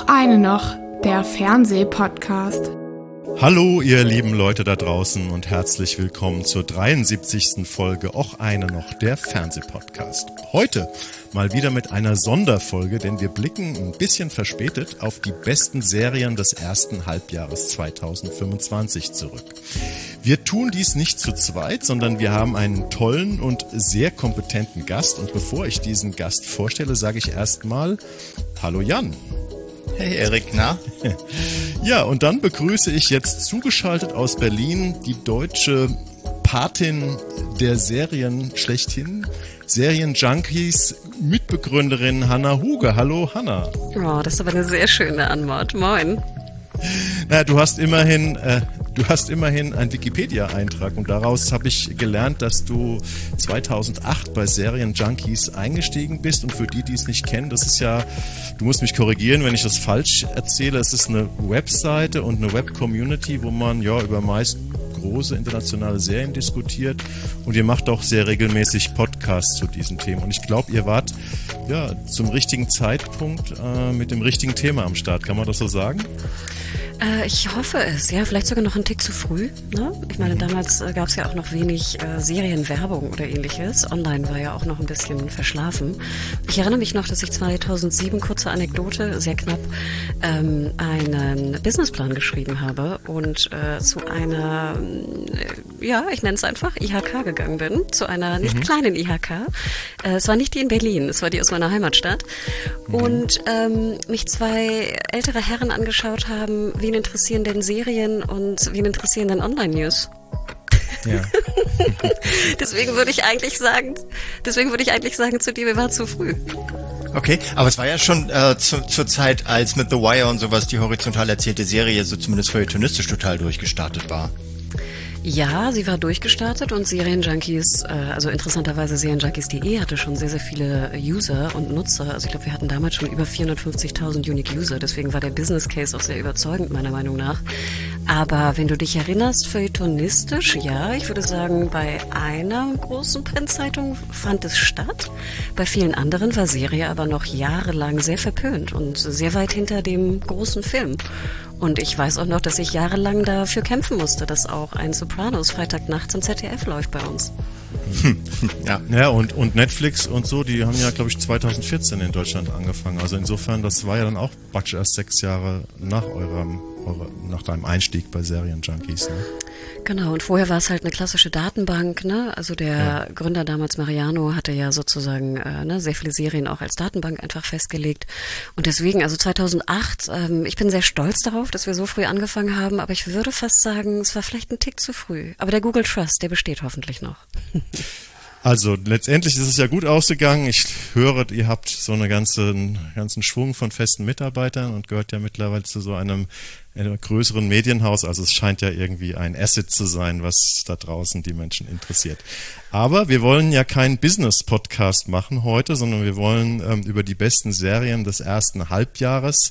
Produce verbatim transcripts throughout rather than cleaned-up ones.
Och eine noch, der Fernseh-Podcast. Hallo ihr lieben Leute da draußen und herzlich willkommen zur dreiundsiebzigsten Folge Och eine noch, der Fernseh-Podcast. Heute mal wieder mit einer Sonderfolge, denn wir blicken ein bisschen verspätet auf die besten Serien des ersten Halbjahres zweitausendfünfundzwanzig zurück. Wir tun dies nicht zu zweit, sondern wir haben einen tollen und sehr kompetenten Gast. Und bevor ich diesen Gast vorstelle, sage ich erstmal Hallo Jan. Hey Erik, na? Ja, und dann begrüße ich jetzt zugeschaltet aus Berlin die deutsche Patin der Serien schlechthin, Serienjunkies, Mitbegründerin Hanna Huge. Hallo Hanna. Oh, das ist aber eine sehr schöne Anmod. Moin. Na, du hast immerhin, äh, du hast immerhin einen Wikipedia-Eintrag und daraus habe ich gelernt, dass du zweitausendacht bei Serienjunkies eingestiegen bist und für die, die es nicht kennen, das ist ja, du musst mich korrigieren, wenn ich das falsch erzähle, es ist eine Webseite und eine Web-Community, wo man ja über meist große internationale Serien diskutiert und ihr macht auch sehr regelmäßig Podcasts zu diesen Themen und ich glaube, ihr wart ja zum richtigen Zeitpunkt äh, mit dem richtigen Thema am Start, kann man das so sagen? Äh, ich hoffe es, ja, vielleicht sogar noch einen Tick zu früh. Ne? Ich meine, damals äh, gab es ja auch noch wenig äh, Serienwerbung oder ähnliches. Online war ja auch noch ein bisschen verschlafen. Ich erinnere mich noch, dass ich zweitausendsieben, kurze Anekdote, sehr knapp, ähm, einen Businessplan geschrieben habe und äh, zu einer, äh, ja, ich nenne es einfach, I H K gegangen bin, zu einer nicht mhm. kleinen I H K. Äh, es war nicht die in Berlin, es war die aus meiner Heimatstadt. Mhm. Und ähm, mich zwei ältere Herren angeschaut haben, wen interessieren denn Serien und wen interessieren denn Online-News? Ja. deswegen würde ich eigentlich sagen, deswegen würde ich eigentlich sagen zu dir, wir waren zu früh. Okay, aber es war ja schon äh, zu, zur Zeit, als mit The Wire und sowas die horizontal erzählte Serie so zumindest feuilletonistisch total durchgestartet war. Ja, sie war durchgestartet und Serienjunkies, äh, also interessanterweise Serienjunkies punkt de hatte schon sehr, sehr viele User und Nutzer. Also ich glaube, wir hatten damals schon über vierhundertfünfzigtausend Unique User, deswegen war der Business Case auch sehr überzeugend, meiner Meinung nach. Aber wenn du dich erinnerst, feuilletonistisch, ja, ich würde sagen, bei einer großen Printzeitung fand es statt. Bei vielen anderen war Serie aber noch jahrelang sehr verpönt und sehr weit hinter dem großen Film. Und ich weiß auch noch, dass ich jahrelang dafür kämpfen musste, dass auch ein Sopranos Freitagnachts im Z D F läuft bei uns. Ja, ja und, und Netflix und so, die haben ja, glaube ich, zweitausendvierzehn in Deutschland angefangen. Also insofern, das war ja dann auch praktisch erst sechs Jahre nach eurem, eure, nach deinem Einstieg bei Serienjunkies, ne? Genau, und vorher war es halt eine klassische Datenbank, ne? Also der ja. Gründer damals, Mariano, hatte ja sozusagen äh, ne, sehr viele Serien auch als Datenbank einfach festgelegt. Und deswegen, also zweitausendacht, ähm, ich bin sehr stolz darauf, dass wir so früh angefangen haben, aber ich würde fast sagen, es war vielleicht ein Tick zu früh. Aber der Google Trust, der besteht hoffentlich noch. Also letztendlich ist es ja gut ausgegangen. Ich höre, ihr habt so einen ganzen, ganzen Schwung von festen Mitarbeitern und gehört ja mittlerweile zu so einem, einem größeren Medienhaus. Also es scheint ja irgendwie ein Asset zu sein, was da draußen die Menschen interessiert. Aber wir wollen ja keinen Business-Podcast machen heute, sondern wir wollen ähm, über die besten Serien des ersten Halbjahres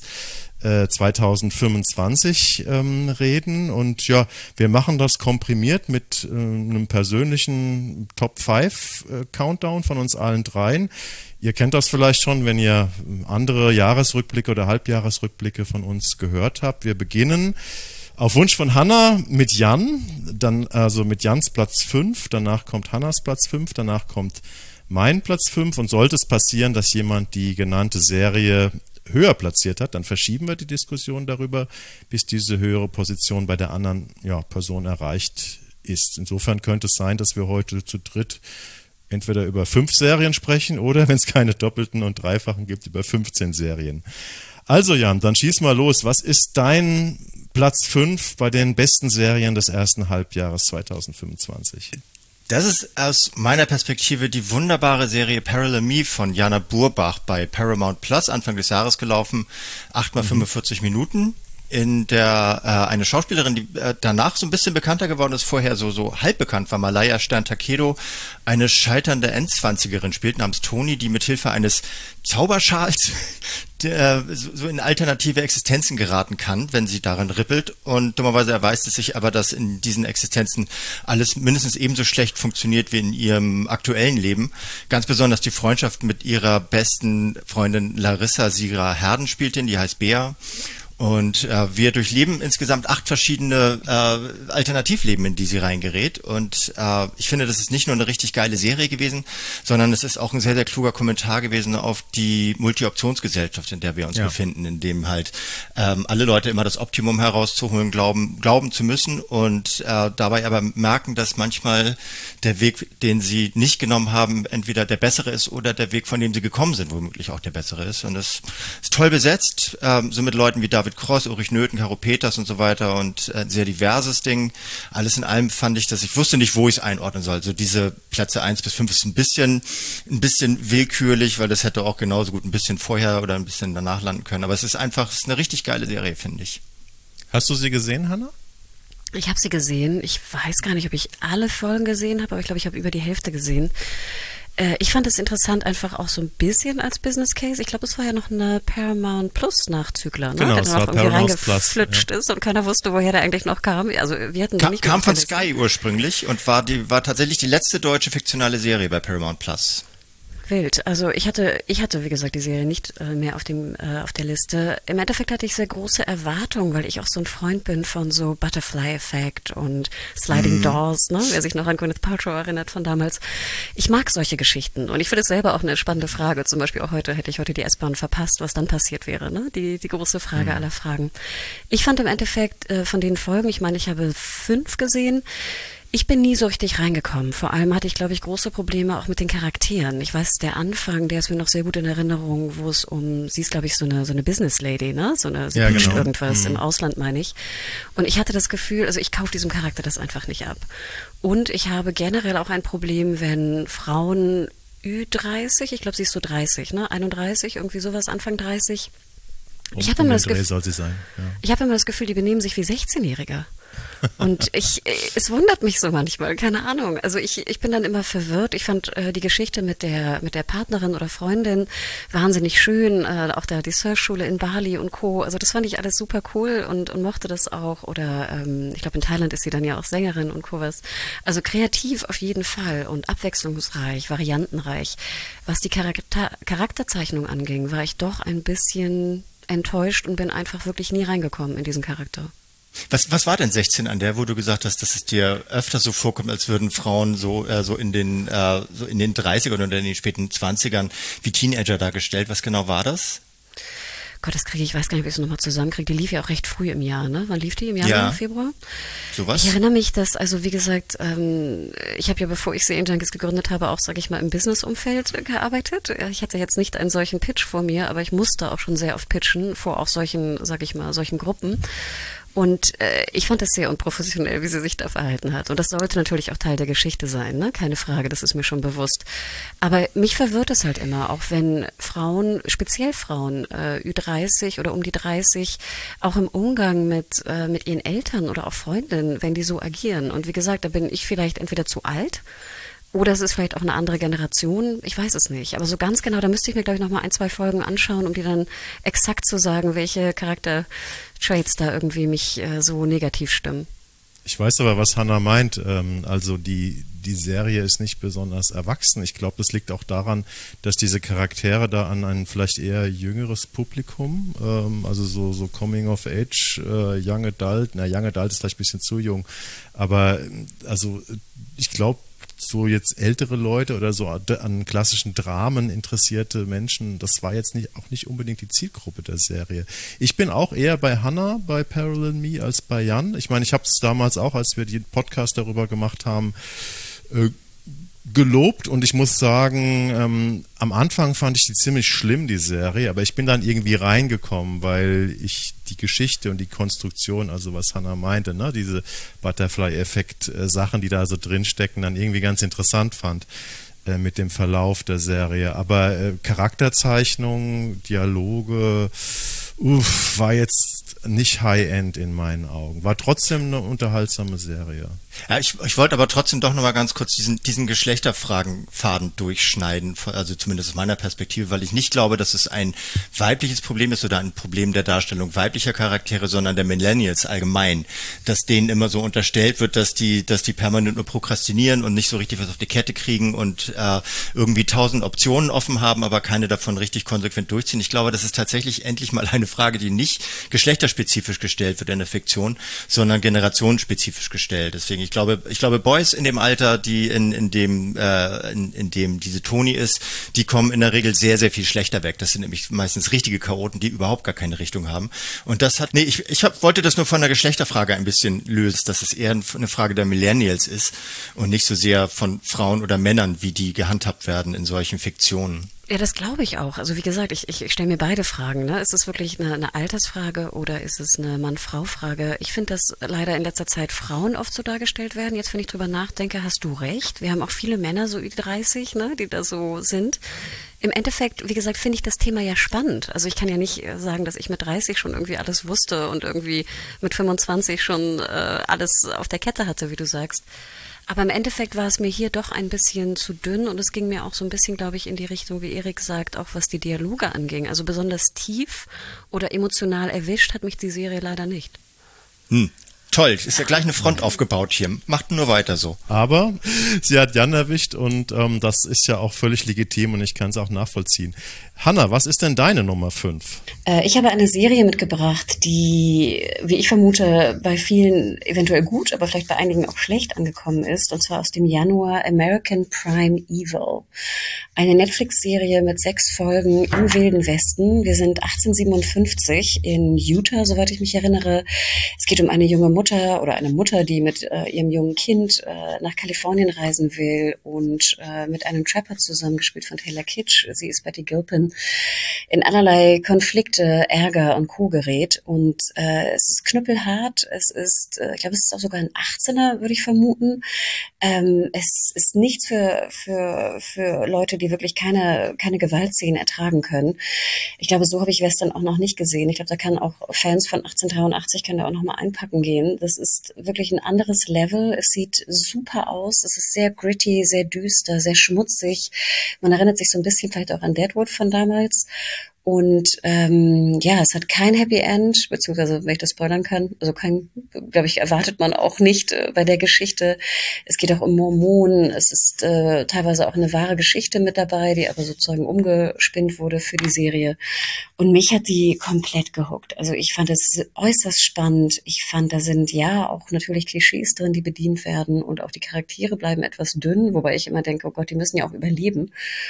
zweitausendfünfundzwanzig ähm, reden und ja, wir machen das komprimiert mit äh, einem persönlichen Top fünf äh, Countdown von uns allen dreien. Ihr kennt das vielleicht schon, wenn ihr andere Jahresrückblicke oder Halbjahresrückblicke von uns gehört habt. Wir beginnen auf Wunsch von Hanna mit Jan, dann also mit Jans Platz fünf, danach kommt Hannas Platz fünf, danach kommt mein Platz fünf und sollte es passieren, dass jemand die genannte Serie höher platziert hat, dann verschieben wir die Diskussion darüber, bis diese höhere Position bei der anderen ja, Person erreicht ist. Insofern könnte es sein, dass wir heute zu dritt entweder über fünf Serien sprechen oder, wenn es keine doppelten und dreifachen gibt, über fünfzehn Serien. Also Jan, dann schieß mal los. Was ist dein Platz fünf bei den besten Serien des ersten Halbjahres zweitausendfünfundzwanzig? Das ist aus meiner Perspektive die wunderbare Serie Parallel Me von Jana Burbach bei Paramount Plus Anfang des Jahres gelaufen. acht mal fünfundvierzig Minuten. in der äh, eine Schauspielerin, die äh, danach so ein bisschen bekannter geworden ist, vorher so so halb bekannt war, Malaya Stern-Takedo, eine scheiternde Endzwanzigerin spielt namens Toni, die mithilfe eines Zauberschals der, so in alternative Existenzen geraten kann, wenn sie darin rippelt. Und dummerweise erweist es sich aber, dass in diesen Existenzen alles mindestens ebenso schlecht funktioniert wie in ihrem aktuellen Leben. Ganz besonders die Freundschaft mit ihrer besten Freundin Larissa Sigra Herden spielt den, die heißt Bea. Und äh, wir durchleben insgesamt acht verschiedene äh, Alternativleben, in die sie reingerät. Und äh, ich finde, das ist nicht nur eine richtig geile Serie gewesen, sondern es ist auch ein sehr, sehr kluger Kommentar gewesen auf die Multi-Optionsgesellschaft, in der wir uns ja. befinden, in dem halt ähm, alle Leute immer das Optimum herauszuholen glauben, glauben zu müssen und äh, dabei aber merken, dass manchmal der Weg, den sie nicht genommen haben, entweder der bessere ist oder der Weg, von dem sie gekommen sind, womöglich auch der bessere ist. Und das ist toll besetzt, ähm, so mit Leuten wie David Cross, Ulrich Nöthen, Caro Peters und so weiter und ein sehr diverses Ding. Alles in allem fand ich, dass ich wusste nicht, wo ich es einordnen soll. Also diese Plätze eins bis fünf ist ein bisschen, ein bisschen willkürlich, weil das hätte auch genauso gut ein bisschen vorher oder ein bisschen danach landen können. Aber es ist einfach, es ist eine richtig geile Serie, finde ich. Hast du sie gesehen, Hanna? Ich habe sie gesehen. Ich weiß gar nicht, ob ich alle Folgen gesehen habe, aber ich glaube, ich habe über die Hälfte gesehen. Ich fand es interessant, einfach auch so ein bisschen als Business Case. Ich glaube, es war ja noch eine Paramount Plus Nachzügler, ne? Genau, der es dann war noch irgendwie Paramount reingeflutscht Plus, ja. ist und keiner wusste, woher der eigentlich noch kam. Also wir hatten Ka nicht kam von Sky ursprünglich und war die war tatsächlich die letzte deutsche fiktionale Serie bei Paramount Plus. Wild. Also ich hatte, ich hatte, wie gesagt, die Serie nicht äh, mehr auf dem äh, auf der Liste. Im Endeffekt hatte ich sehr große Erwartungen, weil ich auch so ein Freund bin von so Butterfly-Effekt und Sliding mm. Doors, ne? Wer sich noch an Gwyneth Paltrow erinnert von damals. Ich mag solche Geschichten und ich finde es selber auch eine spannende Frage. Zum Beispiel auch heute, hätte ich heute die S-Bahn verpasst, was dann passiert wäre, ne? Die, die große Frage mm. aller Fragen. Ich fand im Endeffekt äh, von den Folgen, ich meine, ich habe fünf gesehen. Ich bin nie so richtig reingekommen. Vor allem hatte ich, glaube ich, große Probleme auch mit den Charakteren. Ich weiß, der Anfang, der ist mir noch sehr gut in Erinnerung, wo es um, sie ist, glaube ich, so eine so eine Business Lady, ne? So eine, sie ja, pitcht genau. irgendwas mhm. im Ausland, meine ich. Und ich hatte das Gefühl, also ich kaufe diesem Charakter das einfach nicht ab. Und ich habe generell auch ein Problem, wenn Frauen Ü dreißig, ich glaube, sie ist so dreißig, ne? einunddreißig, irgendwie sowas, Anfang dreißig. Um, ich habe um immer, das soll sie sein. Ja. Ich hab immer das Gefühl, die benehmen sich wie sechzehnjährige. Und ich, es wundert mich so manchmal, keine Ahnung. Also ich, ich bin dann immer verwirrt. Ich fand äh, die Geschichte mit der, mit der Partnerin oder Freundin wahnsinnig schön. Äh, auch da die Surfschule in Bali und Co. Also das fand ich alles super cool und, und mochte das auch. Oder ähm, ich glaube in Thailand ist sie dann ja auch Sängerin und Co. was. Also kreativ auf jeden Fall und abwechslungsreich, variantenreich. Was die Charakter, Charakterzeichnung anging, war ich doch ein bisschen enttäuscht und bin einfach wirklich nie reingekommen in diesen Charakter. Was, was war denn sechzehn an der, wo du gesagt hast, dass es dir öfter so vorkommt, als würden Frauen so, äh, so in den, äh, so in den dreißigern oder in den späten zwanzigern wie Teenager dargestellt? Was genau war das? Gott, das kriege ich, ich weiß gar nicht, ob ich es nochmal zusammenkriege. Die lief ja auch recht früh im Jahr, ne? Wann lief die? Im Januar, ja. Februar? Sowas? Ich erinnere mich, dass, also wie gesagt, ähm, ich habe ja, bevor ich Serienjunkies gegründet habe, auch, sage ich mal, im Business-Umfeld gearbeitet. Ich hatte jetzt nicht einen solchen Pitch vor mir, aber ich musste auch schon sehr oft pitchen, vor auch solchen, sage ich mal, solchen Gruppen. Und äh, ich fand das sehr unprofessionell, wie sie sich da verhalten hat. Und das sollte natürlich auch Teil der Geschichte sein, ne? Keine Frage, das ist mir schon bewusst. Aber mich verwirrt es halt immer, auch wenn Frauen, speziell Frauen, äh, Ü dreißig oder um die dreißig, auch im Umgang mit, äh, mit ihren Eltern oder auch Freundinnen, wenn die so agieren. Und wie gesagt, da bin ich vielleicht entweder zu alt, oder es ist vielleicht auch eine andere Generation, ich weiß es nicht. Aber so ganz genau, da müsste ich mir, glaube ich, noch mal ein, zwei Folgen anschauen, um die dann exakt zu sagen, welche Charaktertraits da irgendwie mich äh, so negativ stimmen. Ich weiß aber, was Hanna meint. Ähm, also die, die Serie ist nicht besonders erwachsen. Ich glaube, das liegt auch daran, dass diese Charaktere da an ein vielleicht eher jüngeres Publikum, ähm, also so, so Coming of Age, äh, Young Adult, na Young Adult ist vielleicht ein bisschen zu jung, aber also ich glaube, so jetzt ältere Leute oder so an klassischen Dramen interessierte Menschen, das war jetzt nicht, auch nicht unbedingt die Zielgruppe der Serie. Ich bin auch eher bei Hanna, bei Parallel Me, als bei Jan. Ich meine, ich habe es damals auch, als wir den Podcast darüber gemacht haben, äh, gelobt und ich muss sagen, ähm, am Anfang fand ich die ziemlich schlimm, die Serie, aber ich bin dann irgendwie reingekommen, weil ich die Geschichte und die Konstruktion, also was Hanna meinte, ne, diese Butterfly-Effekt-Sachen, die da so drinstecken, dann irgendwie ganz interessant fand äh, mit dem Verlauf der Serie. Aber äh, Charakterzeichnung, Dialoge Uff, war jetzt nicht High-End in meinen Augen. War trotzdem eine unterhaltsame Serie. Ja, ich, ich wollte aber trotzdem doch nochmal ganz kurz diesen, diesen Geschlechterfragenfaden durchschneiden, also zumindest aus meiner Perspektive, weil ich nicht glaube, dass es ein weibliches Problem ist oder ein Problem der Darstellung weiblicher Charaktere, sondern der Millennials allgemein, dass denen immer so unterstellt wird, dass die, dass die permanent nur prokrastinieren und nicht so richtig was auf die Kette kriegen und äh, irgendwie tausend Optionen offen haben, aber keine davon richtig konsequent durchziehen. Ich glaube, das ist tatsächlich endlich mal eine Frage, die nicht geschlechterspezifisch gestellt wird in der Fiktion, sondern generationsspezifisch gestellt. Deswegen Ich glaube, ich glaube, Boys in dem Alter, die in, in dem, äh, in, in dem diese Toni ist, die kommen in der Regel sehr, sehr viel schlechter weg. Das sind nämlich meistens richtige Chaoten, die überhaupt gar keine Richtung haben. Und das hat, nee, ich, ich hab, wollte das nur von der Geschlechterfrage ein bisschen lösen, dass es eher eine Frage der Millennials ist und nicht so sehr von Frauen oder Männern, wie die gehandhabt werden in solchen Fiktionen. Ja, das glaube ich auch. Also wie gesagt, ich, ich, ich stelle mir beide Fragen. Ne? Ist es wirklich eine, eine Altersfrage oder ist es eine Mann-Frau-Frage? Ich finde, dass leider in letzter Zeit Frauen oft so dargestellt werden. Jetzt, wenn ich drüber nachdenke, hast du recht. Wir haben auch viele Männer so über dreißig, ne, die da so sind. Im Endeffekt, wie gesagt, finde ich das Thema ja spannend. Also ich kann ja nicht sagen, dass ich mit dreißig schon irgendwie alles wusste und irgendwie mit fünfundzwanzig schon äh, alles auf der Kette hatte, wie du sagst. Aber im Endeffekt war es mir hier doch ein bisschen zu dünn und es ging mir auch so ein bisschen, glaube ich, in die Richtung, wie Erik sagt, auch was die Dialoge anging. Also besonders tief oder emotional erwischt hat mich die Serie leider nicht. Hm. Toll, ist ja gleich eine Front aufgebaut hier. Macht nur weiter so. Aber sie hat Jan erwischt und ähm, das ist ja auch völlig legitim und ich kann es auch nachvollziehen. Hanna, was ist denn deine Nummer fünf? Äh, ich habe eine Serie mitgebracht, die, wie ich vermute, bei vielen eventuell gut, aber vielleicht bei einigen auch schlecht angekommen ist. Und zwar aus dem Januar, American Prime Evil. Eine Netflix-Serie mit sechs Folgen im Wilden Westen. Wir sind achtzehnhundertsiebenundfünfzig in Utah, soweit ich mich erinnere. Es geht um eine junge Mutter oder eine Mutter, die mit äh, ihrem jungen Kind äh, nach Kalifornien reisen will und äh, mit einem Trapper zusammengespielt von Taylor Kitsch. Sie ist Betty Gilpin. In allerlei Konflikte, Ärger und Co. gerät und äh, es ist knüppelhart, es ist, äh, ich glaube, es ist auch sogar ein achtzehner, würde ich vermuten. Ähm, es ist nichts für für für Leute, die wirklich keine keine Gewaltszenen ertragen können. Ich glaube, so habe ich Western auch noch nicht gesehen. Ich glaube, da kann auch Fans von achtzehnhundertdreiundachtzig können da auch noch mal einpacken gehen. Das ist wirklich ein anderes Level. Es sieht super aus. Es ist sehr gritty, sehr düster, sehr schmutzig. Man erinnert sich so ein bisschen vielleicht auch an Deadwood von damals. Und ähm, ja, es hat kein Happy End, beziehungsweise, wenn ich das spoilern kann, also kein, glaube ich, erwartet man auch nicht äh, bei der Geschichte. Es geht auch um Mormonen, es ist äh, teilweise auch eine wahre Geschichte mit dabei, die aber sozusagen umgespinnt wurde für die Serie. Und mich hat die komplett gehuckt. Also ich fand es äußerst spannend. Ich fand, da sind ja auch natürlich Klischees drin, die bedient werden und auch die Charaktere bleiben etwas dünn, wobei ich immer denke, oh Gott, die müssen ja auch überleben.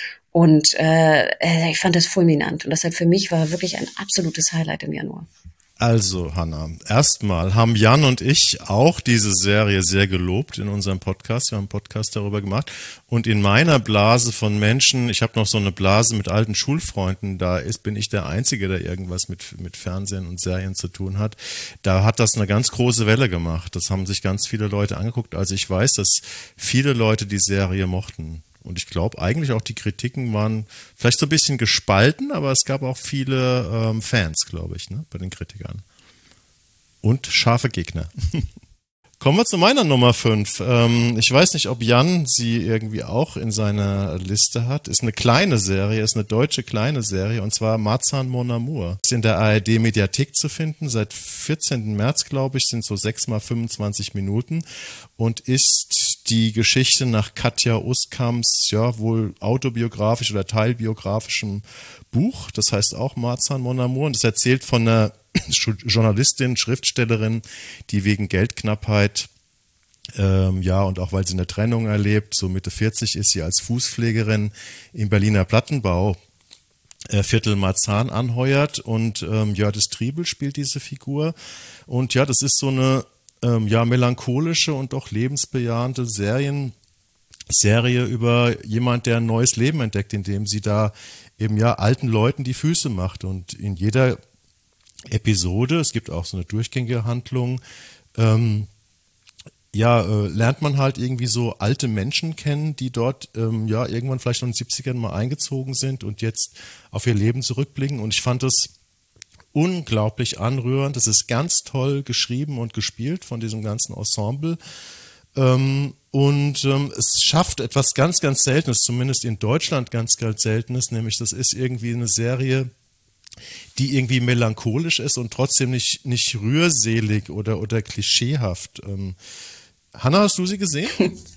Und äh, ich fand das fulminant. Und deshalb für mich war wirklich ein absolutes Highlight im Januar. Also, Hanna, erstmal haben Jan und ich auch diese Serie sehr gelobt in unserem Podcast. Wir haben einen Podcast darüber gemacht. Und in meiner Blase von Menschen, ich habe noch so eine Blase mit alten Schulfreunden, da ist, bin ich der Einzige, der irgendwas mit, mit Fernsehen und Serien zu tun hat. Da hat das eine ganz große Welle gemacht. Das haben sich ganz viele Leute angeguckt. Also ich weiß, dass viele Leute die Serie mochten. Und ich glaube, eigentlich auch die Kritiken waren vielleicht so ein bisschen gespalten, aber es gab auch viele ähm, Fans, glaube ich, ne, bei den Kritikern. Und scharfe Gegner. Kommen wir zu meiner Nummer fünf. Ähm, ich weiß nicht, ob Jan sie irgendwie auch in seiner Liste hat. Ist eine kleine Serie, ist eine deutsche kleine Serie, und zwar Marzahn Mon Amour. Ist in der A R D-Mediathek zu finden. Seit vierzehnten März, glaube ich, sind so sechs mal fünfundzwanzig Minuten und ist die Geschichte nach Katja Uskamps, ja, wohl autobiografisch oder teilbiografischem Buch. Das heißt auch Marzahn Mon Amour, und es erzählt von einer Journalistin, Schriftstellerin, die wegen Geldknappheit, ähm, ja, und auch weil sie eine Trennung erlebt, so Mitte vierzig ist sie als Fußpflegerin im Berliner Plattenbau äh, Viertel Marzahn anheuert, und ähm, Jördis Triebel spielt diese Figur. Und ja, das ist so eine ähm, ja, melancholische und doch lebensbejahende Serien, Serie über jemand, der ein neues Leben entdeckt, indem sie da eben ja alten Leuten die Füße macht. Und in jeder Episode, es gibt auch so eine durchgängige Handlung, ähm, ja, äh, lernt man halt irgendwie so alte Menschen kennen, die dort ähm, ja irgendwann vielleicht in den siebzigern mal eingezogen sind und jetzt auf ihr Leben zurückblicken. Und ich fand das unglaublich anrührend. Es ist ganz toll geschrieben und gespielt von diesem ganzen Ensemble. Ähm, und ähm, es schafft etwas ganz, ganz Seltenes, zumindest in Deutschland ganz, ganz Seltenes, nämlich das ist irgendwie eine Serie, die irgendwie melancholisch ist und trotzdem nicht, nicht rührselig oder, oder klischeehaft. Ähm, Hanna, hast du sie gesehen?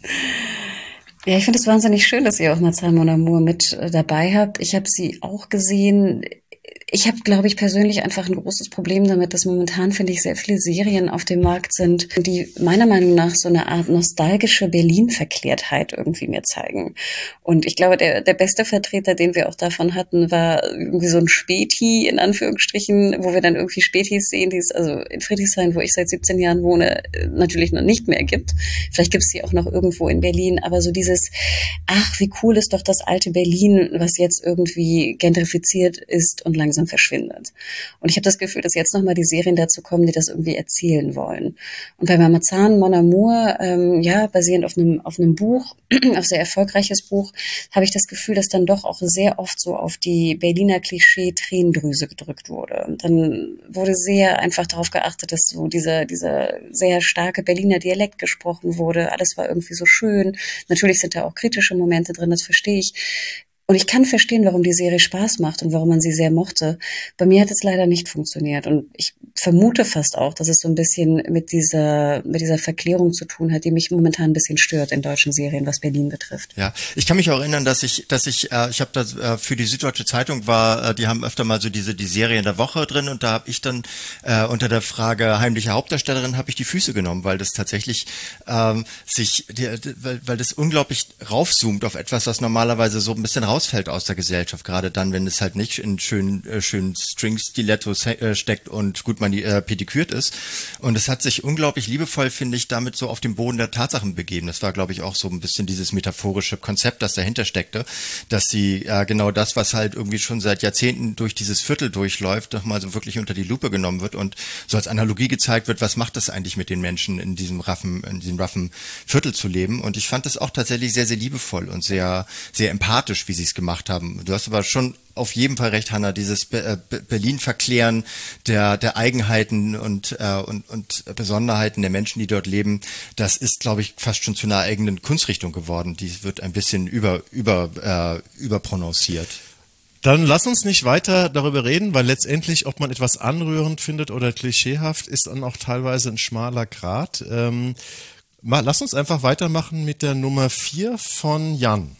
Ja, ich finde es wahnsinnig schön, dass ihr auch Marzahn Mon Amour mit äh, dabei habt. Ich habe sie auch gesehen. Ich habe, glaube ich, persönlich einfach ein großes Problem damit, dass momentan, finde ich, sehr viele Serien auf dem Markt sind, die meiner Meinung nach so eine Art nostalgische Berlin-Verklärtheit irgendwie mir zeigen. Und ich glaube, der, der beste Vertreter, den wir auch davon hatten, war irgendwie so ein Späti, in Anführungsstrichen, wo wir dann irgendwie Spätis sehen, die es also in Friedrichshain, wo ich seit siebzehn Jahren wohne, natürlich noch nicht mehr gibt. Vielleicht gibt es die auch noch irgendwo in Berlin, aber so dieses, ach, wie cool ist doch das alte Berlin, was jetzt irgendwie gentrifiziert ist und langsam verschwindet. Und ich habe das Gefühl, dass jetzt nochmal die Serien dazu kommen, die das irgendwie erzählen wollen. Und bei Marzahn Mon Amour, ähm, ja, basierend auf einem auf einem Buch, auf sehr erfolgreiches Buch, habe ich das Gefühl, dass dann doch auch sehr oft so auf die Berliner Klischee-Tränendrüse gedrückt wurde. Und dann wurde sehr einfach darauf geachtet, dass so dieser dieser sehr starke Berliner Dialekt gesprochen wurde. Alles war irgendwie so schön. Natürlich sind da auch kritische Momente drin, das verstehe ich. Und ich kann verstehen, warum die Serie Spaß macht und warum man sie sehr mochte. Bei mir hat es leider nicht funktioniert. Und ich vermute fast auch, dass es so ein bisschen mit dieser, mit dieser Verklärung zu tun hat, die mich momentan ein bisschen stört in deutschen Serien, was Berlin betrifft. Ja, ich kann mich auch erinnern, dass ich, dass ich, äh, ich habe das äh, für die Süddeutsche Zeitung war, äh, die haben öfter mal so diese die Serien der Woche drin und da habe ich dann äh, unter der Frage heimliche Hauptdarstellerin habe ich die Füße genommen, weil das tatsächlich ähm, sich, die, weil, weil das unglaublich raufzoomt auf etwas, was normalerweise so ein bisschen rausfällt aus der Gesellschaft, gerade dann, wenn es halt nicht in schönen äh, schönen String-Stiletto äh, steckt und gut man die äh, pedikürt ist. Und es hat sich unglaublich liebevoll, finde ich, damit so auf den Boden der Tatsachen begeben. Das war, glaube ich, auch so ein bisschen dieses metaphorische Konzept, das dahinter steckte, dass sie äh, genau das, was halt irgendwie schon seit Jahrzehnten durch dieses Viertel durchläuft, doch mal so wirklich unter die Lupe genommen wird und so als Analogie gezeigt wird, was macht das eigentlich mit den Menschen in diesem raffen, in diesem raffen Viertel zu leben. Und ich fand das auch tatsächlich sehr, sehr liebevoll und sehr, sehr empathisch, wie sie es gemacht haben. Du hast aber schon auf jeden Fall recht, Hanna, dieses Be- Be- Berlin-Verklären der, der Eigenheiten und, äh, und, und Besonderheiten der Menschen, die dort leben, das ist, glaube ich, fast schon zu einer eigenen Kunstrichtung geworden. Die wird ein bisschen über, über, äh, überprononciert. Dann lass uns nicht weiter darüber reden, weil letztendlich, ob man etwas anrührend findet oder klischeehaft, ist dann auch teilweise ein schmaler Grat. Ähm, mal, lass uns einfach weitermachen mit der Nummer vier von Jan.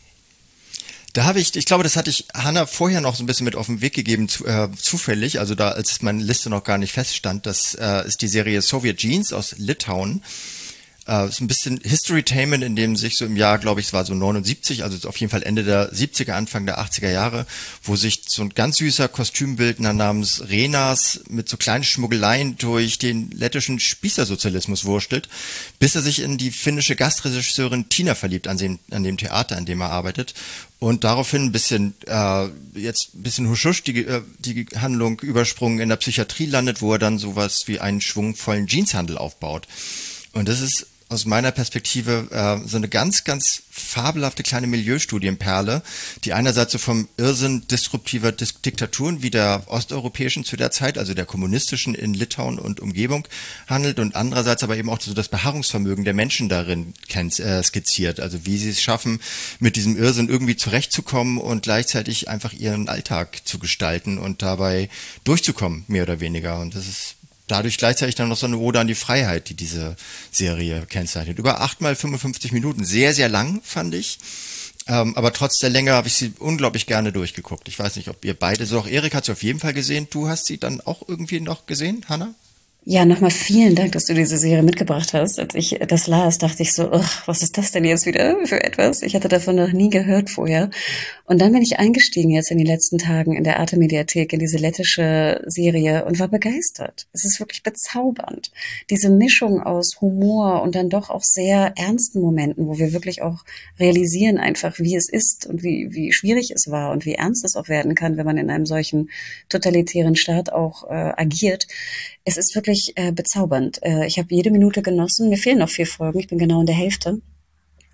Da habe ich, ich glaube, das hatte ich Hanna vorher noch so ein bisschen mit auf den Weg gegeben, zu, äh, zufällig, also da, als meine Liste noch gar nicht feststand, das äh, ist die Serie Soviet Jeans aus Litauen. Äh, ist ein bisschen Historytainment, in dem sich so im Jahr, glaube ich, es war so neunundsiebzig, also auf jeden Fall Ende der siebziger, Anfang der achtziger Jahre, wo sich so ein ganz süßer Kostümbildner namens Renas mit so kleinen Schmuggeleien durch den lettischen Spießersozialismus wurschtelt, bis er sich in die finnische Gastregisseurin Tina verliebt, an dem, an dem Theater, an dem er arbeitet. Und daraufhin ein bisschen, äh, jetzt ein bisschen huschusch die, äh, die Handlung übersprungen in der Psychiatrie landet, wo er dann sowas wie einen schwungvollen Jeanshandel aufbaut. Und das ist aus meiner Perspektive äh, so eine ganz, ganz fabelhafte kleine Milieustudienperle, die einerseits so vom Irrsinn disruptiver Dis- Diktaturen wie der osteuropäischen zu der Zeit, also der kommunistischen in Litauen und Umgebung handelt und andererseits aber eben auch so das Beharrungsvermögen der Menschen darin kennt, äh, skizziert, also wie sie es schaffen, mit diesem Irrsinn irgendwie zurechtzukommen und gleichzeitig einfach ihren Alltag zu gestalten und dabei durchzukommen, mehr oder weniger. Und das ist dadurch gleichzeitig dann noch so eine Ode an die Freiheit, die diese Serie kennzeichnet. Über acht mal fünfundfünfzig Minuten, sehr, sehr lang, fand ich. Ähm, aber trotz der Länge habe ich sie unglaublich gerne durchgeguckt. Ich weiß nicht, ob ihr beide, so auch Erik hat sie auf jeden Fall gesehen. Du hast sie dann auch irgendwie noch gesehen, Hanna? Ja, nochmal vielen Dank, dass du diese Serie mitgebracht hast. Als ich das las, dachte ich so, ugh, was ist das denn jetzt wieder für etwas? Ich hatte davon noch nie gehört vorher. Und dann bin ich eingestiegen jetzt in den letzten Tagen in der Arte-Mediathek in diese lettische Serie und war begeistert. Es ist wirklich bezaubernd. Diese Mischung aus Humor und dann doch auch sehr ernsten Momenten, wo wir wirklich auch realisieren einfach, wie es ist und wie, wie schwierig es war und wie ernst es auch werden kann, wenn man in einem solchen totalitären Staat auch äh, agiert. Es ist wirklich äh, bezaubernd. Äh, ich habe jede Minute genossen. Mir fehlen noch vier Folgen. Ich bin genau in der Hälfte.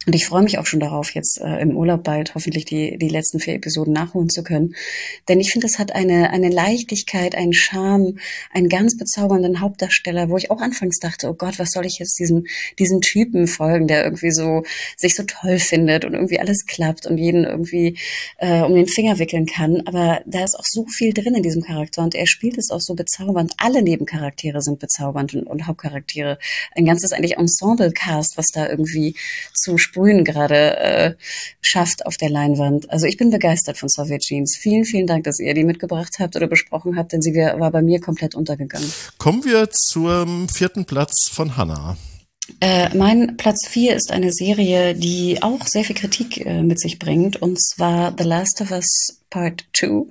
Und ich freue mich auch schon darauf, jetzt äh, im Urlaub bald hoffentlich die die letzten vier Episoden nachholen zu können. Denn ich finde, es hat eine eine Leichtigkeit, einen Charme, einen ganz bezaubernden Hauptdarsteller, wo ich auch anfangs dachte, oh Gott, was soll ich jetzt diesem diesem Typen folgen, der irgendwie so sich so toll findet und irgendwie alles klappt und jeden irgendwie äh, um den Finger wickeln kann. Aber da ist auch so viel drin in diesem Charakter und er spielt es auch so bezaubernd. Alle Nebencharaktere sind bezaubernd und, und Hauptcharaktere. Ein ganzes eigentlich Ensemble-Cast, was da irgendwie zu Sprühen gerade äh, schafft auf der Leinwand. Also ich bin begeistert von Soviet Jeans. Vielen, vielen Dank, dass ihr die mitgebracht habt oder besprochen habt, denn sie war bei mir komplett untergegangen. Kommen wir zum vierten Platz von Hannah. Äh, mein Platz vier ist eine Serie, die auch sehr viel Kritik äh, mit sich bringt, und zwar The Last of Us Part zwei.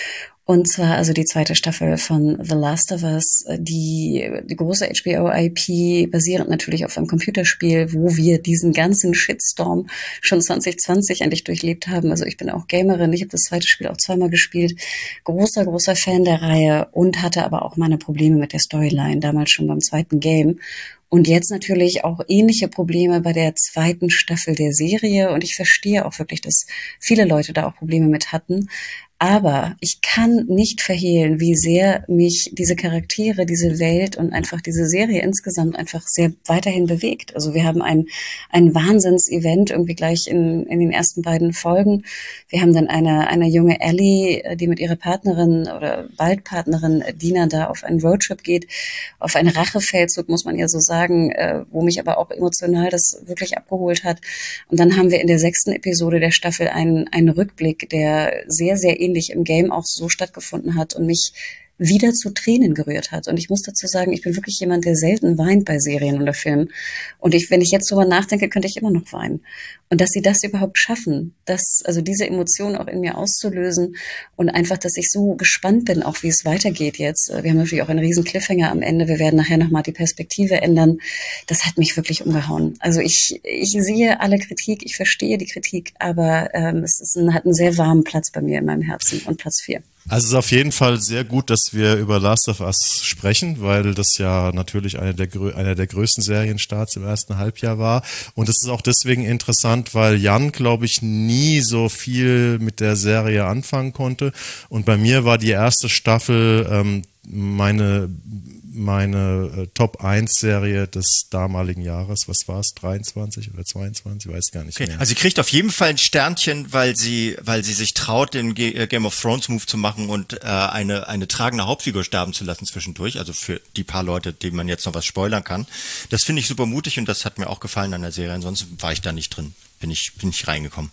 Und zwar also die zweite Staffel von The Last of Us, die, die große H B O-I P, basierend natürlich auf einem Computerspiel, wo wir diesen ganzen Shitstorm schon zwanzig zwanzig endlich durchlebt haben. Also ich bin auch Gamerin, ich habe das zweite Spiel auch zweimal gespielt. Großer, großer Fan der Reihe und hatte aber auch meine Probleme mit der Storyline, damals schon beim zweiten Game. Und jetzt natürlich auch ähnliche Probleme bei der zweiten Staffel der Serie. Und ich verstehe auch wirklich, dass viele Leute da auch Probleme mit hatten. Aber ich kann nicht verhehlen, wie sehr mich diese Charaktere, diese Welt und einfach diese Serie insgesamt einfach sehr weiterhin bewegt. Also wir haben ein, ein Wahnsinns-Event irgendwie gleich in, in den ersten beiden Folgen. Wir haben dann eine, eine junge Ellie, die mit ihrer Partnerin oder bald Partnerin Dina da auf einen Roadtrip geht, auf einen Rachefeldzug, muss man ja so sagen, wo mich aber auch emotional das wirklich abgeholt hat. Und dann haben wir in der sechsten Episode der Staffel einen, einen Rückblick, der sehr, sehr ähnlich im Game auch so stattgefunden hat und mich wieder zu Tränen gerührt hat. Und ich muss dazu sagen, ich bin wirklich jemand, der selten weint bei Serien oder Filmen. Und ich, wenn ich jetzt drüber nachdenke, könnte ich immer noch weinen. Und dass sie das überhaupt schaffen, das, also diese Emotionen auch in mir auszulösen und einfach, dass ich so gespannt bin, auch wie es weitergeht jetzt. Wir haben natürlich auch einen riesen Cliffhanger am Ende. Wir werden nachher nochmal die Perspektive ändern. Das hat mich wirklich umgehauen. Also ich, ich sehe alle Kritik, ich verstehe die Kritik, aber ähm, es ist ein, hat einen sehr warmen Platz bei mir in meinem Herzen und Platz vier. Also es ist auf jeden Fall sehr gut, dass wir über Last of Us sprechen, weil das ja natürlich eine der, einer der größten Serienstarts im ersten Halbjahr war. Und es ist auch deswegen interessant, weil Jan, glaube ich, nie so viel mit der Serie anfangen konnte. Und bei mir war die erste Staffel ähm, meine meine äh, Top eins Serie des damaligen Jahres. Was war es? dreiundzwanzig oder zweiundzwanzig? Ich weiß gar nicht okay. mehr. Also sie kriegt auf jeden Fall ein Sternchen, weil sie, weil sie sich traut, den G- Game of Thrones Move zu machen und äh, eine eine tragende Hauptfigur sterben zu lassen zwischendurch. Also für die paar Leute, denen man jetzt noch was spoilern kann. Das finde ich super mutig und das hat mir auch gefallen an der Serie. Ansonsten war ich da nicht drin. Bin ich bin ich reingekommen.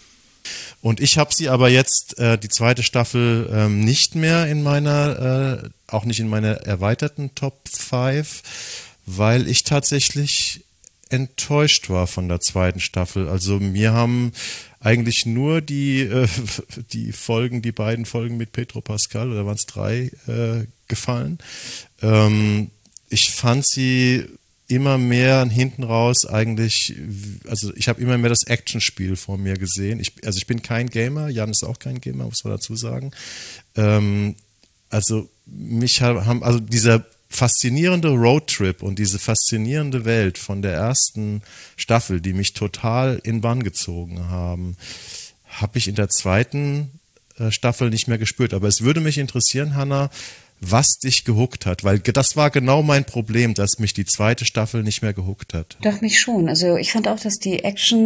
Und ich habe sie aber jetzt, äh, die zweite Staffel, ähm, nicht mehr in meiner, äh, auch nicht in meiner erweiterten Top fünf, weil ich tatsächlich enttäuscht war von der zweiten Staffel. Also mir haben eigentlich nur die, äh, die Folgen, die beiden Folgen mit Pedro Pascal, oder waren es drei, äh, gefallen. Ähm, ich fand sie immer mehr hinten raus eigentlich, also ich habe immer mehr das Actionspiel vor mir gesehen. Ich, also ich bin kein Gamer, Jan ist auch kein Gamer, muss man dazu sagen. Ähm, also mich haben, also dieser faszinierende Roadtrip und diese faszinierende Welt von der ersten Staffel, die mich total in Bann gezogen haben, habe ich in der zweiten äh, Staffel nicht mehr gespürt. Aber es würde mich interessieren, Hannah, was dich gehuckt hat, weil das war genau mein Problem, dass mich die zweite Staffel nicht mehr gehuckt hat. Doch, mich schon. Also ich fand auch, dass die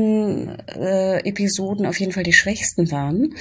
Action-Episoden auf jeden Fall die schwächsten waren.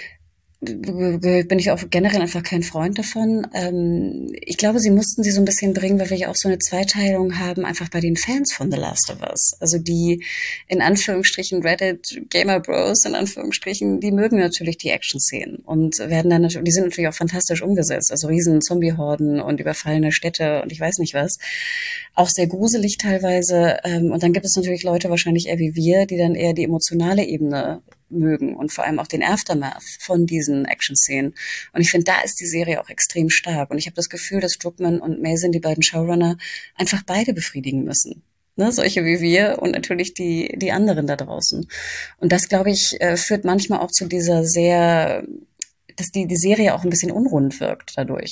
Bin ich auch generell einfach kein Freund davon. Ähm, ich glaube, sie mussten sie so ein bisschen bringen, weil wir ja auch so eine Zweiteilung haben, einfach bei den Fans von The Last of Us. Also die, in Anführungsstrichen, Reddit Gamer Bros, in Anführungsstrichen, die mögen natürlich die Action-Szenen und werden dann natürlich, die sind natürlich auch fantastisch umgesetzt. Also riesen Zombie-Horden und überfallene Städte und ich weiß nicht was. Auch sehr gruselig teilweise. Ähm, und dann gibt es natürlich Leute, wahrscheinlich eher wie wir, die dann eher die emotionale Ebene mögen und vor allem auch den Aftermath von diesen Action-Szenen. Und ich finde, da ist die Serie auch extrem stark. Und ich habe das Gefühl, dass Druckmann und Mazin, die beiden Showrunner, einfach beide befriedigen müssen. Ne, solche wie wir und natürlich die die anderen da draußen. Und das, glaube ich, führt manchmal auch zu dieser sehr, dass die die Serie auch ein bisschen unrund wirkt dadurch.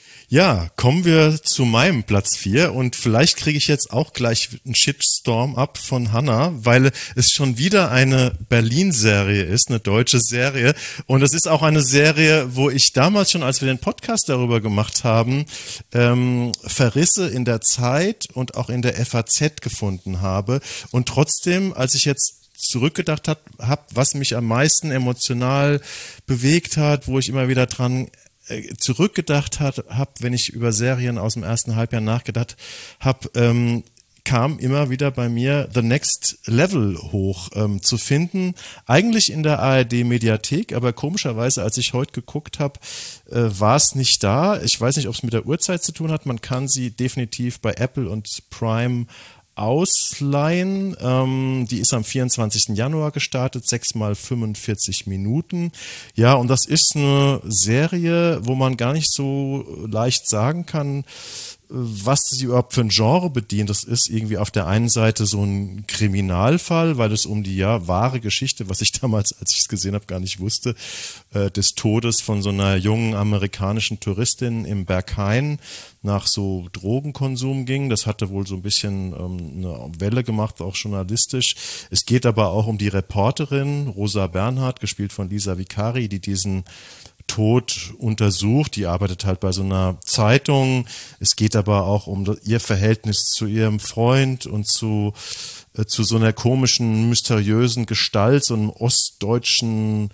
Ja, kommen wir zu meinem Platz vier und vielleicht kriege ich jetzt auch gleich einen Shitstorm ab von Hannah, weil es schon wieder eine Berlin-Serie ist, eine deutsche Serie und es ist auch eine Serie, wo ich damals schon, als wir den Podcast darüber gemacht haben, ähm, Verrisse in der Zeit und auch in der F A Z gefunden habe und trotzdem, als ich jetzt zurückgedacht habe, hab, was mich am meisten emotional bewegt hat, wo ich immer wieder dran zurückgedacht habe, wenn ich über Serien aus dem ersten Halbjahr nachgedacht habe, ähm, kam immer wieder bei mir The Next Level hoch ähm, zu finden. Eigentlich in der A R D-Mediathek, aber komischerweise, als ich heute geguckt habe, äh, war es nicht da. Ich weiß nicht, ob es mit der Uhrzeit zu tun hat. Man kann sie definitiv bei Apple und Prime ausleihen. Ähm, die ist am vierundzwanzigsten Januar gestartet, sechs mal fünfundvierzig Minuten. Ja, und das ist eine Serie, wo man gar nicht so leicht sagen kann, was sie überhaupt für ein Genre bedient. Das ist irgendwie auf der einen Seite so ein Kriminalfall, weil es um die ja wahre Geschichte, was ich damals, als ich es gesehen habe, gar nicht wusste, äh, des Todes von so einer jungen amerikanischen Touristin im Berghain nach so Drogenkonsum ging. Das hatte wohl so ein bisschen ähm, eine Welle gemacht, auch journalistisch. Es geht aber auch um die Reporterin Rosa Bernhardt, gespielt von Lisa Vicari, die diesen Tod untersucht. Die arbeitet halt bei so einer Zeitung. Es geht aber auch um ihr Verhältnis zu ihrem Freund und zu, äh, zu so einer komischen, mysteriösen Gestalt, so einem ostdeutschen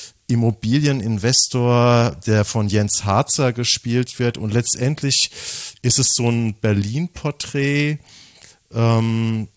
Immobilieninvestor, der von Jens Harzer gespielt wird. Und letztendlich ist es so ein Berlin-Porträt, ähm,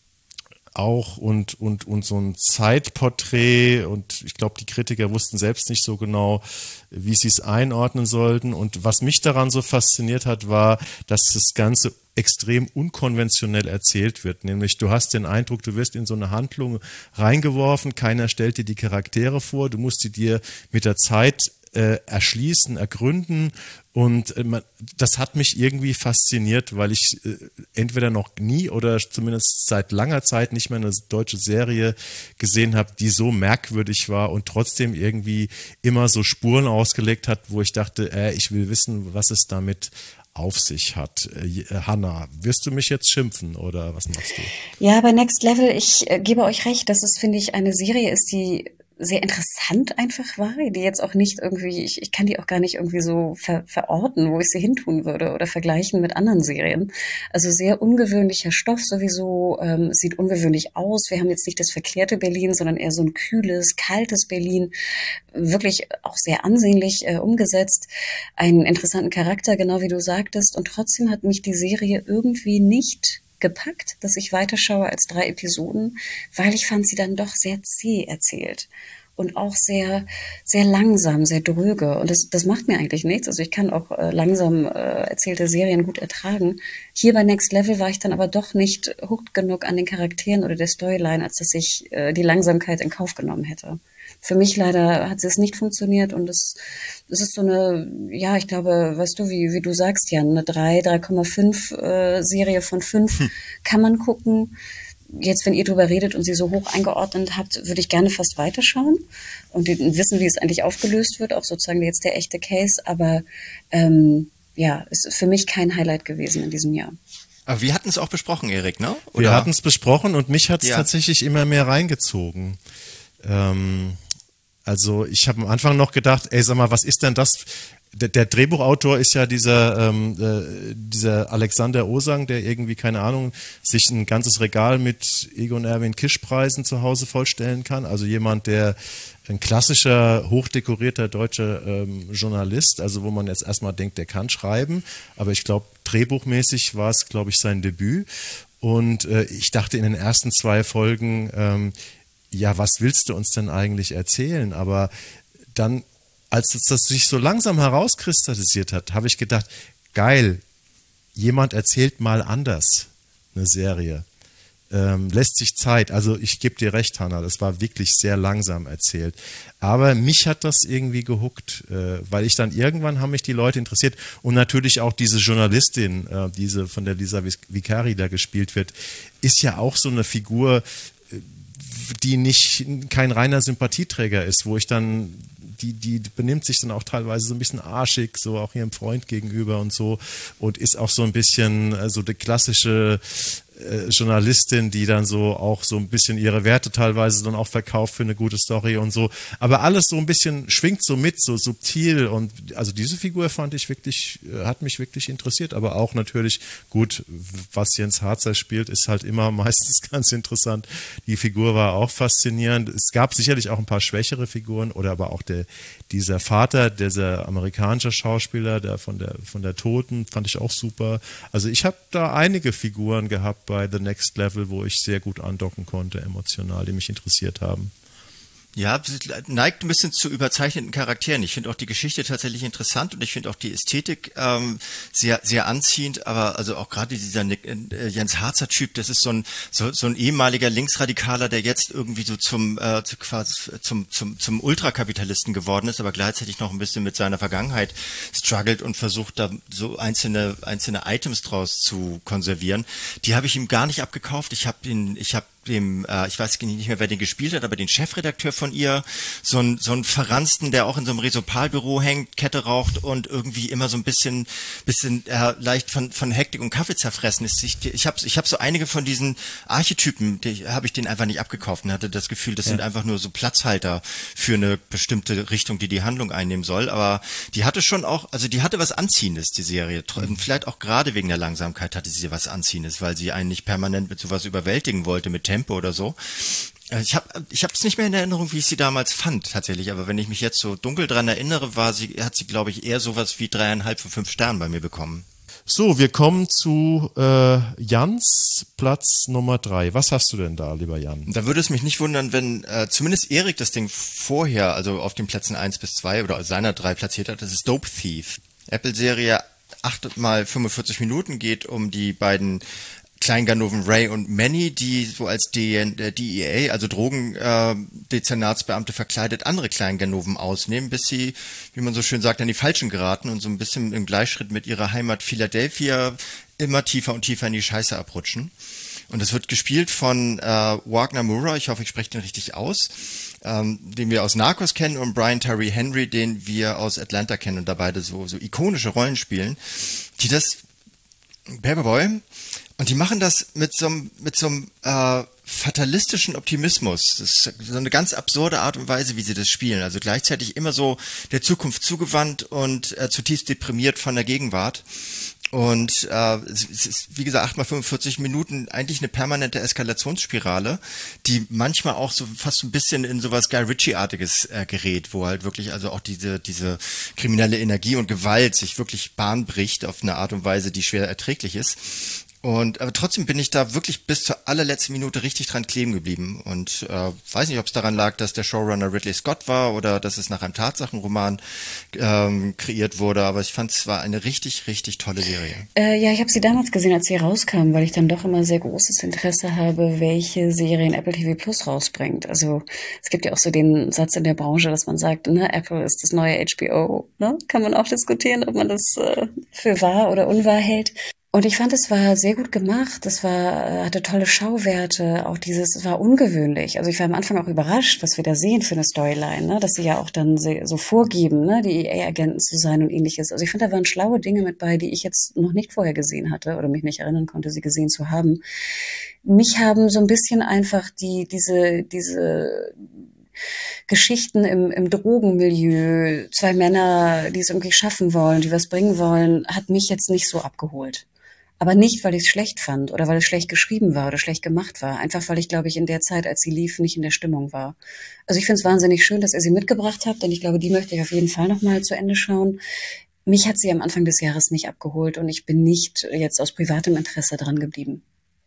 auch und, und, und so ein Zeitporträt und ich glaube, die Kritiker wussten selbst nicht so genau, wie sie es einordnen sollten. Und was mich daran so fasziniert hat, war, dass das Ganze extrem unkonventionell erzählt wird. Nämlich du hast den Eindruck, du wirst in so eine Handlung reingeworfen, keiner stellt dir die Charaktere vor, du musst sie dir mit der Zeit äh, erschließen, ergründen. Und äh, man, das hat mich irgendwie fasziniert, weil ich äh, entweder noch nie oder zumindest seit langer Zeit nicht mehr eine deutsche Serie gesehen habe, die so merkwürdig war und trotzdem irgendwie immer so Spuren ausgelegt hat, wo ich dachte, äh, ich will wissen, was es damit auf sich hat. Äh, Hannah, wirst du mich jetzt schimpfen oder was machst du? Ja, bei Next Level, ich äh, gebe euch recht, dass es, finde ich, eine Serie ist, die sehr interessant einfach war, die jetzt auch nicht irgendwie, ich, ich kann die auch gar nicht irgendwie so ver, verorten, wo ich sie hintun würde oder vergleichen mit anderen Serien. Also sehr ungewöhnlicher Stoff sowieso, ähm, sieht ungewöhnlich aus. Wir haben jetzt nicht das verklärte Berlin, sondern eher so ein kühles, kaltes Berlin. Wirklich auch sehr ansehnlich äh, umgesetzt. Einen interessanten Charakter, genau wie du sagtest. Und trotzdem hat mich die Serie irgendwie nicht gepackt, dass ich weiterschaue als drei Episoden, weil ich fand sie dann doch sehr zäh erzählt und auch sehr, sehr langsam, sehr dröge. Und das, das macht mir eigentlich nichts. Also ich kann auch äh, langsam äh, erzählte Serien gut ertragen. Hier bei Next Level war ich dann aber doch nicht hooked genug an den Charakteren oder der Storyline, als dass ich äh, die Langsamkeit in Kauf genommen hätte. Für mich leider hat es nicht funktioniert und es, es ist so eine, ja, ich glaube, weißt du, wie, wie du sagst, Jan, eine drei, drei Komma fünf äh, Serie von fünf hm. kann man gucken. Jetzt, wenn ihr drüber redet und sie so hoch eingeordnet habt, würde ich gerne fast weiterschauen und wissen, wie es eigentlich aufgelöst wird, auch sozusagen jetzt der echte Case, aber ähm, ja, ist für mich kein Highlight gewesen in diesem Jahr. Aber wir hatten es auch besprochen, Erik, ne? Oder? Wir hatten es besprochen und mich hat es ja. tatsächlich immer mehr reingezogen. Ähm, also ich habe am Anfang noch gedacht, ey, sag mal, was ist denn das? Der, der Drehbuchautor ist ja dieser, ähm, äh, dieser Alexander Osang, der irgendwie, keine Ahnung, sich ein ganzes Regal mit Egon Erwin Kisch-Preisen zu Hause vollstellen kann. Also jemand, der ein klassischer, hochdekorierter deutscher ähm, Journalist, also wo man jetzt erstmal denkt, der kann schreiben. Aber ich glaube, drehbuchmäßig war es, glaube ich, sein Debüt. Und äh, ich dachte in den ersten zwei Folgen, ähm, ja, was willst du uns denn eigentlich erzählen? Aber dann, als das sich so langsam herauskristallisiert hat, habe ich gedacht, geil, jemand erzählt mal anders eine Serie. Ähm, lässt sich Zeit. Also ich gebe dir recht, Hannah, das war wirklich sehr langsam erzählt. Aber mich hat das irgendwie gehuckt, äh, weil ich dann irgendwann haben mich die Leute interessiert und natürlich auch diese Journalistin, äh, diese von der Lisa Vicari da gespielt wird, ist ja auch so eine Figur, die nicht kein reiner Sympathieträger ist, wo ich dann Die, die benimmt sich dann auch teilweise so ein bisschen arschig, so auch ihrem Freund gegenüber und so und ist auch so ein bisschen äh, so die klassische äh, Journalistin, die dann so auch so ein bisschen ihre Werte teilweise dann auch verkauft für eine gute Story und so. Aber alles so ein bisschen schwingt so mit, so subtil und also diese Figur fand ich wirklich, äh, hat mich wirklich interessiert, aber auch natürlich gut, was Jens Harzer spielt, ist halt immer meistens ganz interessant. Die Figur war auch faszinierend. Es gab sicherlich auch ein paar schwächere Figuren oder aber auch der dieser Vater, dieser amerikanische Schauspieler, der von der von der Toten, fand ich auch super. Also ich habe da einige Figuren gehabt bei The Next Level, wo ich sehr gut andocken konnte, emotional, die mich interessiert haben. Ja, neigt ein bisschen zu überzeichneten Charakteren. Ich finde auch die Geschichte tatsächlich interessant und ich finde auch die Ästhetik ähm, sehr sehr anziehend, aber also auch gerade dieser Nick, äh, Jens Harzer Typ, das ist so ein so, so ein ehemaliger Linksradikaler, der jetzt irgendwie so zum äh, zu, quasi zum zum zum Ultrakapitalisten geworden ist, aber gleichzeitig noch ein bisschen mit seiner Vergangenheit struggelt und versucht da so einzelne einzelne Items draus zu konservieren. Die habe ich ihm gar nicht abgekauft. Ich habe ihn ich habe dem, äh, ich weiß nicht mehr, wer den gespielt hat, aber den Chefredakteur von ihr, so ein so ein Verransten, der auch in so einem Resopal-Büro hängt, Kette raucht und irgendwie immer so ein bisschen bisschen äh, leicht von von Hektik und Kaffee zerfressen ist. Ich ich habe ich habe so einige von diesen Archetypen, die habe ich den einfach nicht abgekauft und hatte das Gefühl, das ja. sind einfach nur so Platzhalter für eine bestimmte Richtung, die die Handlung einnehmen soll, aber die hatte schon auch, also die hatte was Anziehendes, die Serie. Mhm. Vielleicht auch gerade wegen der Langsamkeit hatte sie was Anziehendes, weil sie einen nicht permanent mit sowas überwältigen wollte, mit Tempo oder so. Ich habe ich habe es nicht mehr in Erinnerung, wie ich sie damals fand tatsächlich, aber wenn ich mich jetzt so dunkel dran erinnere, war sie hat sie glaube ich eher sowas wie dreieinhalb von fünf Sternen bei mir bekommen. So, wir kommen zu äh, Jans Platz Nummer drei. Was hast du denn da, lieber Jan? Da würde es mich nicht wundern, wenn äh, zumindest Erik das Ding vorher, also auf den Plätzen eins bis zwei oder seiner drei platziert hat. Das ist Dope Thief. Apple-Serie, acht mal fünfundvierzig Minuten, geht um die beiden Kleinganoven Ray und Manny, die so als D E A, also Drogendezernatsbeamte äh, verkleidet, andere Kleinganoven ausnehmen, bis sie, wie man so schön sagt, an die Falschen geraten und so ein bisschen im Gleichschritt mit ihrer Heimat Philadelphia immer tiefer und tiefer in die Scheiße abrutschen. Und es wird gespielt von äh, Wagner Moura, ich hoffe, ich spreche den richtig aus, ähm, den wir aus Narcos kennen, und Brian Tyree Henry, den wir aus Atlanta kennen und da beide so, so ikonische Rollen spielen, die das Paperboy, und die machen das mit so einem mit so einem äh, fatalistischen Optimismus. Das ist so eine ganz absurde Art und Weise, wie sie das spielen. Also gleichzeitig immer so der Zukunft zugewandt und äh, zutiefst deprimiert von der Gegenwart. Und äh, es ist, wie gesagt, acht mal fünfundvierzig Minuten eigentlich eine permanente Eskalationsspirale, die manchmal auch so fast ein bisschen in sowas Guy Ritchie-artiges äh, gerät, wo halt wirklich also auch diese diese kriminelle Energie und Gewalt sich wirklich Bahn bricht auf eine Art und Weise, die schwer erträglich ist. Und aber trotzdem bin ich da wirklich bis zur allerletzten Minute richtig dran kleben geblieben und äh, weiß nicht, ob es daran lag, dass der Showrunner Ridley Scott war oder dass es nach einem Tatsachenroman ähm, kreiert wurde, aber ich fand es war eine richtig, richtig tolle Serie. Äh, ja, ich habe sie damals gesehen, als sie rauskam, weil ich dann doch immer sehr großes Interesse habe, welche Serien Apple T V Plus rausbringt. Also es gibt ja auch so den Satz in der Branche, dass man sagt, ne, Apple ist das neue H B O. Ne? Kann man auch diskutieren, ob man das äh, für wahr oder unwahr hält. Und ich fand, es war sehr gut gemacht, es war, hatte tolle Schauwerte, auch dieses, es war ungewöhnlich. Also ich war am Anfang auch überrascht, was wir da sehen für eine Storyline, ne? Dass sie ja auch dann so vorgeben, ne? Die E A-Agenten zu sein und ähnliches. Also ich fand, da waren schlaue Dinge mit bei, die ich jetzt noch nicht vorher gesehen hatte oder mich nicht erinnern konnte, sie gesehen zu haben. Mich haben so ein bisschen einfach die, diese, diese Geschichten im, im Drogenmilieu, zwei Männer, die es irgendwie schaffen wollen, die was bringen wollen, hat mich jetzt nicht so abgeholt. Aber nicht, weil ich es schlecht fand oder weil es schlecht geschrieben war oder schlecht gemacht war. Einfach, weil ich, glaube ich, in der Zeit, als sie lief, nicht in der Stimmung war. Also ich finde es wahnsinnig schön, dass ihr sie mitgebracht habt, denn ich glaube, die möchte ich auf jeden Fall nochmal zu Ende schauen. Mich hat sie am Anfang des Jahres nicht abgeholt und ich bin nicht jetzt aus privatem Interesse dran geblieben.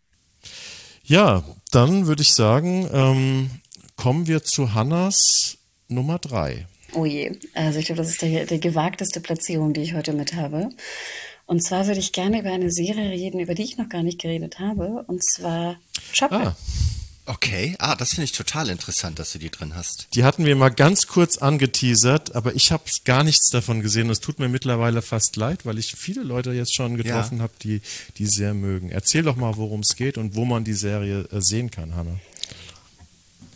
Ja, dann würde ich sagen, ähm, kommen wir zu Hannas Nummer drei. Oh je, also ich glaube, das ist die, die gewagteste Platzierung, die ich heute mit habe. Und zwar würde ich gerne über eine Serie reden, über die ich noch gar nicht geredet habe, und zwar Chopper. Ah. Okay, ah, das finde ich total interessant, dass du die drin hast. Die hatten wir mal ganz kurz angeteasert, aber ich habe gar nichts davon gesehen. Es tut mir mittlerweile fast leid, weil ich viele Leute jetzt schon getroffen ja. habe, die die sehr mögen. Erzähl doch mal, worum es geht und wo man die Serie äh, sehen kann, Hanna.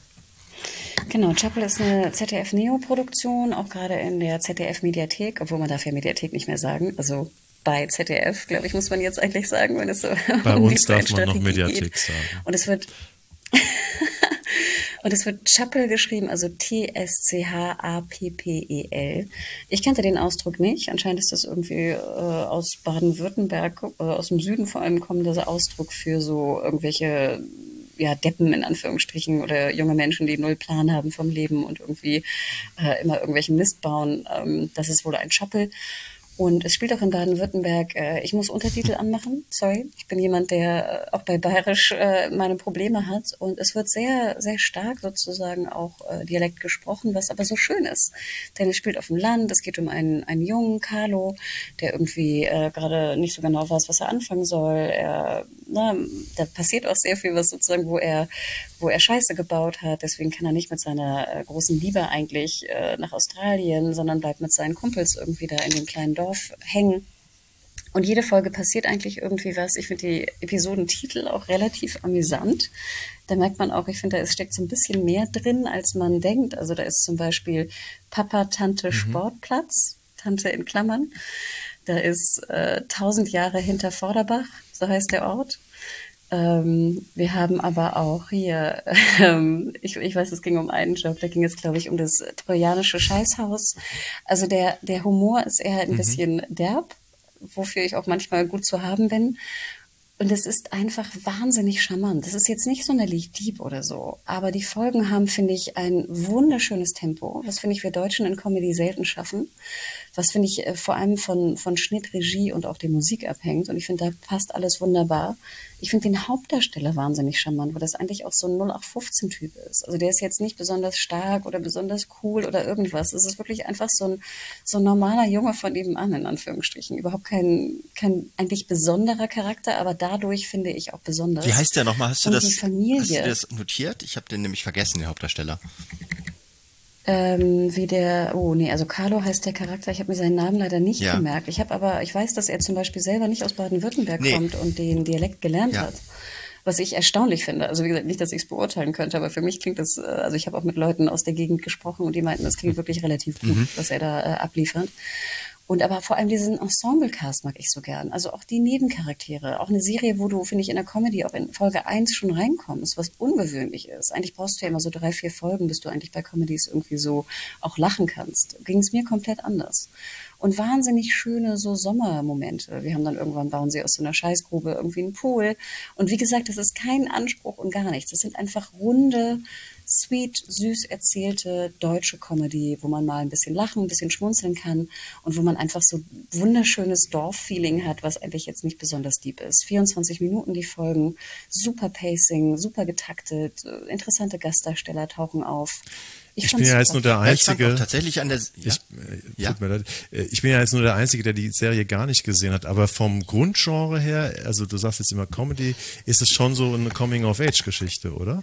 Genau, Chappell ist eine Z D F-Neo-Produktion, auch gerade in der Z D F-Mediathek, obwohl man darf ja Mediathek nicht mehr sagen, also bei Z D F, glaube ich, muss man jetzt eigentlich sagen, wenn es so bei um uns die darf man noch Strategie Mediathek geht. sagen. Und es wird und es wird Chappell geschrieben, also T S C H A P P E L. Ich kannte den Ausdruck nicht. Anscheinend ist das irgendwie äh, aus Baden-Württemberg, äh, aus dem Süden vor allem kommender Ausdruck für so irgendwelche ja, Deppen in Anführungsstrichen oder junge Menschen, die null Plan haben vom Leben und irgendwie äh, immer irgendwelchen Mist bauen. Ähm, das ist wohl ein Chappell. Und es spielt auch in Baden-Württemberg. Äh, ich muss Untertitel anmachen, sorry. Ich bin jemand, der äh, auch bei Bayerisch äh, meine Probleme hat. Und es wird sehr, sehr stark sozusagen auch äh, Dialekt gesprochen, was aber so schön ist. Denn es spielt auf dem Land. Es geht um einen, einen jungen Carlo, der irgendwie äh, gerade nicht so genau weiß, was er anfangen soll. Er, na, da passiert auch sehr viel, was sozusagen, wo er, wo er Scheiße gebaut hat. Deswegen kann er nicht mit seiner äh, großen Liebe eigentlich äh, nach Australien, sondern bleibt mit seinen Kumpels irgendwie da in dem kleinen Dorf hängen. Und jede Folge passiert eigentlich irgendwie was. Ich finde die Episodentitel auch relativ amüsant. Da merkt man auch, ich finde, da steckt so ein bisschen mehr drin, als man denkt. Also da ist zum Beispiel Papa, Tante, mhm. Sportplatz, Tante in Klammern. Da ist äh, tausend Jahre hinter Vorderbach, so heißt der Ort. Ähm, wir haben aber auch hier, ähm, ich, ich weiß, es ging um einen Job, da ging es, glaube ich, um das trojanische Scheißhaus. Also der, der Humor ist eher ein mhm. bisschen derb, wofür ich auch manchmal gut zu haben bin. Und es ist einfach wahnsinnig charmant. Das ist jetzt nicht sonderlich deep oder so, aber die Folgen haben, finde ich, ein wunderschönes Tempo, was, finde ich, wir Deutschen in Comedy selten schaffen, was, finde ich, vor allem von, von Schnitt, Regie und auch der Musik abhängt. Und ich finde, da passt alles wunderbar. Ich finde den Hauptdarsteller wahnsinnig charmant, weil das eigentlich auch so ein null acht fünfzehn Typ ist. Also der ist jetzt nicht besonders stark oder besonders cool oder irgendwas. Es ist wirklich einfach so ein, so ein normaler Junge von nebenan, in Anführungsstrichen. Überhaupt kein, kein eigentlich besonderer Charakter, aber dadurch finde ich auch besonders. Wie heißt der nochmal? Hast du, und das, die Familie, hast du das notiert? Ich habe den nämlich vergessen, den Hauptdarsteller. Ähm, wie der, oh nee, also Carlo heißt der Charakter, ich habe mir seinen Namen leider nicht ja. gemerkt. Ich habe aber, ich weiß, dass er zum Beispiel selber nicht aus Baden-Württemberg nee. kommt und den Dialekt gelernt ja. hat. Was ich erstaunlich finde. Also wie gesagt, nicht, dass ich es beurteilen könnte, aber für mich klingt das, also ich habe auch mit Leuten aus der Gegend gesprochen und die meinten, das klingt wirklich relativ gut, mhm. was er da äh, abliefert. Und aber vor allem diesen Ensemble-Cast mag ich so gern. Also auch die Nebencharaktere. Auch eine Serie, wo du, finde ich, in der Comedy auch in Folge eins schon reinkommst, was ungewöhnlich ist. Eigentlich brauchst du ja immer so drei, vier Folgen, bis du eigentlich bei Comedies irgendwie so auch lachen kannst. Ging es mir komplett anders. Und wahnsinnig schöne so Sommermomente. Wir haben dann irgendwann, bauen sie aus so einer Scheißgrube irgendwie einen Pool. Und wie gesagt, das ist kein Anspruch und gar nichts. Das sind einfach runde, sweet, süß erzählte deutsche Comedy, wo man mal ein bisschen lachen, ein bisschen schmunzeln kann und wo man einfach so wunderschönes Dorffeeling hat, was eigentlich jetzt nicht besonders deep ist. vierundzwanzig Minuten die Folgen, super Pacing, super getaktet, interessante Gastdarsteller tauchen auf. Ich, ich bin ja jetzt nur der Einzige. Ja, ich tatsächlich an der, ja? Ich, äh, ja? tut mir leid. Ich bin ja jetzt nur der Einzige, der die Serie gar nicht gesehen hat. Aber vom Grundgenre her, also du sagst jetzt immer Comedy, ist es schon so eine Coming-of-Age-Geschichte, oder?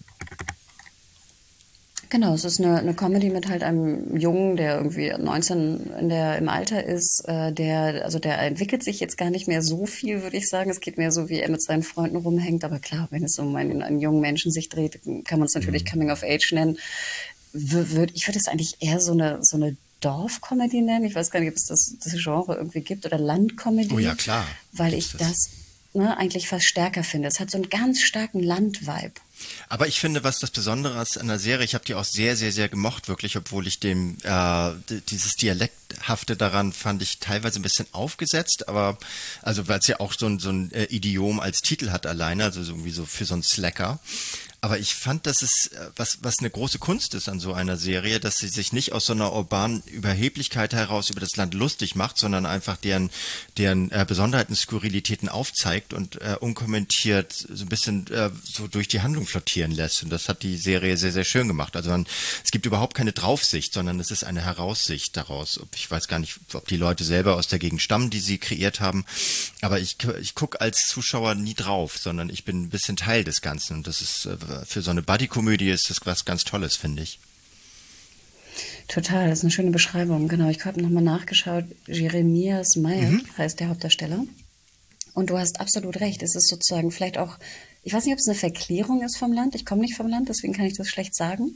Genau, es ist eine, eine Comedy mit halt einem Jungen, der irgendwie neunzehn in der, im Alter ist, äh, der, also der entwickelt sich jetzt gar nicht mehr so viel, würde ich sagen. Es geht mehr so, wie er mit seinen Freunden rumhängt. Aber klar, wenn es um einen, einen jungen Menschen sich dreht, kann man es natürlich mhm. Coming of Age nennen. Würd, ich würde es eigentlich eher so eine, so eine Dorf-Comedy nennen. Ich weiß gar nicht, ob es das, das Genre irgendwie gibt oder Land-Comedy. Oh ja, klar. Weil ich das ne, eigentlich fast stärker finde. Es hat so einen ganz starken Land-Vibe. Aber ich finde, was das Besondere ist an der Serie, ich habe die auch sehr, sehr, sehr gemocht, wirklich, obwohl ich dem, äh, dieses Dialekthafte daran fand ich teilweise ein bisschen aufgesetzt, aber, also, weil es ja auch so ein, so ein äh, Idiom als Titel hat alleine, also irgendwie so für so einen Slacker. Aber ich fand, dass es, was, was eine große Kunst ist an so einer Serie, dass sie sich nicht aus so einer urbanen Überheblichkeit heraus über das Land lustig macht, sondern einfach deren, deren äh, Besonderheiten, Skurrilitäten aufzeigt und äh, unkommentiert so ein bisschen äh, so durch die Handlung flottieren lässt. Und das hat die Serie sehr, sehr schön gemacht. Also man, es gibt überhaupt keine Draufsicht, sondern es ist eine Heraussicht daraus. Ich weiß gar nicht, ob die Leute selber aus der Gegend stammen, die sie kreiert haben. Aber ich, ich gucke als Zuschauer nie drauf, sondern ich bin ein bisschen Teil des Ganzen. Und das ist äh, für so eine Buddy-Komödie ist das was ganz Tolles, finde ich. Total, das ist eine schöne Beschreibung. Genau, ich habe nochmal nachgeschaut. Jeremias Meyer mhm. heißt der Hauptdarsteller. Und du hast absolut recht. Es ist sozusagen vielleicht auch, ich weiß nicht, ob es eine Verklärung ist vom Land. Ich komme nicht vom Land, deswegen kann ich das schlecht sagen.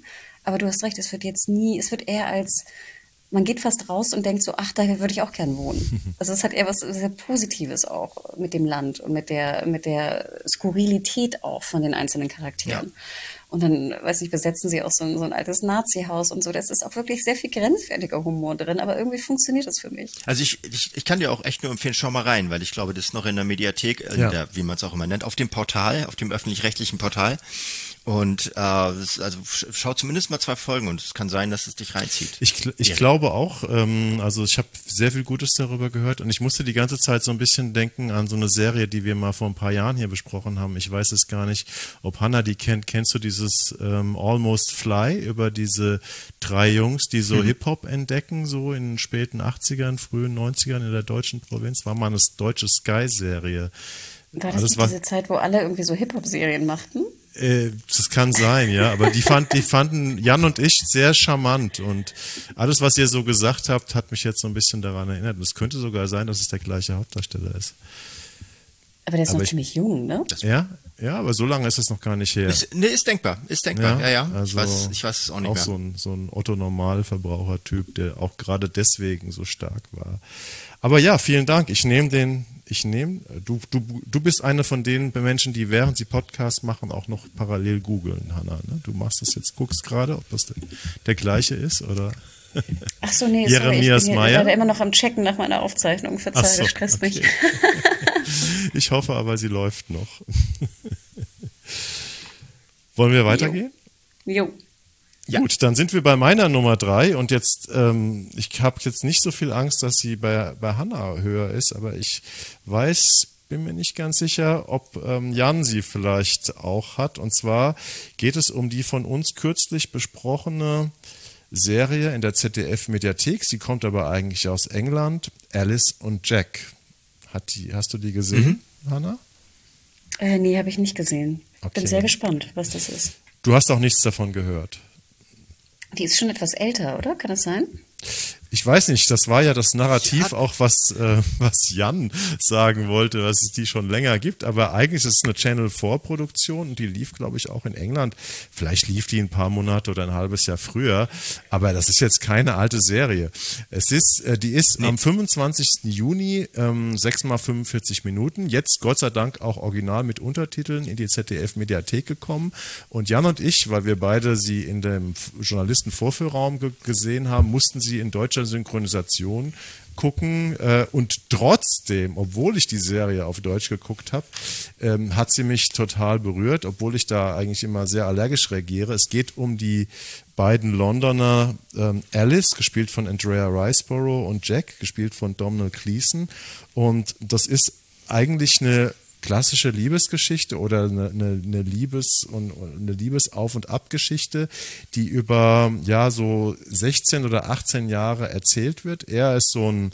aber du hast recht, es wird jetzt nie, es wird eher als, man geht fast raus und denkt so, ach, da würde ich auch gern wohnen. Also es hat eher was sehr Positives auch mit dem Land und mit der, mit der Skurrilität auch von den einzelnen Charakteren. Ja. Und dann, weiß nicht, besetzen sie auch so ein, so ein altes Nazi-Haus und so. Das ist auch wirklich sehr viel grenzwertiger Humor drin, aber irgendwie funktioniert das für mich. Also ich, ich, ich kann dir auch echt nur empfehlen, schau mal rein, weil ich glaube, das ist noch in der Mediathek, in ja. der, wie man es auch immer nennt, auf dem Portal, auf dem öffentlich-rechtlichen Portal. Und äh, also schau zumindest mal zwei Folgen und es kann sein, dass es dich reinzieht. Ich, ich glaube auch, ähm, also ich habe sehr viel Gutes darüber gehört und ich musste die ganze Zeit so ein bisschen denken an so eine Serie, die wir mal vor ein paar Jahren hier besprochen haben. Ich weiß es gar nicht, ob Hannah die kennt. Kennst du dieses ähm, Almost Fly über diese drei Jungs, die so mhm. Hip-Hop entdecken, so in den späten achtzigern, frühen neunzigern in der deutschen Provinz? War mal eine deutsche Sky-Serie. War das nicht diese Zeit, wo alle irgendwie so Hip-Hop-Serien machten? Das kann sein, ja, aber die, fand, die fanden Jan und ich sehr charmant und alles, was ihr so gesagt habt, hat mich jetzt so ein bisschen daran erinnert. Und es könnte sogar sein, dass es der gleiche Hauptdarsteller ist. Aber der ist aber noch ich, ziemlich jung, ne? Ja, ja, aber so lange ist es noch gar nicht her. Ist, nee, ist denkbar, ist denkbar, ja, ja. ja. Also ich, weiß, ich weiß es auch nicht auch mehr. Auch so ein, so ein Otto-Normalverbraucher-Typ, der auch gerade deswegen so stark war. Aber ja, vielen Dank. Ich nehme den, ich nehme, du, du, du bist eine von den Menschen, die während sie Podcasts machen, auch noch parallel googeln, Hannah. Ne? Du machst das jetzt, guckst gerade, ob das der, der gleiche ist oder... Ach so, nee, Jeremias sorry, ich bin Meyer. leider immer noch am Checken nach meiner Aufzeichnung. Verzeih, so, das stresst okay. mich. Ich hoffe aber, sie läuft noch. Wollen wir weitergehen? Jo. jo. Ja. Gut, dann sind wir bei meiner Nummer drei und jetzt, ähm, ich habe jetzt nicht so viel Angst, dass sie bei, bei Hannah höher ist, aber ich weiß, bin mir nicht ganz sicher, ob ähm, Jan sie vielleicht auch hat. Und zwar geht es um die von uns kürzlich besprochene Serie in der Z D F-Mediathek. Sie kommt aber eigentlich aus England. Alice und Jack. Hat die, hast du die gesehen, mhm. Hannah? Äh, nee, habe ich nicht gesehen. Okay. Bin sehr gespannt, was das ist. Du hast auch nichts davon gehört. Die ist schon etwas älter, oder? Kann das sein? Ich weiß nicht, das war ja das Narrativ ja. auch, was, äh, was Jan sagen wollte, was es die schon länger gibt, aber eigentlich ist es eine Channel vier Produktion und die lief, glaube ich, auch in England. Vielleicht lief die ein paar Monate oder ein halbes Jahr früher, aber das ist jetzt keine alte Serie. Es ist, äh, die ist nee. am fünfundzwanzigsten Juni, ähm, sechs mal fünfundvierzig Minuten, jetzt Gott sei Dank auch original mit Untertiteln in die Z D F-Mediathek gekommen und Jan und ich, weil wir beide sie in dem Journalistenvorführraum ge- gesehen haben, mussten sie in deutscher Synchronisation gucken äh, und trotzdem, obwohl ich die Serie auf Deutsch geguckt habe, ähm, hat sie mich total berührt, obwohl ich da eigentlich immer sehr allergisch reagiere. Es geht um die beiden Londoner ähm, Alice, gespielt von Andrea Riseborough, und Jack, gespielt von Domhnall Gleeson, und das ist eigentlich eine klassische Liebesgeschichte oder eine, eine, eine Liebes- und eine Liebesauf- und Abgeschichte, die über ja so sechzehn oder achtzehn Jahre erzählt wird. Er ist so ein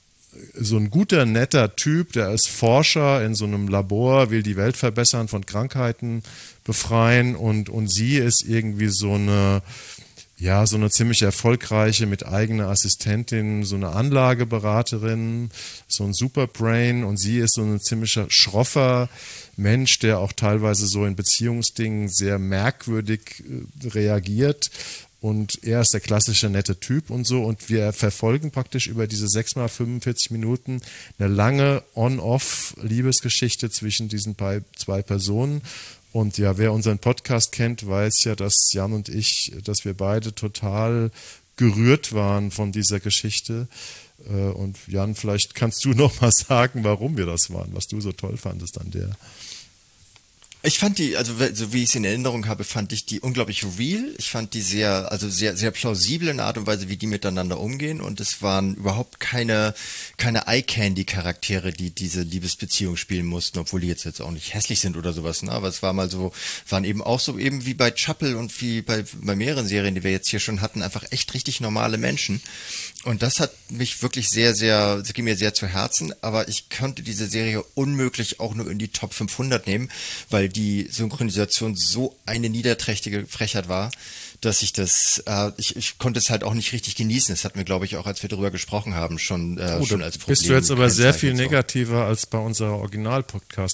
so ein guter, netter Typ, der ist Forscher in so einem Labor, will die Welt verbessern, von Krankheiten befreien, und und sie ist irgendwie so eine Ja, so eine ziemlich erfolgreiche mit eigener Assistentin, so eine Anlageberaterin, so ein Superbrain, und sie ist so ein ziemlicher schroffer Mensch, der auch teilweise so in Beziehungsdingen sehr merkwürdig äh, reagiert, und er ist der klassische nette Typ und so, und wir verfolgen praktisch über diese sechs mal fünfundvierzig Minuten eine lange On-Off-Liebesgeschichte zwischen diesen zwei Personen. Und ja, wer unseren Podcast kennt, weiß ja, dass Jan und ich, dass wir beide total gerührt waren von dieser Geschichte. Und Jan, vielleicht kannst du noch mal sagen, warum wir das waren, was du so toll fandest an der. Ich fand die, also so wie ich sie in Erinnerung habe, fand ich die unglaublich real. Ich fand die sehr, also sehr, sehr plausibel in der Art und Weise, wie die miteinander umgehen. Und es waren überhaupt keine, keine Eye-Candy-Charaktere, die diese Liebesbeziehung spielen mussten, obwohl die jetzt, jetzt auch nicht hässlich sind oder sowas. Ne? Aber es war mal so, waren eben auch so eben wie bei Chappell und wie bei, bei mehreren Serien, die wir jetzt hier schon hatten, einfach echt richtig normale Menschen. Und das hat mich wirklich sehr, sehr, das ging mir sehr zu Herzen. Aber ich konnte diese Serie unmöglich auch nur in die Top fünfhundert nehmen, weil die Synchronisation so eine niederträchtige Frechheit war, dass ich das, äh, ich, ich konnte es halt auch nicht richtig genießen. Das hatten wir, glaube ich, auch, als wir darüber gesprochen haben, schon, äh, oh, schon als Problem. Bist du jetzt aber sehr viel negativer als bei unserer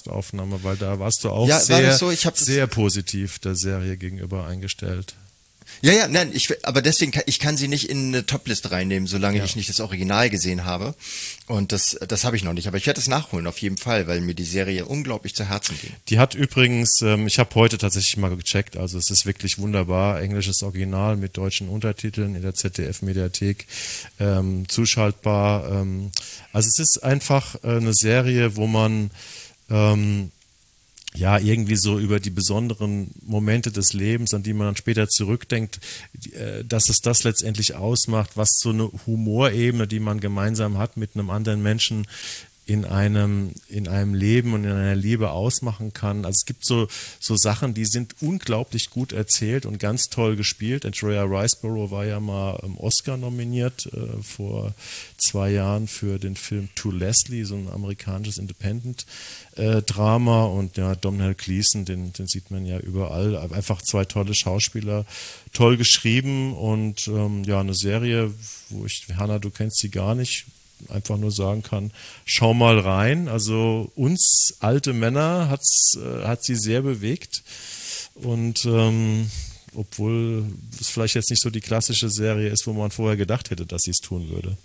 Original-Podcast-Aufnahme, weil da warst du auch ja, sehr, so? Ich hab sehr positiv der Serie gegenüber eingestellt. Ja, ja, nein, ich, aber deswegen kann ich kann sie nicht in eine Toplist reinnehmen, solange Ja. ich nicht das Original gesehen habe. Und das, das habe ich noch nicht. Aber ich werde es nachholen, auf jeden Fall, weil mir die Serie unglaublich zu Herzen ging. Die hat übrigens, ähm, ich habe heute tatsächlich mal gecheckt, also es ist wirklich wunderbar, englisches Original mit deutschen Untertiteln in der Z D F-Mediathek, ähm, zuschaltbar. Ähm, also es ist einfach äh, eine Serie, wo man ähm, ja, irgendwie so über die besonderen Momente des Lebens, an die man dann später zurückdenkt, äh, dass es das letztendlich ausmacht, was so eine Humorebene, die man gemeinsam hat mit einem anderen Menschen, in einem, in einem Leben und in einer Liebe ausmachen kann. Also es gibt so, so Sachen, die sind unglaublich gut erzählt und ganz toll gespielt. Andrea Riseborough war ja mal ähm, Oscar nominiert äh, vor zwei Jahren für den Film To Leslie, so ein amerikanisches Independent-Drama. Und ja, Domhnall Gleeson, den, den sieht man ja überall. Einfach zwei tolle Schauspieler, toll geschrieben und ähm, ja, eine Serie, wo ich, Hanna, du kennst sie gar nicht, einfach nur sagen kann, schau mal rein. Also uns alte Männer hat's, äh, hat sie sehr bewegt und ähm, obwohl es vielleicht jetzt nicht so die klassische Serie ist, wo man vorher gedacht hätte, dass sie es tun würde.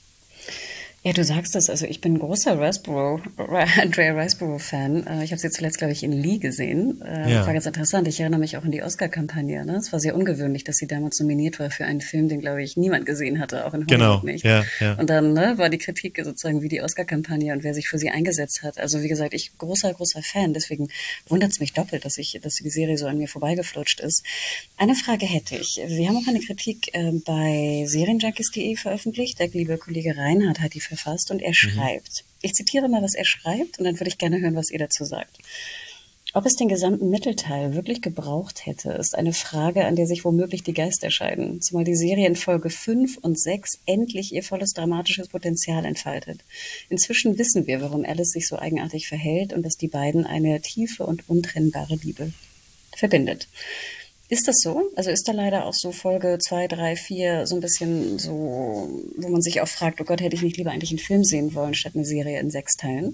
Ja, du sagst es, also ich bin ein großer Riseborough, Andrea Riseborough-Fan. Ich habe sie zuletzt, glaube ich, in Lee gesehen. Das Ja. war ganz interessant. Ich erinnere mich auch an die Oscar-Kampagne. Ne? Es war sehr ungewöhnlich, dass sie damals nominiert war für einen Film, den, glaube ich, niemand gesehen hatte, auch in Hollywood Genau, nicht. ja, ja. Und dann ne, war die Kritik sozusagen wie die Oscar-Kampagne und wer sich für sie eingesetzt hat. Also wie gesagt, ich großer, großer Fan. Deswegen wundert es mich doppelt, dass ich, dass die Serie so an mir vorbeigeflutscht ist. Eine Frage hätte ich. Wir haben auch eine Kritik äh, bei serienjunkies punkt de veröffentlicht. Der liebe Kollege Reinhard hat die verfasst und er schreibt. Ich zitiere mal, was er schreibt und dann würde ich gerne hören, was ihr dazu sagt. Ob es den gesamten Mittelteil wirklich gebraucht hätte, ist eine Frage, an der sich womöglich die Geister scheiden, zumal die Serie in Folge fünf und sechs endlich ihr volles dramatisches Potenzial entfaltet. Inzwischen wissen wir, warum Alice sich so eigenartig verhält und dass die beiden eine tiefe und untrennbare Liebe verbindet. Ist das so? Also ist da leider auch so Folge zwei, drei, vier so ein bisschen so, wo man sich auch fragt, oh Gott, hätte ich nicht lieber eigentlich einen Film sehen wollen, statt eine Serie in sechs Teilen?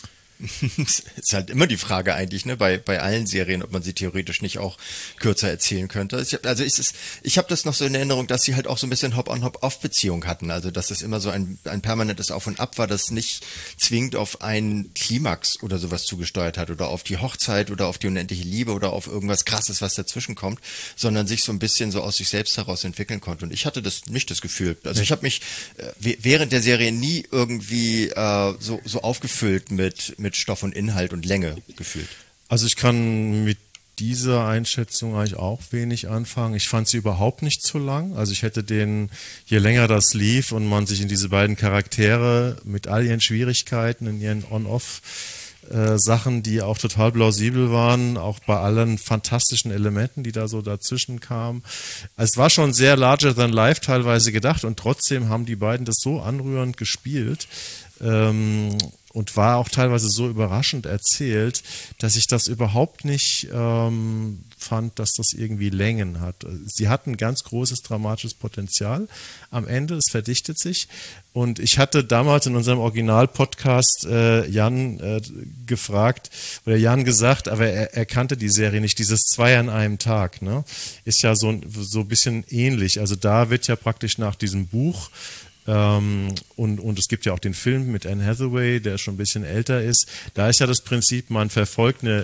Ist halt immer die Frage eigentlich, ne, bei, bei allen Serien, ob man sie theoretisch nicht auch kürzer erzählen könnte. Ich hab, also ich, ist, ich habe das noch so in Erinnerung, dass sie halt auch so ein bisschen Hop-on-Hop-off-Beziehung hatten. Also dass es immer so ein, ein permanentes Auf und Ab war, das nicht zwingend auf einen Klimax oder sowas zugesteuert hat oder auf die Hochzeit oder auf die unendliche Liebe oder auf irgendwas Krasses, was dazwischen kommt, sondern sich so ein bisschen so aus sich selbst heraus entwickeln konnte. Und ich hatte das nicht das Gefühl. Also ich habe mich äh, während der Serie nie irgendwie äh, so, so aufgefüllt mit, mit Stoff und Inhalt und Länge gefühlt. Also ich kann mit dieser Einschätzung eigentlich auch wenig anfangen. Ich fand sie überhaupt nicht zu lang. Also ich hätte den, je länger das lief und man sich in diese beiden Charaktere mit all ihren Schwierigkeiten, in ihren On-Off äh, Sachen, die auch total plausibel waren, auch bei allen fantastischen Elementen, die da so dazwischen kamen. Es war schon sehr larger than life teilweise gedacht und trotzdem haben die beiden das so anrührend gespielt, ähm, und war auch teilweise so überraschend erzählt, dass ich das überhaupt nicht ähm, fand, dass das irgendwie Längen hat. Sie hatten ganz großes dramatisches Potenzial am Ende, es verdichtet sich. Und ich hatte damals in unserem Original-Podcast äh, Jan äh, gefragt, oder Jan gesagt, aber er, er kannte die Serie nicht, dieses Zwei an einem Tag, ne? Ist ja so, so ein bisschen ähnlich. Also da wird ja praktisch nach diesem Buch Ähm, und, und es gibt ja auch den Film mit Anne Hathaway, der schon ein bisschen älter ist. Da ist ja das Prinzip, man verfolgt eine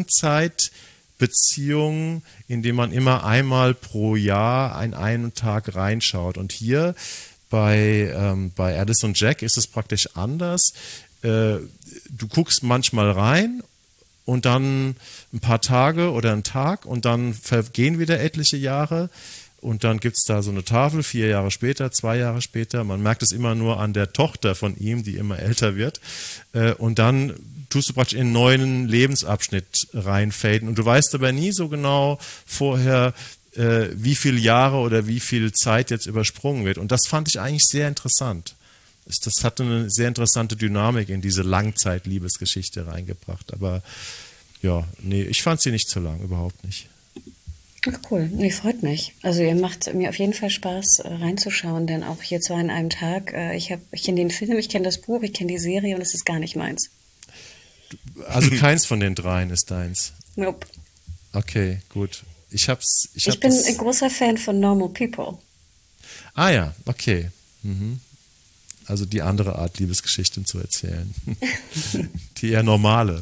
Langzeitbeziehung, indem man immer einmal pro Jahr an einen Tag reinschaut. Und hier bei, ähm, bei Alice und Jack ist es praktisch anders. Äh, du guckst manchmal rein und dann ein paar Tage oder einen Tag und dann vergehen wieder etliche Jahre. Und dann gibt es da so eine Tafel, vier Jahre später, zwei Jahre später. Man merkt es immer nur an der Tochter von ihm, die immer älter wird. Und dann tust du praktisch in einen neuen Lebensabschnitt reinfaden. Und du weißt aber nie so genau vorher, wie viele Jahre oder wie viel Zeit jetzt übersprungen wird. Und das fand ich eigentlich sehr interessant. Das hatte eine sehr interessante Dynamik in diese Langzeit-Liebesgeschichte reingebracht. Aber ja, nee, ich fand sie nicht zu lang, überhaupt nicht. Ach cool, nee, freut mich. Also ihr macht mir auf jeden Fall Spaß reinzuschauen, denn auch hier Zwei an einem Tag, ich habe, ich kenne den Film, ich kenne das Buch, ich kenne die Serie und es ist gar nicht meins. Also keins von den dreien ist deins? Nope. Okay, gut. Ich hab's. Ich, Ich hab bin das, ein großer Fan von Normal People. Ah ja, okay. Mhm. Also die andere Art, Liebesgeschichten zu erzählen. Die eher normale.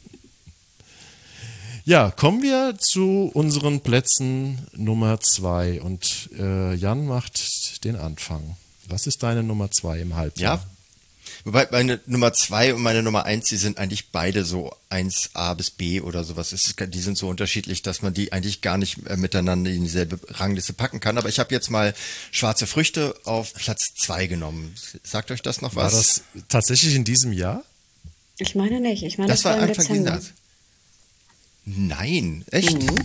Ja, kommen wir zu unseren Plätzen Nummer zwei. Und äh, Jan macht den Anfang. Was ist deine Nummer zwei im Halbjahr? Ja, wobei meine Nummer zwei und meine Nummer eins, die sind eigentlich beide so eins a bis B oder sowas. Es ist, die sind so unterschiedlich, dass man die eigentlich gar nicht äh, miteinander in dieselbe Rangliste packen kann. Aber ich habe jetzt mal Schwarze Früchte auf Platz zwei genommen. Sagt euch das noch was? War das tatsächlich in diesem Jahr? Ich meine nicht. Ich meine, Das das, war war im Anfang dieses Dezember. Jahres. Nein, echt? Mhm.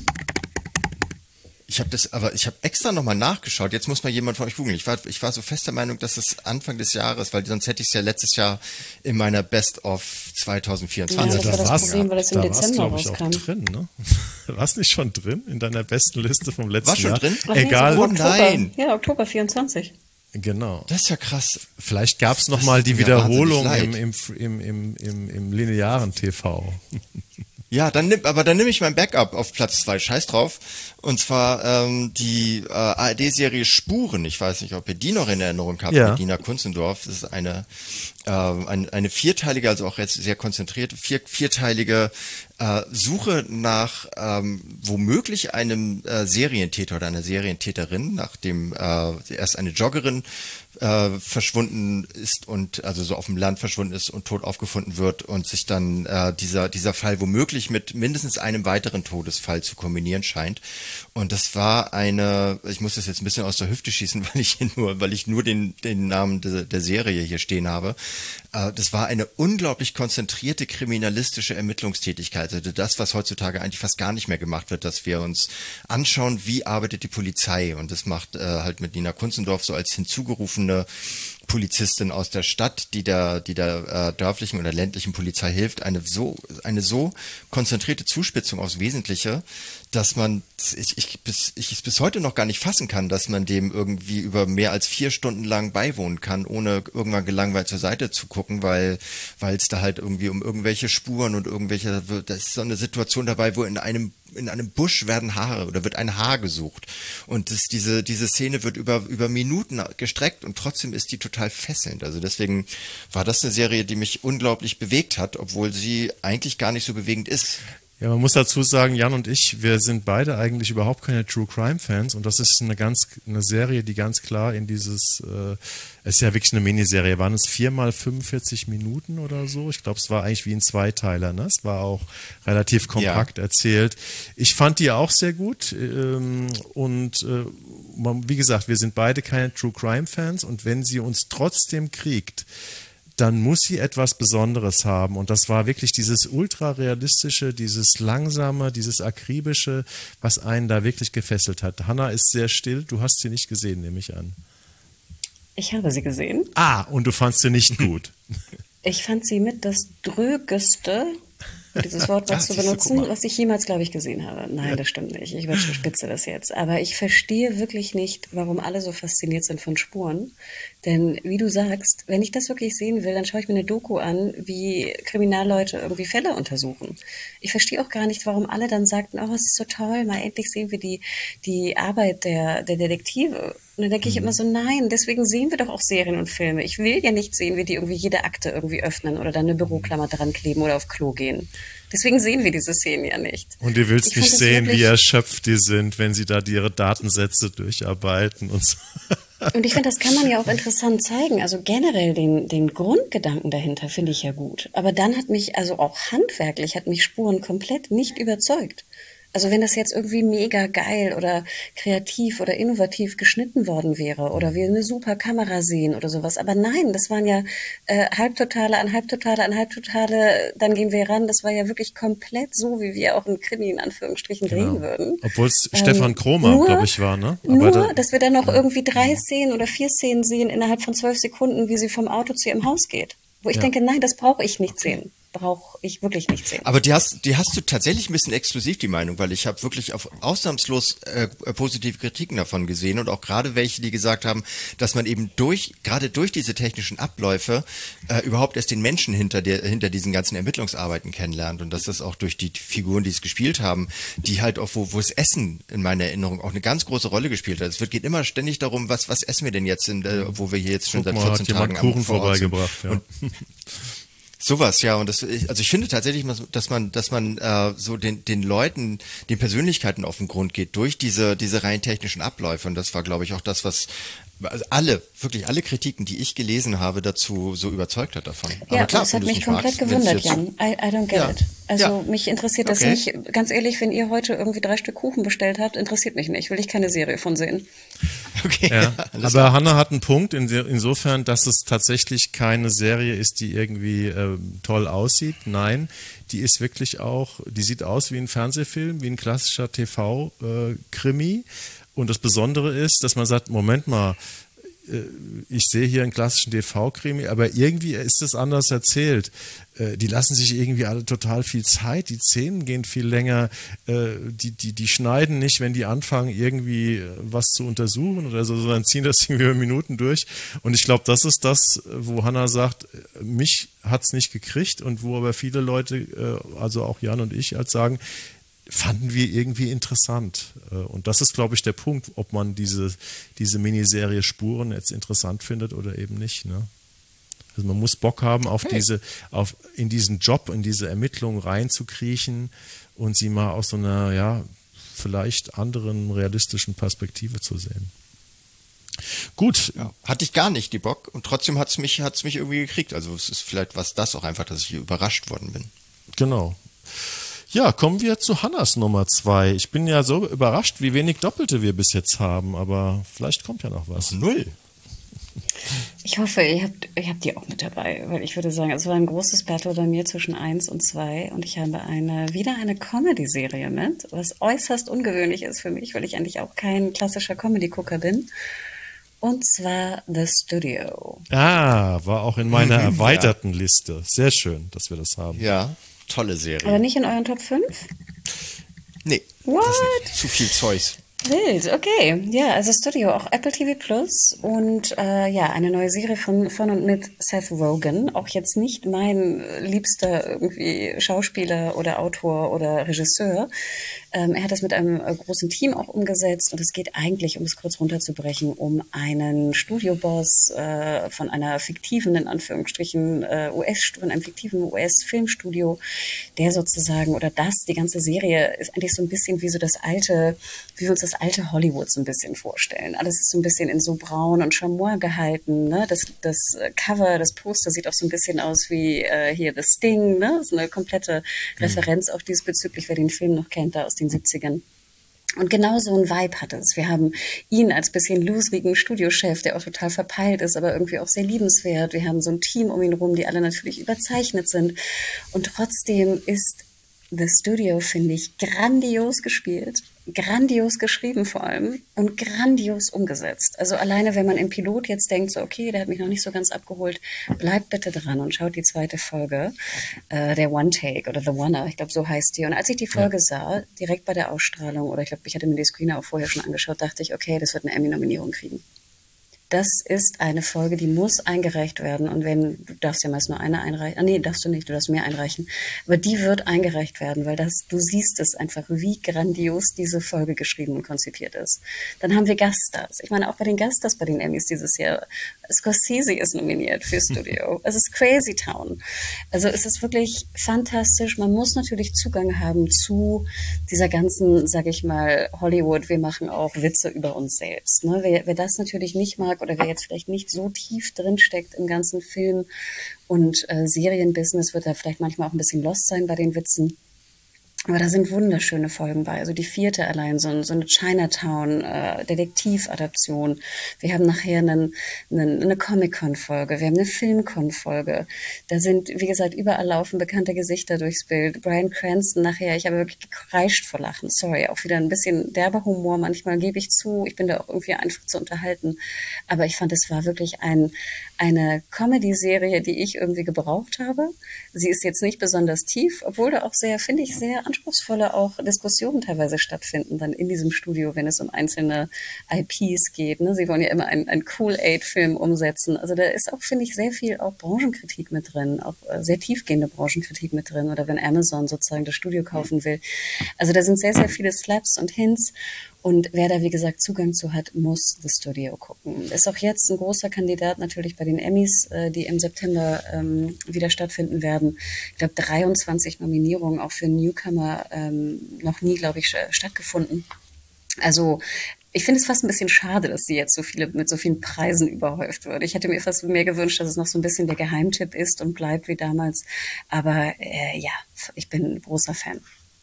Ich habe das, aber ich habe extra nochmal nachgeschaut. Jetzt muss mal jemand von euch googeln. Ich war, ich war so fest der Meinung, dass es Anfang des Jahres, weil sonst hätte ich es ja letztes Jahr in meiner Best of zwanzig vierundzwanzig. Ja, das war das war's- Problem, weil es im da war's, Dezember glaub ich, auch rauskam. drin, ne? Warst nicht schon drin in deiner besten Liste vom letzten War schon Jahr? drin? Ach nee, Egal. sogar Oh Oktober. nein. Ja, Oktober vierundzwanzig. Genau. Das ist ja krass. Vielleicht gab es Das nochmal die tut mir Wiederholung wahnsinnig im, im, im, im, im, im linearen T V. Ja, dann nimm, aber dann nehme ich mein Backup auf Platz zwei. Scheiß drauf. Und zwar ähm, die äh, A R D-Serie Spuren. Ich weiß nicht, ob ihr die noch in Erinnerung habt. Ja. Mit Dina Kunzendorf. Das ist eine äh, eine, eine vierteilige, also auch jetzt sehr konzentrierte vier, vierteilige äh, Suche nach ähm, womöglich einem äh, Serientäter oder einer Serientäterin, nachdem äh, erst eine Joggerin äh, verschwunden ist und also so auf dem Land verschwunden ist und tot aufgefunden wird und sich dann äh, dieser dieser Fall womöglich mit mindestens einem weiteren Todesfall zu kombinieren scheint. Und das war eine, ich muss das jetzt ein bisschen aus der Hüfte schießen, weil ich hier nur, weil ich nur den den Namen de, der Serie hier stehen habe. Äh, das war eine unglaublich konzentrierte kriminalistische Ermittlungstätigkeit. Also das, was heutzutage eigentlich fast gar nicht mehr gemacht wird, dass wir uns anschauen, wie arbeitet die Polizei. Und das macht äh, halt mit Nina Kunzendorf so als hinzugerufene Polizistin aus der Stadt, die der, die der äh, dörflichen oder ländlichen Polizei hilft, eine so, eine so konzentrierte Zuspitzung aufs Wesentliche, dass man, ich, ich, bis, ich es bis heute noch gar nicht fassen kann, dass man dem irgendwie über mehr als vier Stunden lang beiwohnen kann, ohne irgendwann gelangweilt zur Seite zu gucken, weil, weil es da halt irgendwie um irgendwelche Spuren und irgendwelche, das ist so eine Situation dabei, wo in einem in einem Busch werden Haare oder wird ein Haar gesucht und das, diese diese Szene wird über über Minuten gestreckt und trotzdem ist die total fesselnd. Also deswegen war das eine Serie, die mich unglaublich bewegt hat, obwohl sie eigentlich gar nicht so bewegend ist. Ja, man muss dazu sagen, Jan und ich, wir sind beide eigentlich überhaupt keine True Crime Fans und das ist eine ganz eine Serie, die ganz klar in dieses, äh, es ist ja wirklich eine Miniserie, waren es viermal fünfundvierzig Minuten oder so? Ich glaube, es war eigentlich wie ein Zweiteiler, ne? Es war auch relativ kompakt Ja. erzählt. Ich fand die auch sehr gut ähm, und äh, man, wie gesagt, wir sind beide keine True Crime Fans und wenn sie uns trotzdem kriegt, dann muss sie etwas Besonderes haben. Und das war wirklich dieses ultra-realistische, dieses langsame, dieses akribische, was einen da wirklich gefesselt hat. Hanna ist sehr still, du hast sie nicht gesehen, nehme ich an. Ich habe sie gesehen. Ah, und du fandst sie nicht gut. Ich fand sie mit das drögeste, dieses Wort was Ah, zu siehst du, guck benutzen, mal. was ich jemals, glaube ich, gesehen habe. Nein, das stimmt nicht. Ich überspitze das jetzt. Aber ich verstehe wirklich nicht, warum alle so fasziniert sind von Spuren. Denn wie du sagst, wenn ich das wirklich sehen will, dann schaue ich mir eine Doku an, wie Kriminalleute irgendwie Fälle untersuchen. Ich verstehe auch gar nicht, warum alle dann sagten, oh, es ist so toll, mal endlich sehen wir die, die Arbeit der, der Detektive. Und dann denke ich immer so, nein, deswegen sehen wir doch auch Serien und Filme. Ich will ja nicht sehen, wie die irgendwie jede Akte irgendwie öffnen oder dann eine Büroklammer dran kleben oder auf Klo gehen. Deswegen sehen wir diese Szenen ja nicht. Und du willst Ich fand nicht das sehen, wie wirklich- erschöpft die sind, wenn sie da ihre Datensätze durcharbeiten und so. Und ich finde, das kann man ja auch interessant zeigen. Also generell den, den Grundgedanken dahinter finde ich ja gut. Aber dann hat mich, also auch handwerklich, hat mich Spuren komplett nicht überzeugt. Also wenn das jetzt irgendwie mega geil oder kreativ oder innovativ geschnitten worden wäre oder wir eine super Kamera sehen oder sowas. Aber nein, das waren ja äh, Halbtotale an Halbtotale an Halbtotale, dann gehen wir ran. Das war ja wirklich komplett so, wie wir auch einen Krimi in Anführungsstrichen drehen würden. Obwohl es Ähm, Stefan Kromer, nur- glaube ich, war, ne? Nur, da- dass wir dann noch irgendwie drei Szenen oder vier Szenen sehen innerhalb von zwölf Sekunden, wie sie vom Auto zu ihrem Haus geht. Wo ich Ja. denke, nein, das brauche ich nicht sehen. brauche ich wirklich nicht sehen. Aber die hast, die hast du tatsächlich ein bisschen exklusiv, die Meinung, weil ich habe wirklich auf ausnahmslos äh, positive Kritiken davon gesehen und auch gerade welche, die gesagt haben, dass man eben durch, gerade durch diese technischen Abläufe äh, überhaupt erst den Menschen hinter der, hinter diesen ganzen Ermittlungsarbeiten kennenlernt und dass das auch durch die Figuren, die es gespielt haben, die halt auch, wo, wo es Essen in meiner Erinnerung auch eine ganz große Rolle gespielt hat. Es wird, geht immer ständig darum, was, was essen wir denn jetzt, in, äh, wo wir hier jetzt schon Guck seit mal, vierzehn hat jemand Tagen Kuchen vorbeigebracht, ja. Und sowas, ja, und das, also ich finde tatsächlich, dass man, dass man äh, so den den Leuten, den Persönlichkeiten auf den Grund geht durch diese diese rein technischen Abläufe und das war, glaube ich, auch das, was also alle, wirklich alle Kritiken, die ich gelesen habe, dazu so überzeugt hat davon. Ja, aber klar, das hat wenn mich nicht komplett magst, gewundert, jetzt, Jan. I, I don't get ja. it. Also Ja. mich interessiert das Okay. nicht. Ganz ehrlich, wenn ihr heute irgendwie drei Stück Kuchen bestellt habt, interessiert mich nicht. Will ich keine Serie von sehen. Okay. Ja, Alles aber klar. Hannah hat einen Punkt, in, insofern, dass es tatsächlich keine Serie ist, die irgendwie äh, toll aussieht. Nein, die ist wirklich auch, die sieht aus wie ein Fernsehfilm, wie ein klassischer T V-Krimi. Und das Besondere ist, dass man sagt, Moment mal, ich sehe hier einen klassischen T V-Krimi, aber irgendwie ist es anders erzählt. Die lassen sich irgendwie alle total viel Zeit, die Szenen gehen viel länger, die, die, die schneiden nicht, wenn die anfangen, irgendwie was zu untersuchen oder so, sondern ziehen das irgendwie über Minuten durch. Und ich glaube, das ist das, wo Hannah sagt, mich hat es nicht gekriegt und wo aber viele Leute, also auch Jan und ich, als sagen, fanden wir irgendwie interessant. Und das ist, glaube ich, der Punkt, ob man diese, diese Miniserie Spuren jetzt interessant findet oder eben nicht. Ne? Also man muss Bock haben, auf Okay. diese, auf, in diesen Job, in diese Ermittlungen reinzukriechen und sie mal aus so einer, ja, vielleicht anderen realistischen Perspektive zu sehen. Gut. Ja, hatte ich gar nicht die Bock und trotzdem hat's mich, hat's mich irgendwie gekriegt. Also es ist vielleicht was das auch einfach, dass ich überrascht worden bin. Genau. Ja, kommen wir zu Hannas Nummer zwei. Ich bin ja so überrascht, wie wenig Doppelte wir bis jetzt haben, aber vielleicht kommt ja noch was. Null. Ich hoffe, ihr habt, ihr habt die auch mit dabei, weil ich würde sagen, es war ein großes Battle bei mir zwischen eins und zwei und ich habe eine, wieder eine Comedy-Serie mit, was äußerst ungewöhnlich ist für mich, weil ich eigentlich auch kein klassischer Comedy-Gucker bin. Und zwar The Studio. Ah, war auch in meiner Mhm, erweiterten Liste. Sehr schön, dass wir das haben. Ja, tolle Serie. Aber nicht in euren Top fünf? Nee, What? das nicht. Zu viel Zeus. Wild, okay. Ja, also Studio, auch Apple T V Plus und äh, ja, eine neue Serie von, von und mit Seth Rogen. Auch jetzt nicht mein liebster irgendwie Schauspieler oder Autor oder Regisseur. Ähm, er hat das mit einem äh, großen Team auch umgesetzt und es geht eigentlich, um es kurz runterzubrechen, um einen Studioboss äh, von einer fiktiven, in Anführungsstrichen, äh, U S, von einem fiktiven U S-Filmstudio, der sozusagen, oder das, die ganze Serie ist eigentlich so ein bisschen wie so das alte, wie wir uns das alte Hollywood so ein bisschen vorstellen. Alles ist so ein bisschen in so braun und Chamois gehalten. Ne? Das, das Cover, das Poster sieht auch so ein bisschen aus wie äh, hier The Sting. Ne? Das ist eine komplette Referenz auch diesbezüglich, wer den Film noch kennt, da aus den siebzigern. Und genau so ein Vibe hat es. Wir haben ihn als bisschen losrigen Studiochef, der auch total verpeilt ist, aber irgendwie auch sehr liebenswert. Wir haben so ein Team um ihn rum, die alle natürlich überzeichnet sind. Und trotzdem ist The Studio, finde ich, grandios gespielt, grandios geschrieben vor allem und grandios umgesetzt. Also alleine, wenn man im Pilot jetzt denkt, so okay, der hat mich noch nicht so ganz abgeholt, bleibt bitte dran und schaut die zweite Folge, äh, der One Take oder The Oneer, ich glaube, so heißt die. Und als ich die Folge ja. sah, direkt bei der Ausstrahlung, oder ich glaube, ich hatte mir die Screener auch vorher schon angeschaut, dachte ich, okay, das wird eine Emmy-Nominierung kriegen. Das ist eine Folge, die muss eingereicht werden. Und wenn, du darfst ja meist nur eine einreichen. Ah, nee, darfst du nicht, du darfst mehr einreichen. Aber die wird eingereicht werden, weil das, du siehst es einfach, wie grandios diese Folge geschrieben und konzipiert ist. Dann haben wir Gaststars. Ich meine, auch bei den Gaststars bei den Emmys dieses Jahr, Scorsese ist nominiert für Studio. Es ist Crazy Town. Also es ist wirklich fantastisch. Man muss natürlich Zugang haben zu dieser ganzen, sag ich mal, Hollywood. Wir machen auch Witze über uns selbst. Ne? Wer, wer das natürlich nicht mag oder wer jetzt vielleicht nicht so tief drin steckt im ganzen Film- und äh, Serienbusiness, wird da vielleicht manchmal auch ein bisschen lost sein bei den Witzen. Aber da sind wunderschöne Folgen bei. Also die vierte allein, so, so eine Chinatown-Detektiv-Adaption. Äh, wir haben nachher einen, einen, eine Comic-Con-Folge, wir haben eine Film-Con-Folge. Da sind, wie gesagt, überall laufen bekannte Gesichter durchs Bild. Bryan Cranston nachher, ich habe wirklich gekreischt vor Lachen. Sorry, auch wieder ein bisschen derber Humor. Manchmal gebe ich zu, ich bin da auch irgendwie einfach zu unterhalten. Aber ich fand, es war wirklich ein, eine Comedy-Serie, die ich irgendwie gebraucht habe. Sie ist jetzt nicht besonders tief, obwohl da auch sehr, finde ich, sehr anspruchsvolle auch Diskussionen teilweise stattfinden dann in diesem Studio, wenn es um einzelne I Ps geht. Ne? Sie wollen ja immer einen, einen Cool-Aid-Film umsetzen. Also da ist auch, finde ich, sehr viel auch Branchenkritik mit drin, auch äh, sehr tiefgehende Branchenkritik mit drin. Oder wenn Amazon sozusagen das Studio kaufen will. Also da sind sehr, sehr viele Slaps und Hints. Und wer da, wie gesagt, Zugang zu hat, muss das Studio gucken. Ist auch jetzt ein großer Kandidat natürlich bei den Emmys, äh, die im September ähm, wieder stattfinden werden. Ich glaube, dreiundzwanzig Nominierungen auch für Newcomer, ähm, noch nie, glaube ich, stattgefunden. Also ich finde es fast ein bisschen schade, dass sie jetzt so viele mit so vielen Preisen überhäuft wird. Ich hätte mir fast mehr gewünscht, dass es noch so ein bisschen der Geheimtipp ist und bleibt wie damals. Aber äh, ja, ich bin ein großer Fan.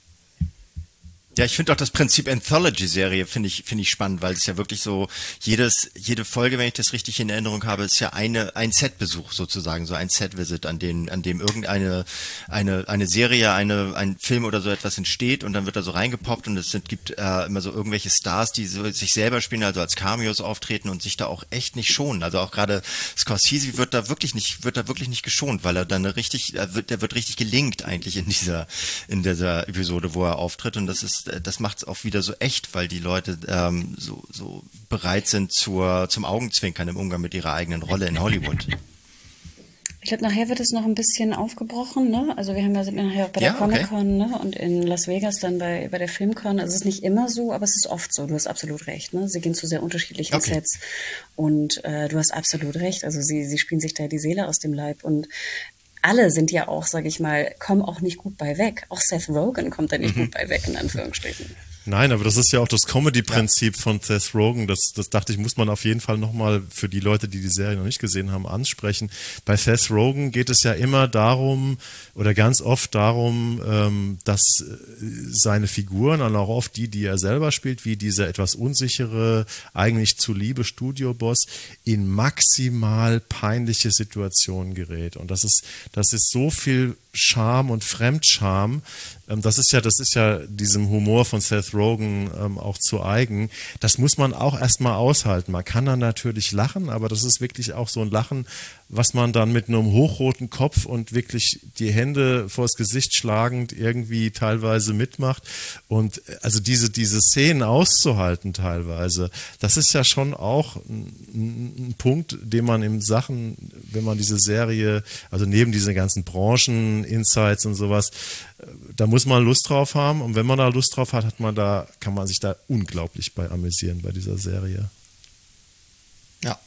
Ja, ich finde auch das Prinzip Anthology-Serie finde ich finde ich spannend, weil es ja wirklich so jedes jede Folge, wenn ich das richtig in Erinnerung habe, ist ja eine ein Setbesuch sozusagen, so ein Set-Visit, an den an dem irgendeine eine eine Serie, eine ein Film oder so etwas entsteht und dann wird da so reingepoppt und es sind, gibt äh, immer so irgendwelche Stars, die so sich selber spielen, also als Cameos auftreten und sich da auch echt nicht schonen. Also auch gerade Scorsese wird da wirklich nicht wird da wirklich nicht geschont, weil er dann eine richtig er wird der wird richtig gelingt eigentlich in dieser in dieser Episode, wo er auftritt, und das ist das macht es auch wieder so echt, weil die Leute ähm, so, so bereit sind zur, zum Augenzwinkern im Umgang mit ihrer eigenen Rolle in Hollywood. Ich glaube, nachher wird es noch ein bisschen aufgebrochen, ne? Also wir haben ja, sind nachher auch bei der Ja, okay. Comic-Con, ne? Und in Las Vegas dann bei, bei der Film-Con. Also es ist nicht immer so, aber es ist oft so. Du hast absolut recht, ne? Sie gehen zu sehr unterschiedlichen Okay. Sets. Und äh, du hast absolut recht. Also sie, sie spielen sich da die Seele aus dem Leib. Und alle sind ja auch, sage ich mal, kommen auch nicht gut bei weg. Auch Seth Rogen kommt da nicht Mhm. gut bei weg, in Anführungsstrichen. Nein, aber das ist ja auch das Comedy-Prinzip ja. von Seth Rogen. Das, das dachte ich, muss man auf jeden Fall nochmal für die Leute, die die Serie noch nicht gesehen haben, ansprechen. Bei Seth Rogen geht es ja immer darum, oder ganz oft darum, ähm, dass seine Figuren, und auch oft die, die er selber spielt, wie dieser etwas unsichere, eigentlich zu liebe Studioboss, in maximal peinliche Situationen gerät. Und das ist, das ist so viel Charme und Fremdscham. Das ist ja, das ist ja diesem Humor von Seth Rogen ähm, auch zu eigen. Das muss man auch erstmal aushalten. Man kann dann natürlich lachen, aber das ist wirklich auch so ein Lachen, was man dann mit einem hochroten Kopf und wirklich die Hände vors Gesicht schlagend irgendwie teilweise mitmacht. Und also diese, diese Szenen auszuhalten teilweise, das ist ja schon auch ein, ein Punkt, den man in Sachen, wenn man diese Serie, also neben diesen ganzen Branchen-Insights und sowas, da muss man Lust drauf haben. Und wenn man da Lust drauf hat, hat man da, kann man sich da unglaublich bei amüsieren bei dieser Serie. Ja.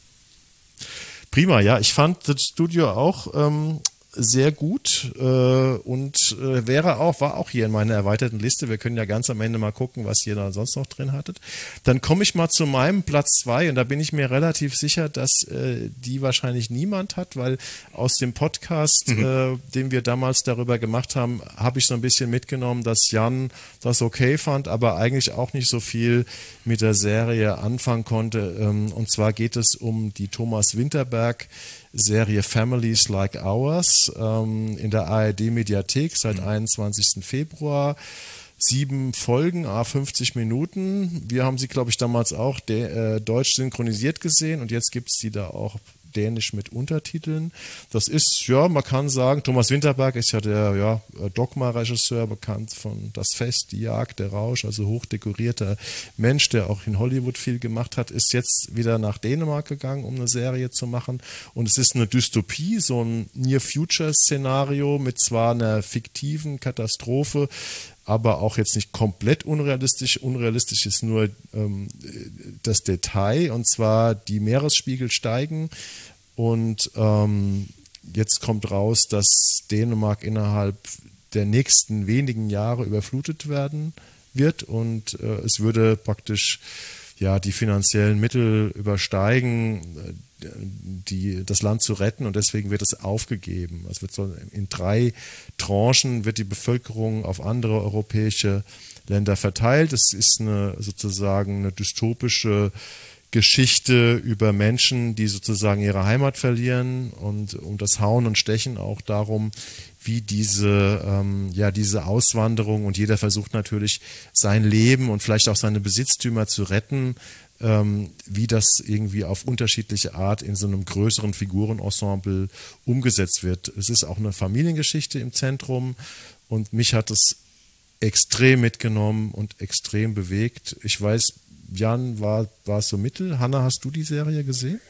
Prima, ja, ich fand das Studio auch ähm, sehr gut äh, und äh, wäre auch, war auch hier in meiner erweiterten Liste. Wir können ja ganz am Ende mal gucken, was ihr da sonst noch drin hattet. Dann komme ich mal zu meinem Platz zwei und da bin ich mir relativ sicher, dass äh, die wahrscheinlich niemand hat, weil aus dem Podcast, mhm. äh, den wir damals darüber gemacht haben, habe ich so ein bisschen mitgenommen, dass Jan das okay fand, aber eigentlich auch nicht so viel mit der Serie anfangen konnte. Ähm, und zwar geht es um die Thomas Winterberg Serie Families Like Ours ähm, in der A R D-Mediathek seit mhm. einundzwanzigsten Februar. Sieben Folgen, à fünfzig Minuten. Wir haben sie, glaube ich, damals auch de- äh, deutsch synchronisiert gesehen und jetzt gibt es die da auch Dänisch mit Untertiteln. Das ist, ja, man kann sagen, Thomas Winterberg ist ja der ja, Dogma-Regisseur, bekannt von Das Fest, Die Jagd, Der Rausch, also hochdekorierter Mensch, der auch in Hollywood viel gemacht hat, ist jetzt wieder nach Dänemark gegangen, um eine Serie zu machen. Und es ist eine Dystopie, so ein Near-Future-Szenario mit zwar einer fiktiven Katastrophe, aber auch jetzt nicht komplett unrealistisch. Unrealistisch ist nur ähm, das Detail, und zwar die Meeresspiegel steigen und ähm, jetzt kommt raus, dass Dänemark innerhalb der nächsten wenigen Jahre überflutet werden wird und äh, es würde praktisch ja die finanziellen Mittel übersteigen, die, das Land zu retten, und deswegen wird es aufgegeben. Es wird so in drei Tranchen wird die Bevölkerung auf andere europäische Länder verteilt. Es ist eine sozusagen eine dystopische Geschichte über Menschen, die sozusagen ihre Heimat verlieren, und um das Hauen und Stechen auch darum, wie diese, ähm, ja, diese Auswanderung, und jeder versucht natürlich sein Leben und vielleicht auch seine Besitztümer zu retten, ähm, wie das irgendwie auf unterschiedliche Art in so einem größeren Figurenensemble umgesetzt wird. Es ist auch eine Familiengeschichte im Zentrum und mich hat es extrem mitgenommen und extrem bewegt. Ich weiß, Jan war, war es so mittel. Hanna, hast du die Serie gesehen?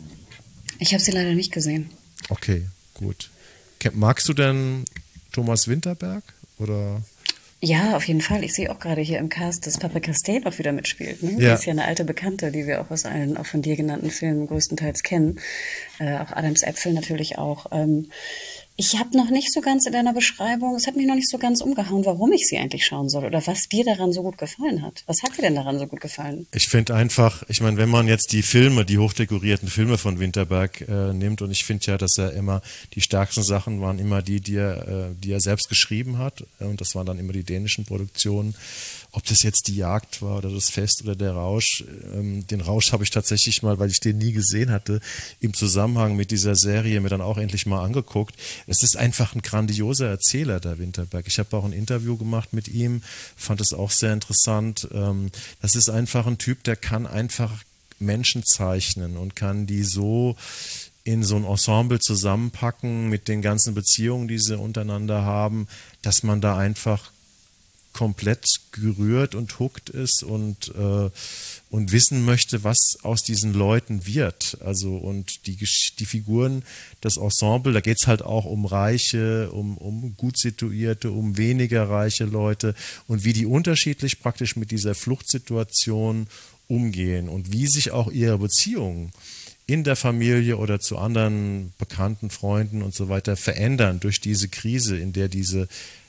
Ich habe sie leider nicht gesehen. Okay, gut. Magst du denn Thomas Winterberg? Oder? Ja, auf jeden Fall. Ich sehe auch gerade hier im Cast, dass Paprika Steen auch wieder mitspielt. Ne? Ja. Die ist ja eine alte Bekannte, die wir auch aus allen, auch von dir genannten Filmen größtenteils kennen. Äh, auch Adams Äpfel natürlich auch. Ähm, Ich habe noch nicht so ganz in deiner Beschreibung, es hat mich noch nicht so ganz umgehauen, warum ich sie eigentlich schauen soll oder was dir daran so gut gefallen hat. Was hat dir denn daran so gut gefallen? Ich finde einfach, ich meine, wenn man jetzt die Filme, die hochdekorierten Filme von Winterberg äh, nimmt, und ich finde ja, dass er immer, die stärksten Sachen waren immer die, die er, äh, die er selbst geschrieben hat, und das waren dann immer die dänischen Produktionen. Ob das jetzt die Jagd war oder das Fest oder der Rausch, ähm, den Rausch habe ich tatsächlich mal, weil ich den nie gesehen hatte, im Zusammenhang mit dieser Serie mir dann auch endlich mal angeguckt. Es ist einfach ein grandioser Erzähler, der Winterberg. Ich habe auch ein Interview gemacht mit ihm, fand es auch sehr interessant. Ähm, das ist einfach ein Typ, der kann einfach Menschen zeichnen und kann die so in so ein Ensemble zusammenpacken mit den ganzen Beziehungen, die sie untereinander haben, dass man da einfach komplett gerührt und hooked ist und, äh, und wissen möchte, was aus diesen Leuten wird. Also und die, die Figuren, das Ensemble, da geht es halt auch um Reiche, um, um gut situierte, um weniger reiche Leute und wie die unterschiedlich praktisch mit dieser Fluchtsituation umgehen und wie sich auch ihre Beziehungen in der Familie oder zu anderen bekannten Freunden und so weiter verändern durch diese Krise, in der diese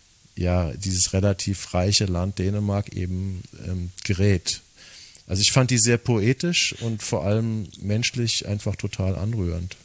ja, dieses relativ reiche Land Dänemark eben ähm, gerät. Also ich fand die sehr poetisch und vor allem menschlich einfach total anrührend.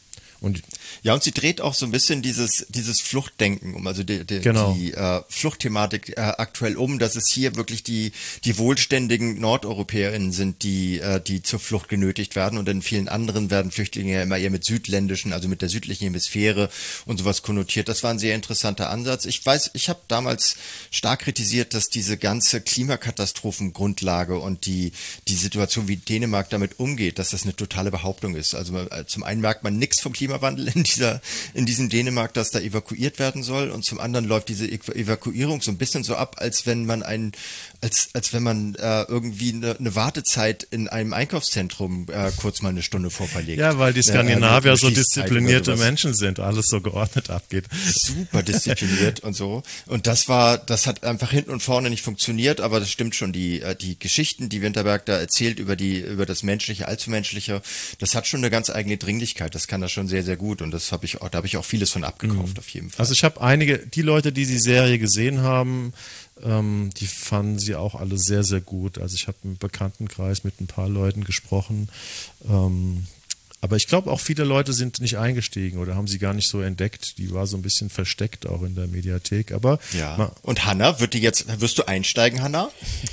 Und ja, und sie dreht auch so ein bisschen dieses dieses Fluchtdenken um, also die, die, genau. die äh, Fluchtthematik äh, aktuell um, dass es hier wirklich die die wohlständigen NordeuropäerInnen sind, die äh, die zur Flucht genötigt werden, und in vielen anderen werden Flüchtlinge ja immer eher mit südländischen, also mit der südlichen Hemisphäre und sowas konnotiert. Das war ein sehr interessanter Ansatz. Ich weiß, ich habe damals stark kritisiert, dass diese ganze Klimakatastrophengrundlage und die die Situation, wie Dänemark damit umgeht, dass das eine totale Behauptung ist. Also äh, zum einen merkt man nichts vom Klima Klimawandel in dieser, in diesem Dänemark, dass da evakuiert werden soll, und zum anderen läuft diese Evakuierung so ein bisschen so ab, als wenn man ein, als, als wenn man äh, irgendwie eine, eine Wartezeit in einem Einkaufszentrum äh, kurz mal eine Stunde vorverlegt. Ja, weil die Skandinavier äh, so disziplinierte Menschen sind, alles so geordnet abgeht. Super diszipliniert und so. Und das war, das hat einfach hinten und vorne nicht funktioniert, aber das stimmt schon, die, die Geschichten, die Winterberg da erzählt über die, über das Menschliche, Allzumenschliche, das hat schon eine ganz eigene Dringlichkeit, das kann das schon sehr, sehr gut, und das habe ich auch, da habe ich auch vieles von abgekauft, mhm. auf jeden Fall. Also ich habe einige, die Leute, die die Serie gesehen haben, ähm, die fanden sie auch alle sehr, sehr gut. Also ich habe im Bekanntenkreis mit ein paar Leuten gesprochen, ähm, aber ich glaube auch viele Leute sind nicht eingestiegen oder haben sie gar nicht so entdeckt. Die war so ein bisschen versteckt auch in der Mediathek, aber ja. Und Hanna, wird die jetzt, wirst du einsteigen, Hanna?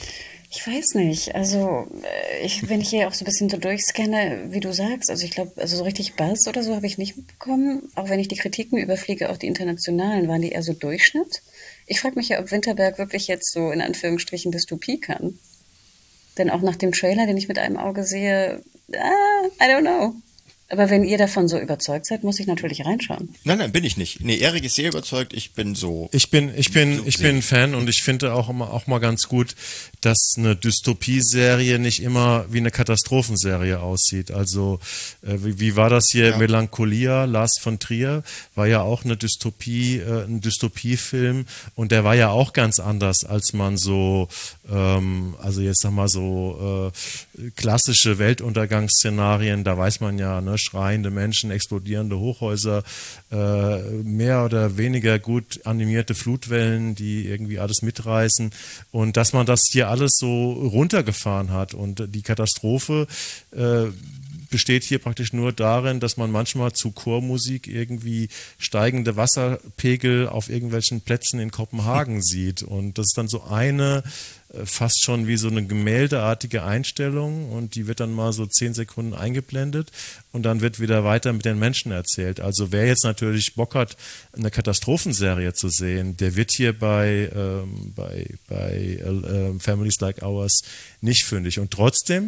Ich weiß nicht. Also, ich, wenn ich hier auch so ein bisschen so durchscanne, wie du sagst, also ich glaube, also so richtig Buzz oder so habe ich nicht mitbekommen. Auch wenn ich die Kritiken überfliege, auch die internationalen, waren die eher so Durchschnitt. Ich frage mich ja, ob Winterberg wirklich jetzt so in Anführungsstrichen Dystopie kann. Denn auch nach dem Trailer, den ich mit einem Auge sehe, ah, I don't know. Aber wenn ihr davon so überzeugt seid, muss ich natürlich reinschauen. Nein, nein, bin ich nicht. Nee, Erik ist sehr überzeugt, ich bin so. Ich bin, ich bin, so ich bin Fan, und ich finde auch immer, auch mal ganz gut, dass eine Dystopie-Serie nicht immer wie eine Katastrophenserie aussieht. Also, äh, wie, wie war das hier? Ja. Melancholia, Lars von Trier, war ja auch eine Dystopie, äh, ein Dystopiefilm, und der war ja auch ganz anders, als man so, ähm, also jetzt sag mal so, äh, klassische Weltuntergangsszenarien, da weiß man ja, ne, schreiende Menschen, explodierende Hochhäuser, äh, mehr oder weniger gut animierte Flutwellen, die irgendwie alles mitreißen, und dass man das hier alles so runtergefahren hat, und die Katastrophe äh, besteht hier praktisch nur darin, dass man manchmal zu Chormusik irgendwie steigende Wasserpegel auf irgendwelchen Plätzen in Kopenhagen sieht, und das ist dann so eine fast schon wie so eine gemäldeartige Einstellung, und die wird dann mal so zehn Sekunden eingeblendet und dann wird wieder weiter mit den Menschen erzählt. Also wer jetzt natürlich Bock hat, eine Katastrophenserie zu sehen, der wird hier bei, ähm, bei, bei äh, Families Like Ours nicht fündig. Und trotzdem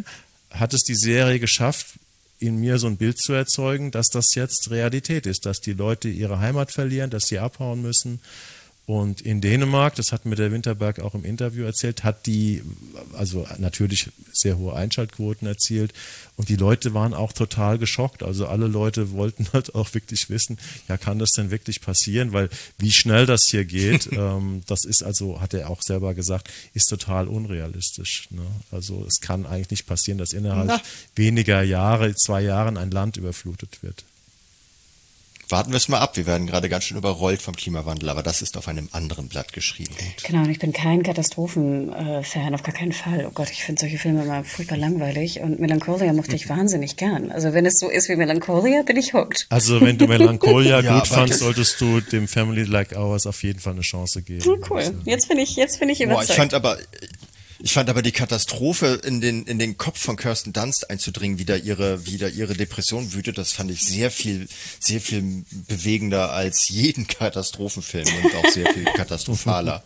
hat es die Serie geschafft, in mir so ein Bild zu erzeugen, dass das jetzt Realität ist, dass die Leute ihre Heimat verlieren, dass sie abhauen müssen. Und in Dänemark, das hat mir der Winterberg auch im Interview erzählt, hat die, also natürlich sehr hohe Einschaltquoten erzielt und die Leute waren auch total geschockt. Also alle Leute wollten halt auch wirklich wissen, ja, kann das denn wirklich passieren? Weil wie schnell das hier geht, ähm, das ist also, hat er auch selber gesagt, ist total unrealistisch. Ne? Also es kann eigentlich nicht passieren, dass innerhalb Na. weniger Jahre, zwei Jahren ein Land überflutet wird. Warten wir es mal ab. Wir werden gerade ganz schön überrollt vom Klimawandel, aber das ist auf einem anderen Blatt geschrieben. Genau, und ich bin kein Katastrophen-Fan, auf gar keinen Fall. Oh Gott, ich finde solche Filme immer furchtbar langweilig und Melancholia mochte ich wahnsinnig gern. Also wenn es so ist wie Melancholia, bin ich hooked. Also wenn du Melancholia ja, gut fandst, solltest du dem Family Like Ours auf jeden Fall eine Chance geben. Oh, cool, jetzt bin ich, jetzt bin ich überzeugt. Boah, ich fand aber... Ich fand aber die Katastrophe in den in den Kopf von Kirsten Dunst einzudringen, wie da ihre wie da ihre Depression wütet, das fand ich sehr viel sehr viel bewegender als jeden Katastrophenfilm und auch sehr viel katastrophaler.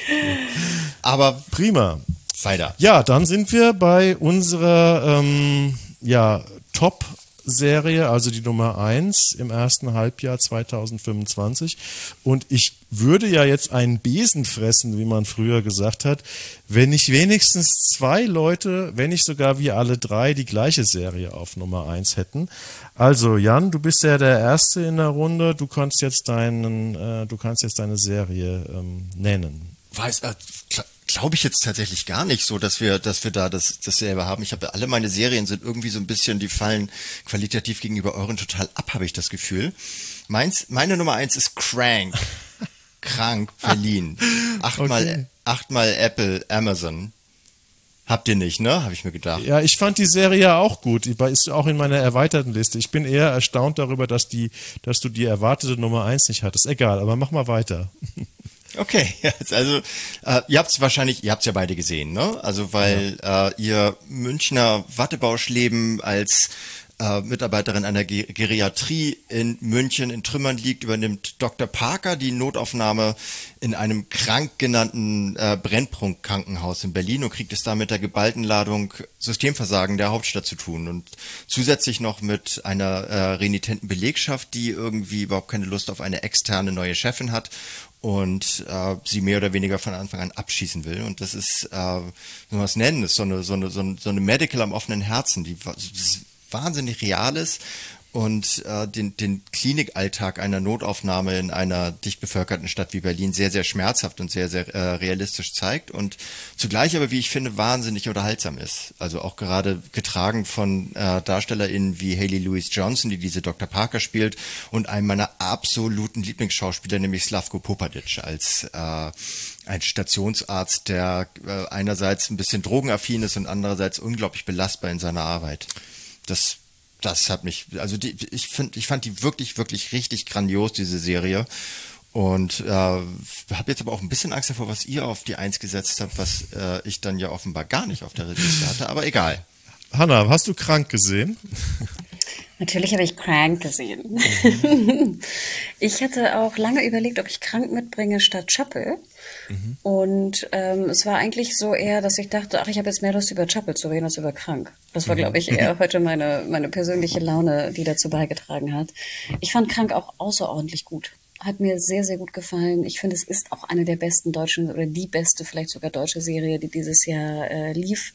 Aber prima. Weiter. Ja, dann sind wir bei unserer ähm, ja Top Serie, also die Nummer eins im ersten Halbjahr zweitausendfünfundzwanzig. Und ich würde ja jetzt einen Besen fressen, wie man früher gesagt hat, wenn nicht wenigstens zwei Leute, wenn nicht sogar wir alle drei, die gleiche Serie auf Nummer eins hätten. Also Jan, du bist ja der Erste in der Runde, du kannst jetzt deinen, äh, du kannst jetzt deine Serie ähm, nennen. Weiß, äh, glaube ich jetzt tatsächlich gar nicht so, dass wir, dass wir da das, dasselbe haben. Ich habe alle meine Serien sind irgendwie so ein bisschen, die fallen qualitativ gegenüber euren total ab, habe ich das Gefühl. Meins, meine Nummer eins ist Crank. Krank, Berlin. Achtmal, okay. achtmal Apple, Amazon. Habt ihr nicht, ne? Habe ich mir gedacht. Ja, ich fand die Serie ja auch gut. Die ist auch in meiner erweiterten Liste. Ich bin eher erstaunt darüber, dass die, dass du die erwartete Nummer eins nicht hattest. Egal, aber mach mal weiter. Okay, also äh, ihr habt es wahrscheinlich, ihr habt es ja beide gesehen, ne? Also weil ja. äh, ihr Münchner Wattebauschleben als äh, Mitarbeiterin einer Ge- Geriatrie in München in Trümmern liegt, übernimmt Doktor Parker die Notaufnahme in einem krank genannten äh, Brennpunkt-Krankenhaus in Berlin und kriegt es da mit der geballten Ladung Systemversagen der Hauptstadt zu tun und zusätzlich noch mit einer äh, renitenten Belegschaft, die irgendwie überhaupt keine Lust auf eine externe neue Chefin hat und äh, sie mehr oder weniger von Anfang an abschießen will. Und das ist, äh, wie man es nennen, ist so eine, so eine, so eine, so eine Medical am offenen Herzen, die wahnsinnig real ist und äh, den, den Klinikalltag einer Notaufnahme in einer dicht bevölkerten Stadt wie Berlin sehr, sehr schmerzhaft und sehr, sehr äh, realistisch zeigt und zugleich aber, wie ich finde, wahnsinnig unterhaltsam ist. Also auch gerade getragen von äh, DarstellerInnen wie Hayley Louise Johnson, die diese Doktor Parker spielt und einem meiner absoluten Lieblingsschauspieler, nämlich Slavko Popadic als äh, ein Stationsarzt, der äh, einerseits ein bisschen drogenaffin ist und andererseits unglaublich belastbar in seiner Arbeit. Das Das hat mich, also die, ich finde, ich fand die wirklich, wirklich richtig grandios, diese Serie. Und äh, habe jetzt aber auch ein bisschen Angst davor, was ihr auf die Eins gesetzt habt, was äh, ich dann ja offenbar gar nicht auf der Liste hatte, aber egal. Hanna, hast du Krank gesehen? Natürlich habe ich Crank gesehen. Mhm. Ich hatte auch lange überlegt, ob ich Krank mitbringe statt Chappell. Mhm. Und ähm, es war eigentlich so eher, dass ich dachte, ach, ich habe jetzt mehr Lust über Chappell zu reden als über Krank. Das war, glaube ich, eher heute meine, meine persönliche Laune, die dazu beigetragen hat. Ich fand Krank auch außerordentlich gut. Hat mir sehr, sehr gut gefallen. Ich finde, es ist auch eine der besten deutschen oder die beste, vielleicht sogar deutsche Serie, die dieses Jahr äh, lief.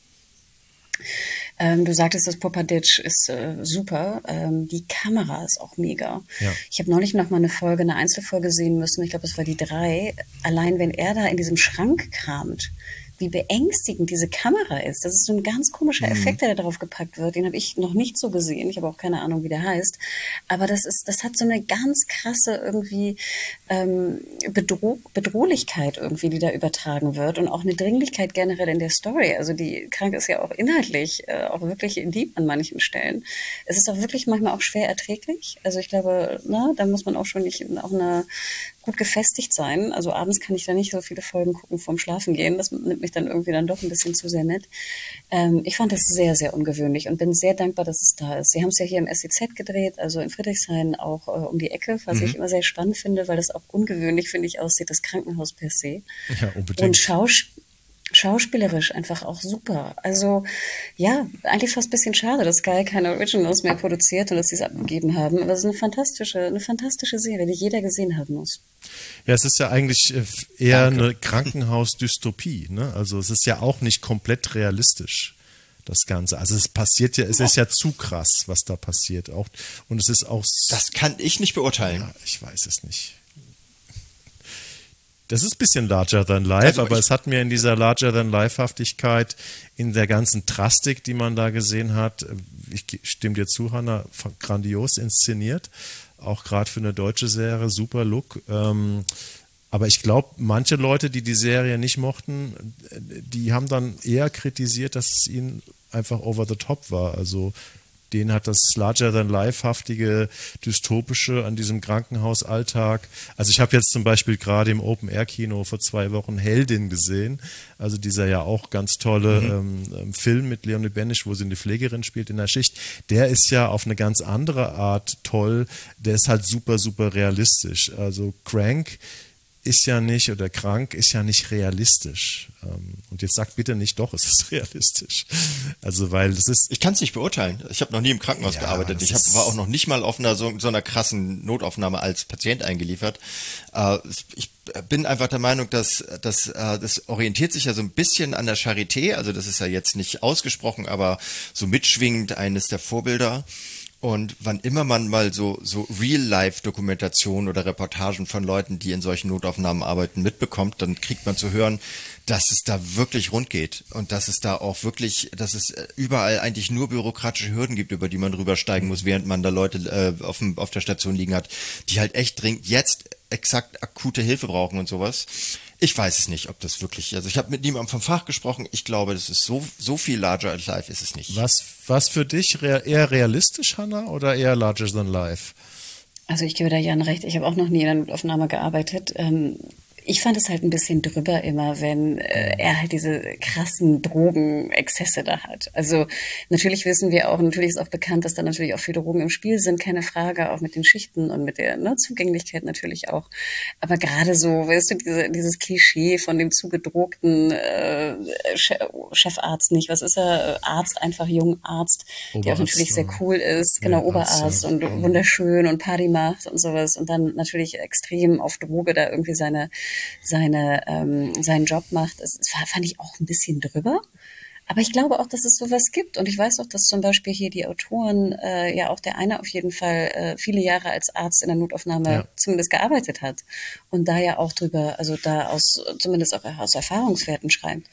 Ähm, du sagtest, das Popadic ist äh, super. Ähm, die Kamera ist auch mega. Ja. Ich habe neulich noch mal eine Folge, eine Einzelfolge sehen müssen. Ich glaube, es war die drei. Allein wenn er da in diesem Schrank kramt, wie beängstigend diese Kamera ist. Das ist so ein ganz komischer Effekt, der da drauf gepackt wird. Den habe ich noch nicht so gesehen. Ich habe auch keine Ahnung, wie der heißt. Aber das ist, das hat so eine ganz krasse irgendwie ähm, Bedroh- Bedrohlichkeit irgendwie, die da übertragen wird und auch eine Dringlichkeit generell in der Story. Also die Krank ist ja auch inhaltlich äh, auch wirklich deep an manchen Stellen. Es ist auch wirklich manchmal auch schwer erträglich. Also ich glaube, na, da muss man auch schon nicht auf einer gut gefestigt sein. Also abends kann ich da nicht so viele Folgen gucken vorm Schlafen gehen. Das nimmt mich dann irgendwie dann doch ein bisschen zu sehr mit. Ähm, ich fand das sehr, sehr ungewöhnlich und bin sehr dankbar, dass es da ist. Sie haben es ja hier im S E Z gedreht, also in Friedrichshain auch äh, um die Ecke, was mhm. ich immer sehr spannend finde, weil das auch ungewöhnlich, finde ich, aussieht, das Krankenhaus per se. Ja, unbedingt. Und Schaus- schauspielerisch einfach auch super. Also ja, eigentlich fast ein bisschen schade, dass Sky keine Originals mehr produziert und dass sie es abgegeben haben. Aber es ist eine fantastische, eine fantastische Serie, die jeder gesehen haben muss. Ja, es ist ja eigentlich eher Danke. eine Krankenhausdystopie, ne? Also es ist ja auch nicht komplett realistisch, das Ganze. Also es passiert ja, es ist ja zu krass, was da passiert. Auch, und es ist auch... Das kann ich nicht beurteilen. Ja, ich weiß es nicht. Das ist ein bisschen larger than life, Also aber ich- es hat mir in dieser larger than life-Haftigkeit, in der ganzen Drastik, die man da gesehen hat, ich stimme dir zu, Hanna, grandios inszeniert, auch gerade für eine deutsche Serie, super Look. Ähm, aber ich glaube, manche Leute, die die Serie nicht mochten, die haben dann eher kritisiert, dass es ihnen einfach over the top war. Also denen hat das larger-than-life-haftige, dystopische an diesem Krankenhausalltag. Also ich habe jetzt zum Beispiel gerade im Open-Air-Kino vor zwei Wochen Heldin gesehen. Also dieser ja auch ganz tolle mhm. ähm, Film mit Leonie Benisch, wo sie eine Pflegerin spielt in der Schicht. Der ist ja auf eine ganz andere Art toll. Der ist halt super, super realistisch. Also Crank ist ja nicht, oder krank ist ja nicht realistisch. Und jetzt sagt bitte nicht, doch, es ist realistisch. Also, weil es ist... Ich kann es nicht beurteilen. Ich habe noch nie im Krankenhaus Ja, gearbeitet. das Ich hab, ist- war auch noch nicht mal auf einer so, so einer krassen Notaufnahme als Patient eingeliefert. Äh, ich bin einfach der Meinung, dass, dass äh, das orientiert sich ja so ein bisschen an der Charité. Also das ist ja jetzt nicht ausgesprochen, aber so mitschwingend eines der Vorbilder. Und wann immer man mal so, so Real-Life-Dokumentationen oder Reportagen von Leuten, die in solchen Notaufnahmen arbeiten, mitbekommt, dann kriegt man zu hören, dass es da wirklich rund geht und dass es da auch wirklich, dass es überall eigentlich nur bürokratische Hürden gibt, über die man rübersteigen muss, während man da Leute äh, auf, dem, auf der Station liegen hat, die halt echt dringend jetzt exakt akute Hilfe brauchen und sowas. Ich weiß es nicht, ob das wirklich, also ich habe mit niemandem vom Fach gesprochen, ich glaube, das ist so, so viel larger als life ist es nicht. Was, was für dich rea- eher realistisch, Hanna, oder eher larger than life? Also ich gebe da Jan recht, ich habe auch noch nie in einer Notaufnahme gearbeitet. Ähm, ich fand es halt ein bisschen drüber immer, wenn äh, er halt diese krassen Drogenexzesse da hat. Also natürlich wissen wir auch, natürlich ist auch bekannt, dass da natürlich auch viele Drogen im Spiel sind, keine Frage, auch mit den Schichten und mit der ne, Zugänglichkeit natürlich auch. Aber gerade so, weißt du, diese, dieses Klischee von dem zugedrogten äh, Chefarzt nicht, was ist er? Arzt, einfach Jungarzt, der auch Oberarzt, natürlich sehr ja. cool ist, genau, Ja, Arzt, Oberarzt ja. und wunderschön und Party macht und sowas und dann natürlich extrem auf Droge da irgendwie seine seine ähm, seinen Job macht. Das fand ich auch ein bisschen drüber. Aber ich glaube auch, dass es sowas gibt. Und ich weiß auch, dass zum Beispiel hier die Autoren, äh, ja auch der eine auf jeden Fall äh, viele Jahre als Arzt in der Notaufnahme Ja. zumindest gearbeitet hat. Und da ja auch drüber, also da aus, zumindest auch aus Erfahrungswerten schreibt.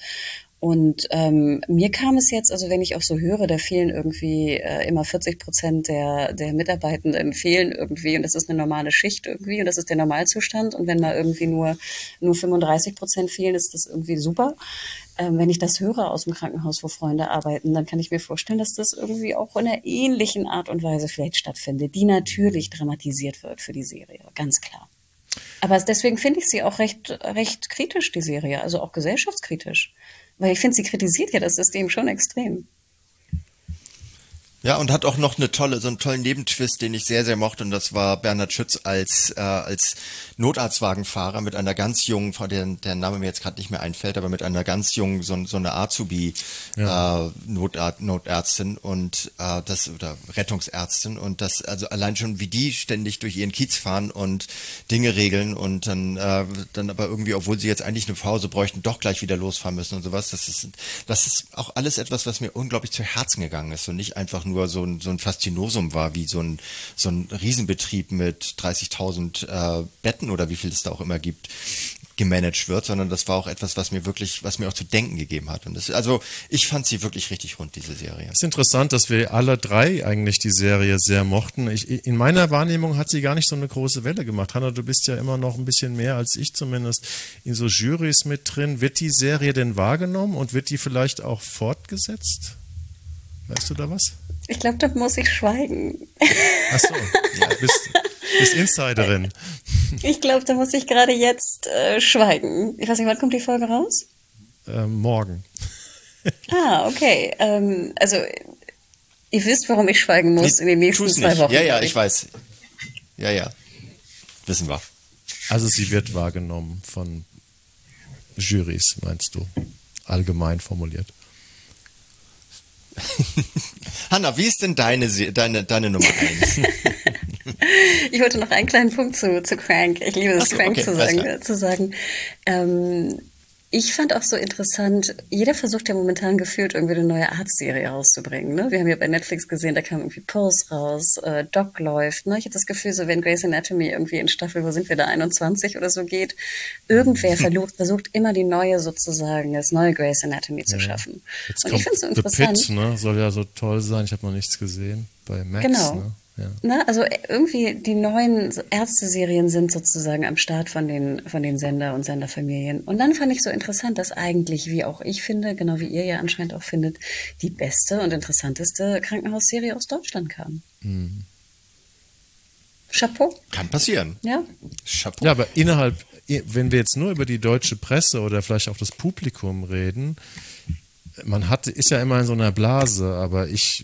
Und ähm, mir kam es jetzt, also wenn ich auch so höre, da fehlen irgendwie äh, immer vierzig Prozent der, der Mitarbeitenden fehlen irgendwie und das ist eine normale Schicht irgendwie und das ist der Normalzustand und wenn mal irgendwie nur, nur fünfunddreißig Prozent fehlen, ist das irgendwie super. Ähm, wenn ich das höre aus dem Krankenhaus, wo Freunde arbeiten, dann kann ich mir vorstellen, dass das irgendwie auch in einer ähnlichen Art und Weise vielleicht stattfindet, die natürlich dramatisiert wird für die Serie, ganz klar. Aber deswegen finde ich sie auch recht, recht kritisch, die Serie, also auch gesellschaftskritisch. Weil ich finde, sie kritisiert ja das System schon extrem. Ja, und hat auch noch eine tolle, so einen tollen Nebentwist, den ich sehr, sehr mochte, und das war Bernhard Schütz als äh, als Notarztwagenfahrer mit einer ganz jungen, Frau, der, der Name mir jetzt gerade nicht mehr einfällt, aber mit einer ganz jungen, so, so eine Azubi Ja. äh, Notar- Notärztin und äh, das oder Rettungsärztin und das, also allein schon wie die ständig durch ihren Kiez fahren und Dinge regeln und dann äh, dann aber irgendwie, obwohl sie jetzt eigentlich eine Pause bräuchten, doch gleich wieder losfahren müssen und sowas. Das ist das ist auch alles etwas, was mir unglaublich zu Herzen gegangen ist und nicht einfach nur so ein, so ein Faszinosum war, wie so ein, so ein Riesenbetrieb mit dreißigtausend äh, Betten oder wie viel es da auch immer gibt, gemanagt wird, sondern das war auch etwas, was mir wirklich, was mir auch zu denken gegeben hat. Und das, also ich fand sie wirklich richtig rund, diese Serie. Es ist interessant, dass wir alle drei eigentlich die Serie sehr mochten. Ich, in meiner Wahrnehmung hat sie gar nicht so eine große Welle gemacht. Hanna, du bist ja immer noch ein bisschen mehr als ich zumindest in so Jurys mit drin. Wird die Serie denn wahrgenommen und wird die vielleicht auch fortgesetzt? Weißt du da was? Ich glaube, da muss ich schweigen. Ach so, ja, bist, bist Insiderin. Ich glaube, da muss ich gerade jetzt äh, schweigen. Ich weiß nicht, wann kommt die Folge raus? Ähm, morgen. Ah, okay. Ähm, also, ihr wisst, warum ich schweigen muss in den nächsten Tu's zwei nicht. Wochen. Ja, ja, glaub ich weiß. Ja, ja. Wissen wir. Also sie wird wahrgenommen von Jurys, meinst du? allgemein formuliert. Hanna, wie ist denn deine, deine, deine Nummer eins? Ich wollte noch einen kleinen Punkt zu, zu Crank. Ich liebe es, so, Crank okay, zu sagen. Zu sagen. Ähm, ich fand auch so interessant, jeder versucht ja momentan gefühlt irgendwie eine neue Art-Serie rauszubringen. Ne? Wir haben ja bei Netflix gesehen, da kam irgendwie Pulse raus, äh, Doc läuft. Ne? Ich habe das Gefühl, so wenn Grey's Anatomy irgendwie in Staffel, wo sind wir da, einundzwanzig oder so geht, irgendwer versucht, versucht immer die neue sozusagen, das neue Grey's Anatomy zu schaffen. Jetzt Und kommt ich finde es so The interessant. Pit, ne? Soll ja so toll sein. Ich habe noch nichts gesehen bei Max. Genau. Ne? Ja. Na, also irgendwie die neuen Ärzte-Serien sind sozusagen am Start von den, von den Sender und Senderfamilien. Und dann fand ich so interessant, dass eigentlich, wie auch ich finde, genau wie ihr ja anscheinend auch findet, die beste und interessanteste Krankenhausserie aus Deutschland kam. Mhm. Chapeau. Kann passieren. Ja. Chapeau. Ja, aber innerhalb, wenn wir jetzt nur über die deutsche Presse oder vielleicht auch das Publikum reden, man hat, ist ja immer in so einer Blase, aber ich,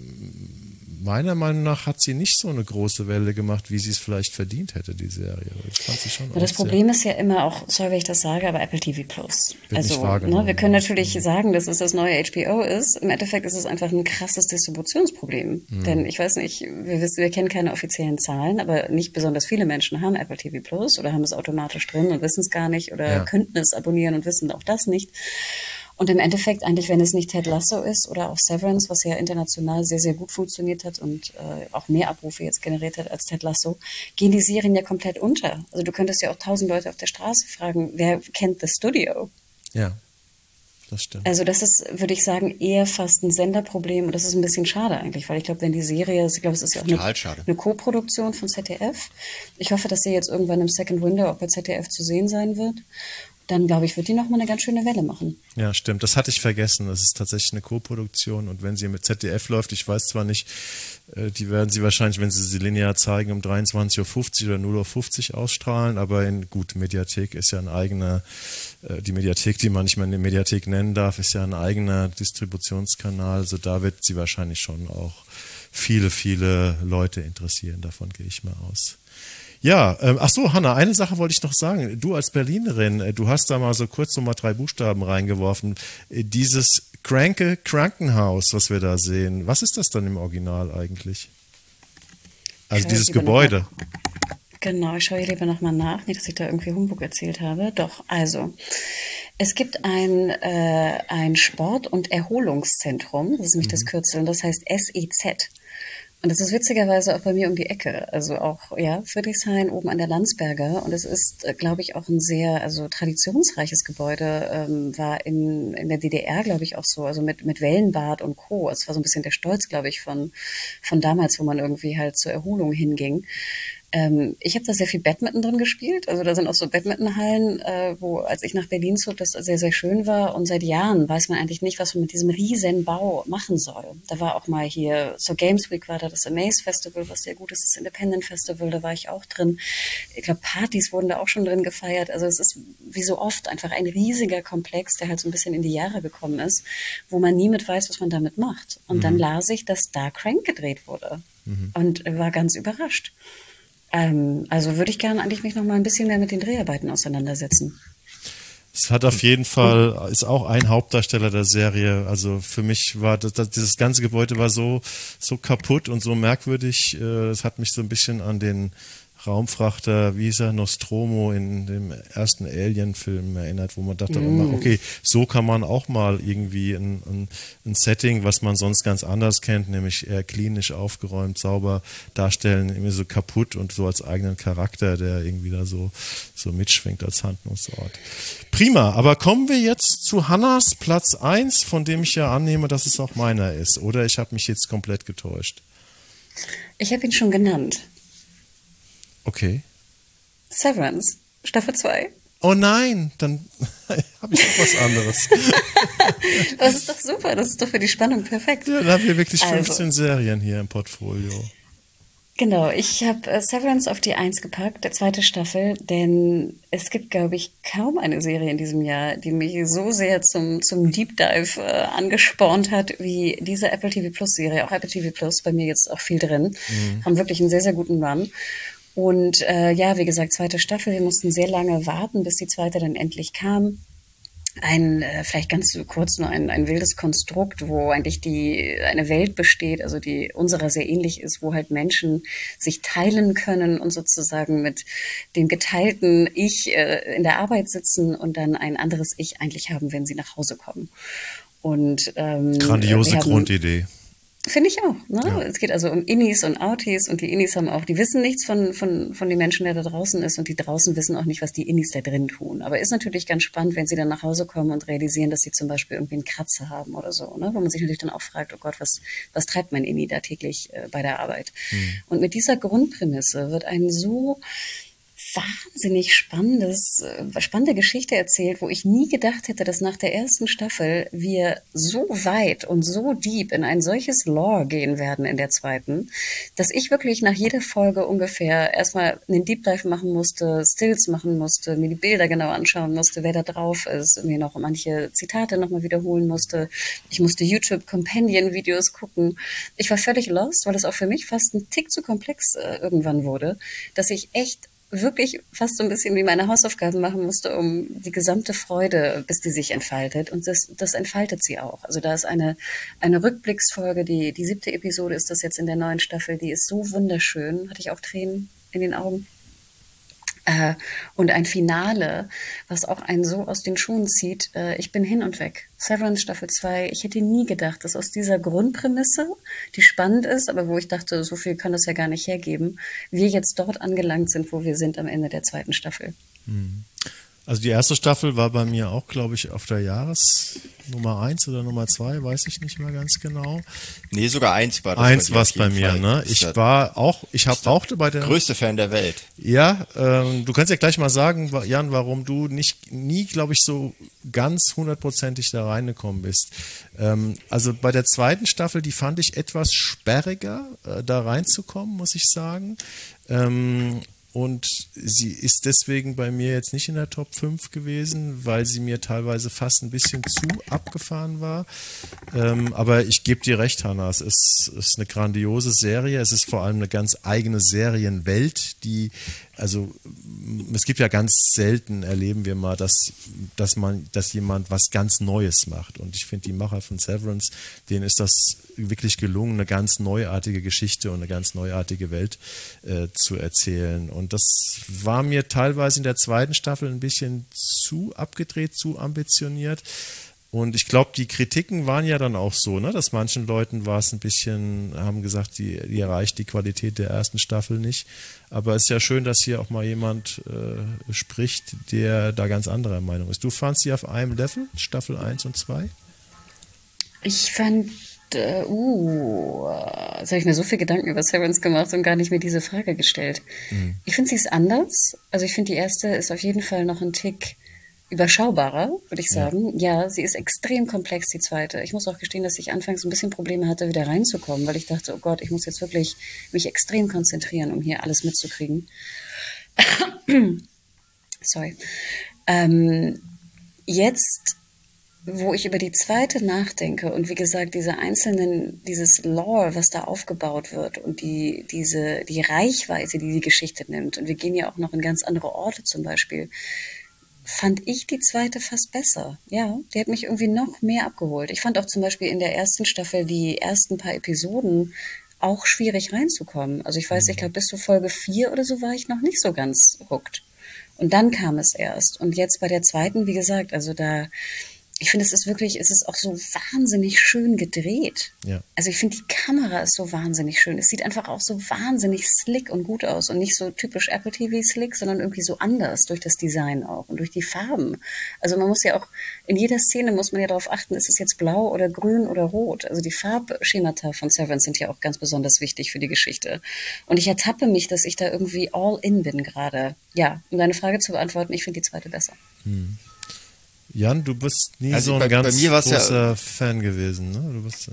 meiner Meinung nach hat sie nicht so eine große Welle gemacht, wie sie es vielleicht verdient hätte, die Serie. Ich fand sie schon Ja, das Problem ist ja immer auch, sorry, wenn ich das sage, aber Apple T V Plus. Also, ne, wir können natürlich sagen, dass es das neue H B O ist. Im Endeffekt ist es einfach ein krasses Distributionsproblem. Mhm. Denn ich weiß nicht, wir wissen, wir kennen keine offiziellen Zahlen, aber nicht besonders viele Menschen haben Apple T V Plus oder haben es automatisch drin und wissen es gar nicht oder ja. könnten es abonnieren und wissen auch das nicht. Und im Endeffekt eigentlich, wenn es nicht Ted Lasso ist oder auch Severance, was ja international sehr, sehr gut funktioniert hat und äh, auch mehr Abrufe jetzt generiert hat als Ted Lasso, gehen die Serien ja komplett unter. Also du könntest ja auch tausend Leute auf der Straße fragen, wer kennt The Studio? Ja, das stimmt. Also das ist, würde ich sagen, eher fast ein Senderproblem und das ist ein bisschen schade eigentlich, weil ich glaube, wenn die Serie, ich glaube, es ist ja auch eine, eine Co-Produktion von Z D F. Ich hoffe, dass sie jetzt irgendwann im Second Window auch bei Z D F zu sehen sein wird. Dann, glaube ich, wird die nochmal eine ganz schöne Welle machen. Ja, stimmt. Das hatte ich vergessen. Das ist tatsächlich eine Co-Produktion. Und wenn sie mit Z D F läuft, ich weiß zwar nicht, äh, die werden sie wahrscheinlich, wenn sie sie linear zeigen, um dreiundzwanzig Uhr fünfzig oder null Uhr fünfzig ausstrahlen. Aber in, gut, Mediathek ist ja ein eigener, äh, die Mediathek, die man nicht mehr eine Mediathek nennen darf, ist ja ein eigener Distributionskanal. Also da wird sie wahrscheinlich schon auch viele, viele Leute interessieren. Davon gehe ich mal aus. Ja, ähm, ach so, Hanna, eine Sache wollte ich noch sagen. Du als Berlinerin, äh, du hast da mal so kurz nochmal drei Buchstaben reingeworfen. Äh, dieses Kranke Krankenhaus, was wir da sehen, was ist das dann im Original eigentlich? Also dieses Gebäude. Genau, ich schaue hier lieber nochmal nach, nicht, dass ich da irgendwie Humbug erzählt habe. Doch, also, es gibt ein, äh, ein Sport- und Erholungszentrum, das ist nämlich mhm. das Kürzel, und das heißt S E Z. Und das ist witzigerweise auch bei mir um die Ecke, also auch, ja, Friedrichshain oben an der Landsberger. Und es ist, glaube ich, auch ein sehr, also traditionsreiches Gebäude, ähm, war in, in der D D R, glaube ich, auch so, also mit, mit Wellenbad und Co. Es war so ein bisschen der Stolz, glaube ich, von, von damals, wo man irgendwie halt zur Erholung hinging. Ähm, ich habe da sehr viel Badminton drin gespielt. Also da sind auch so Badmintonhallen, äh, wo, als ich nach Berlin zog, das sehr, sehr schön war. Und seit Jahren weiß man eigentlich nicht, was man mit diesem riesen Bau machen soll. Da war auch mal hier, zur Games Week war da das Amaze Festival, was sehr gut ist, das Independent Festival, da war ich auch drin. Ich glaube, Partys wurden da auch schon drin gefeiert. Also es ist wie so oft einfach ein riesiger Komplex, der halt so ein bisschen in die Jahre gekommen ist, wo man nie mit weiß, was man damit macht. Und mhm. dann las ich, dass da Crank gedreht wurde. Mhm. Und war ganz überrascht. Ähm, also würde ich gerne eigentlich mich noch mal ein bisschen mehr mit den Dreharbeiten auseinandersetzen. Es hat auf jeden Fall, ist auch ein Hauptdarsteller der Serie. Also für mich war das, das, dieses ganze Gebäude war so, so kaputt und so merkwürdig. Es hat mich so ein bisschen an den Raumfrachter, wie hieß er, Nostromo in dem ersten Alien-Film erinnert, wo man dachte, mm. okay, so kann man auch mal irgendwie ein, ein, ein Setting, was man sonst ganz anders kennt, nämlich eher klinisch aufgeräumt, sauber darstellen, irgendwie so kaputt und so als eigenen Charakter, der irgendwie da so, so mitschwingt als Handlungsort. Prima, aber kommen wir jetzt zu Hannas Platz eins, von dem ich ja annehme, dass es auch meiner ist, oder ich habe mich jetzt komplett getäuscht? Ich habe ihn schon genannt. Okay. Severance, Staffel zwei. Oh nein, dann habe ich noch was anderes. Das ist doch super, das ist doch für die Spannung perfekt. Ja, dann haben wir wirklich fünfzehn also, Serien hier im Portfolio. Genau, ich habe äh, Severance auf die eins gepackt, der zweite Staffel, denn es gibt, glaube ich, kaum eine Serie in diesem Jahr, die mich so sehr zum, zum Deep Dive äh, angespornt hat, wie diese Apple T V Plus Serie. Auch Apple T V Plus, bei mir jetzt auch viel drin, mhm. haben wirklich einen sehr, sehr guten Run. Und äh, ja, wie gesagt, zweite Staffel, wir mussten sehr lange warten, bis die zweite dann endlich kam. ein, äh, vielleicht ganz kurz nur ein, ein wildes Konstrukt, wo eigentlich die, eine Welt besteht, also die unserer sehr ähnlich ist, wo halt Menschen sich teilen können und sozusagen mit dem geteilten Ich äh, in der Arbeit sitzen und dann ein anderes Ich eigentlich haben, wenn sie nach Hause kommen. Und, ähm, Grandiose Grundidee. Finde ich auch. Ne? Ja. Es geht also um Innis und Outies und die Innis haben auch, die wissen nichts von, von, von den Menschen, der da draußen ist und die draußen wissen auch nicht, was die Innis da drin tun. Aber ist natürlich ganz spannend, wenn sie dann nach Hause kommen und realisieren, dass sie zum Beispiel irgendwie einen Kratzer haben oder so, ne? Wo man sich natürlich dann auch fragt, oh Gott, was, was treibt mein Inni da täglich äh, bei der Arbeit? Hm. Und mit dieser Grundprämisse wird ein so wahnsinnig spannendes, spannende Geschichte erzählt, wo ich nie gedacht hätte, dass nach der ersten Staffel wir so weit und so deep in ein solches Lore gehen werden in der zweiten, dass ich wirklich nach jeder Folge ungefähr erstmal einen Deep Dive machen musste, Stills machen musste, mir die Bilder genau anschauen musste, wer da drauf ist, mir noch manche Zitate nochmal wiederholen musste. Ich musste YouTube-Companion-Videos gucken. Ich war völlig lost, weil es auch für mich fast ein Tick zu komplex äh, irgendwann wurde, dass ich echt wirklich fast so ein bisschen wie meine Hausaufgaben machen musste, um die gesamte Freude, bis die sich entfaltet. Und das, das entfaltet sie auch. Also da ist eine, eine Rückblicksfolge, die, die siebte Episode ist das jetzt in der neuen Staffel, die ist so wunderschön. Hatte ich auch Tränen in den Augen. Äh, und ein Finale, was auch einen so aus den Schuhen zieht. Äh, ich bin hin und weg. Severance Staffel zwei. Ich hätte nie gedacht, dass aus dieser Grundprämisse, die spannend ist, aber wo ich dachte, so viel kann das ja gar nicht hergeben, wir jetzt dort angelangt sind, wo wir sind am Ende der zweiten Staffel. Also die erste Staffel war bei mir auch, glaube ich, auf der Jahresnummer eins oder Nummer zwei, weiß ich nicht mehr ganz genau. Nee, sogar eins war das. Eins war es bei mir, Fall. ne? Ich war auch, ich habe brauchte bei der größte Fan der Welt. Ja, ähm, du kannst ja gleich mal sagen, Jan, warum du nicht nie, glaube ich, so ganz hundertprozentig da reingekommen bist. Ähm, also bei der zweiten Staffel, die fand ich etwas sperriger, äh, da reinzukommen, muss ich sagen. Ähm, Und sie ist deswegen bei mir jetzt nicht in der Top fünf gewesen, weil sie mir teilweise fast ein bisschen zu abgefahren war. Ähm, aber ich gebe dir recht, Hannah, es ist, ist eine grandiose Serie. Es ist vor allem eine ganz eigene Serienwelt, die, also es gibt ja ganz selten, erleben wir mal, dass, dass man, dass jemand was ganz Neues macht. Und ich finde, die Macher von Severance, denen ist das wirklich gelungen, eine ganz neuartige Geschichte und eine ganz neuartige Welt äh, zu erzählen. Und das war mir teilweise in der zweiten Staffel ein bisschen zu abgedreht, zu ambitioniert. Und ich glaube, die Kritiken waren ja dann auch so, ne, dass manchen Leuten war es ein bisschen, haben gesagt, die, die erreicht die Qualität der ersten Staffel nicht. Aber es ist ja schön, dass hier auch mal jemand äh, spricht, der da ganz anderer Meinung ist. Du fandst sie auf einem Level, Staffel eins und zwei? Ich fand Uh, jetzt habe ich mir so viel Gedanken über Severance gemacht und gar nicht mehr diese Frage gestellt. Mhm. Ich finde, sie ist anders. Also ich finde, die erste ist auf jeden Fall noch ein Tick überschaubarer, würde ich sagen. Ja. ja, sie ist extrem komplex, die zweite. Ich muss auch gestehen, dass ich anfangs ein bisschen Probleme hatte, wieder reinzukommen, weil ich dachte, oh Gott, ich muss jetzt wirklich mich extrem konzentrieren, um hier alles mitzukriegen. Sorry. Ähm, jetzt wo ich über die zweite nachdenke und wie gesagt, diese einzelnen, dieses Lore, was da aufgebaut wird und die, diese, die Reichweite, die die Geschichte nimmt, und wir gehen ja auch noch in ganz andere Orte zum Beispiel, fand ich die zweite fast besser. Ja, die hat mich irgendwie noch mehr abgeholt. Ich fand auch zum Beispiel in der ersten Staffel die ersten paar Episoden auch schwierig reinzukommen. Also ich weiß, ich glaube, bis zur Folge vier oder so war ich noch nicht so ganz hooked. Und dann kam es erst. Und jetzt bei der zweiten, wie gesagt, also da, ich finde, es ist wirklich, es ist auch so wahnsinnig schön gedreht. Ja. Also ich finde, die Kamera ist so wahnsinnig schön. Es sieht einfach auch so wahnsinnig slick und gut aus und nicht so typisch Apple T V slick, sondern irgendwie so anders durch das Design auch und durch die Farben. Also man muss ja auch, in jeder Szene muss man ja darauf achten, ist es jetzt blau oder grün oder rot. Also die Farbschemata von Severance sind ja auch ganz besonders wichtig für die Geschichte. Und ich ertappe mich, dass ich da irgendwie all in bin gerade. Ja, um deine Frage zu beantworten, ich finde die zweite besser. Hm. Jan, du bist nie also so ein bei, ganz bei mir großer ja, Fan gewesen, ne? Du bist, äh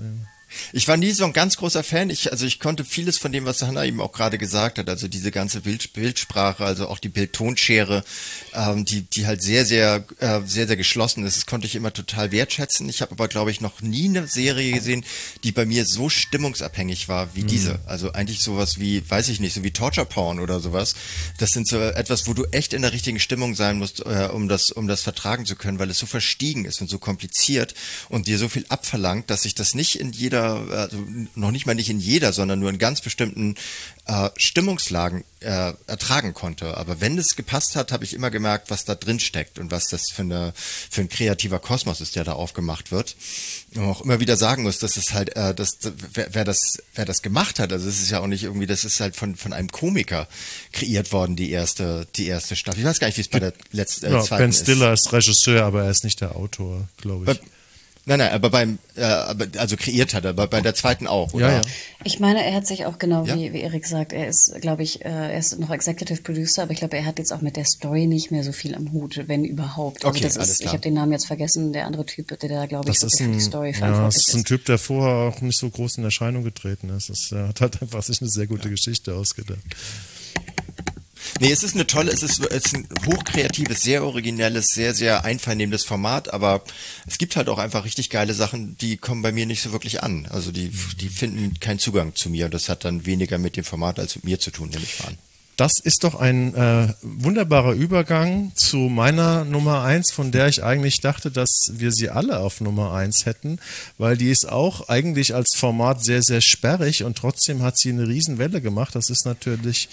Ich war nie so ein ganz großer Fan. Ich, also ich konnte vieles von dem, was Hannah eben auch gerade gesagt hat, also diese ganze Bild, Bildsprache, also auch die Bildtonschere, ähm, die, die halt sehr, sehr, äh, sehr, sehr geschlossen ist, das konnte ich immer total wertschätzen. Ich habe aber, glaube ich, noch nie eine Serie gesehen, die bei mir so stimmungsabhängig war wie mhm. diese. Also eigentlich sowas wie, weiß ich nicht, so wie Torture Porn oder sowas. Das sind so etwas, wo du echt in der richtigen Stimmung sein musst, äh, um das, um das vertragen zu können, weil es so verstiegen ist und so kompliziert und dir so viel abverlangt, dass ich das nicht in jeder, also noch nicht mal nicht in jeder, sondern nur in ganz bestimmten äh, Stimmungslagen äh, ertragen konnte. Aber wenn es gepasst hat, habe ich immer gemerkt, was da drin steckt und was das für eine für ein kreativer Kosmos ist, der da aufgemacht wird. Und auch immer wieder sagen muss, dass es halt, äh, dass wer, wer das wer das gemacht hat, also es ist ja auch nicht irgendwie, das ist halt von von einem Komiker kreiert worden, die erste die erste Staffel. Ich weiß gar nicht, wie es bei der letzten äh, ja, zweiten Ben Stiller ist. ist Regisseur, aber er ist nicht der Autor, glaube ich. Bei, Nein, nein, aber beim, äh, aber, also kreiert hat er, aber bei der zweiten auch, oder? Ja, ja. Ich meine, er hat sich auch genau, ja? wie, wie Erik sagt, er ist, glaube ich, äh, er ist noch Executive Producer, aber ich glaube, er hat jetzt auch mit der Story nicht mehr so viel am Hut, wenn überhaupt. Also okay, das alles ist, klar. Ich habe den Namen jetzt vergessen, der andere Typ, der da, glaube ich, Das ist für die ein, Story ja, verantwortlich das ist. ist ein Typ, der vorher auch nicht so groß in Erscheinung getreten ist. Das, er hat halt einfach sich eine sehr gute ja. Geschichte ausgedacht. Nee, es ist eine tolle, es ist, es ist ein hochkreatives, sehr originelles, sehr, sehr einvernehmendes Format, aber es gibt halt auch einfach richtig geile Sachen, die kommen bei mir nicht so wirklich an. Also die, die finden keinen Zugang zu mir und das hat dann weniger mit dem Format als mit mir zu tun, nehme ich mal an. Das ist doch ein äh, wunderbarer Übergang zu meiner Nummer eins, von der ich eigentlich dachte, dass wir sie alle auf Nummer eins hätten, weil die ist auch eigentlich als Format sehr, sehr sperrig und trotzdem hat sie eine Riesenwelle gemacht. Das ist natürlich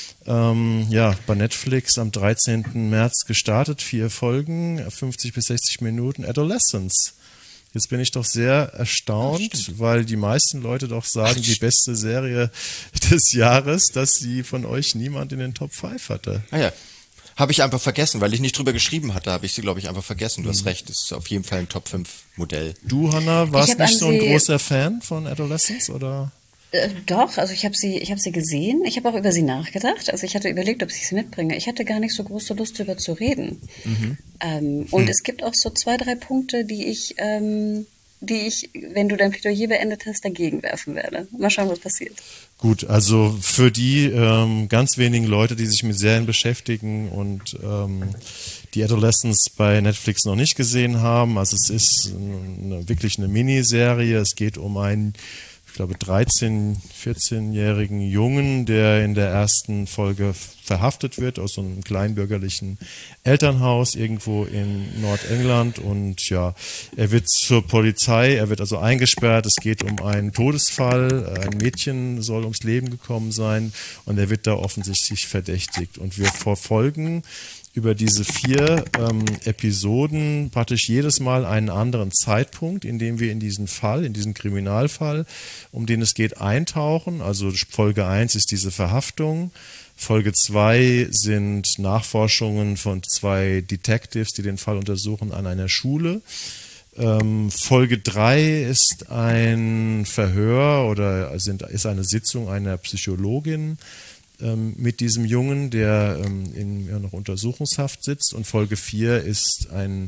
ähm, ja bei Netflix am dreizehnten März gestartet, vier Folgen, fünfzig bis sechzig Minuten, Adolescence. Jetzt bin ich doch sehr erstaunt, ja, weil die meisten Leute doch sagen, die beste Serie des Jahres, dass sie von euch niemand in den Top fünf hatte. Ah ja, habe ich einfach vergessen, weil ich nicht drüber geschrieben hatte, habe ich sie, glaube ich, einfach vergessen. Du mhm. hast recht, das ist auf jeden Fall ein Top fünf Modell. Du, Hannah, warst nicht so ein großer Fan von Adolescence, oder? Äh, doch, also ich habe sie, ich habe sie gesehen. Ich habe auch über sie nachgedacht. Also ich hatte überlegt, ob ich sie mitbringe. Ich hatte gar nicht so große Lust, darüber zu reden. Mhm. Ähm, und hm. es gibt auch so zwei, drei Punkte, die ich, ähm, die ich, wenn du dein Plädoyer beendet hast, dagegen werfen werde. Mal schauen, was passiert. Gut, also für die ähm, ganz wenigen Leute, die sich mit Serien beschäftigen und ähm, die Adolescence bei Netflix noch nicht gesehen haben, also es ist eine, wirklich eine Miniserie. Es geht um einen, ich glaube, dreizehn-, vierzehnjährigen Jungen, der in der ersten Folge verhaftet wird aus so einem kleinbürgerlichen Elternhaus irgendwo in Nordengland und ja, er wird zur Polizei, er wird also eingesperrt, es geht um einen Todesfall, ein Mädchen soll ums Leben gekommen sein und er wird da offensichtlich verdächtigt und wir verfolgen über diese vier ähm, Episoden praktisch jedes Mal einen anderen Zeitpunkt, in dem wir in diesen Fall, in diesen Kriminalfall, um den es geht, eintauchen. Also Folge eins ist diese Verhaftung, Folge zwei sind Nachforschungen von zwei Detectives, die den Fall untersuchen an einer Schule. Ähm, Folge drei ist ein Verhör oder sind, ist eine Sitzung einer Psychologin mit diesem Jungen, der ähm, in ja, noch Untersuchungshaft sitzt und Folge vier ist ein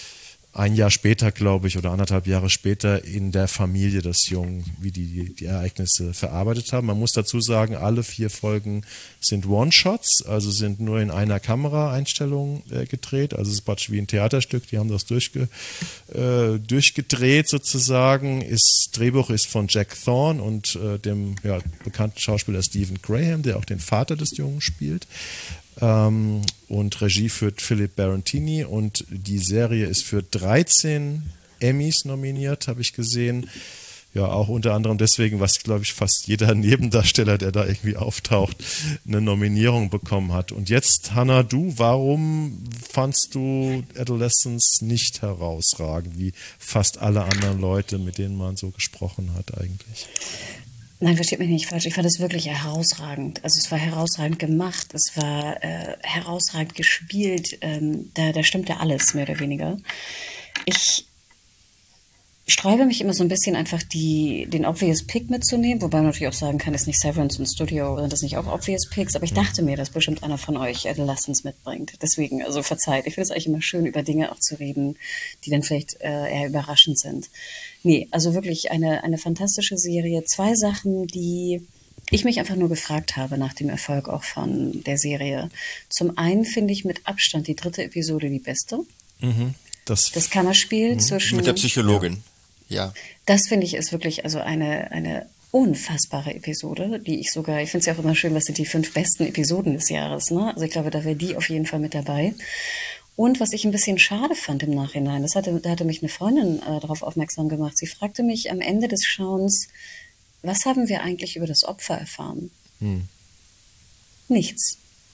ein Jahr später, glaube ich, oder anderthalb Jahre später in der Familie des Jungen, wie die die Ereignisse verarbeitet haben. Man muss dazu sagen, alle vier Folgen sind One-Shots, also sind nur in einer Kameraeinstellung äh, gedreht, also es ist praktisch wie ein Theaterstück, die haben das durchge, äh, durchgedreht sozusagen. Ist, Drehbuch ist von Jack Thorne und äh, dem ja, bekannten Schauspieler Stephen Graham, der auch den Vater des Jungen spielt. Ähm, und Regie führt Philip Barantini und die Serie ist für dreizehn Emmys nominiert, habe ich gesehen. Ja, auch unter anderem deswegen, was, glaube ich, fast jeder Nebendarsteller, der da irgendwie auftaucht, eine Nominierung bekommen hat. Und jetzt, Hannah, du, warum fandst du Adolescence nicht herausragend, wie fast alle anderen Leute, mit denen man so gesprochen hat eigentlich? Nein, versteht mich nicht falsch. Ich fand es wirklich herausragend. Also es war herausragend gemacht, es war äh, herausragend gespielt. Ähm, da, da stimmte alles, mehr oder weniger. Ich, sträube mich immer so ein bisschen einfach die, den Obvious Pick mitzunehmen, wobei man natürlich auch sagen kann, ist nicht Severance und Studio, sind das nicht auch Obvious Picks, aber ich dachte mir, dass bestimmt einer von euch Adolescence mitbringt. Deswegen, also verzeiht, ich finde es eigentlich immer schön, über Dinge auch zu reden, die dann vielleicht äh, eher überraschend sind. Nee, also wirklich eine, eine fantastische Serie. Zwei Sachen, die ich mich einfach nur gefragt habe nach dem Erfolg auch von der Serie. Zum einen finde ich mit Abstand die dritte Episode die beste. Mhm, das, das Kammerspiel mhm. zwischen... Mit der Psychologin. Ja. Ja. Das finde ich ist wirklich also eine, eine unfassbare Episode, die ich sogar, ich finde es ja auch immer schön, was sind die fünf besten Episoden des Jahres, ne? Also ich glaube, da wäre die auf jeden Fall mit dabei. Und was ich ein bisschen schade fand im Nachhinein, das hatte, da hatte mich eine Freundin äh, darauf aufmerksam gemacht. Sie fragte mich am Ende des Schauens, was haben wir eigentlich über das Opfer erfahren? Hm. Nichts.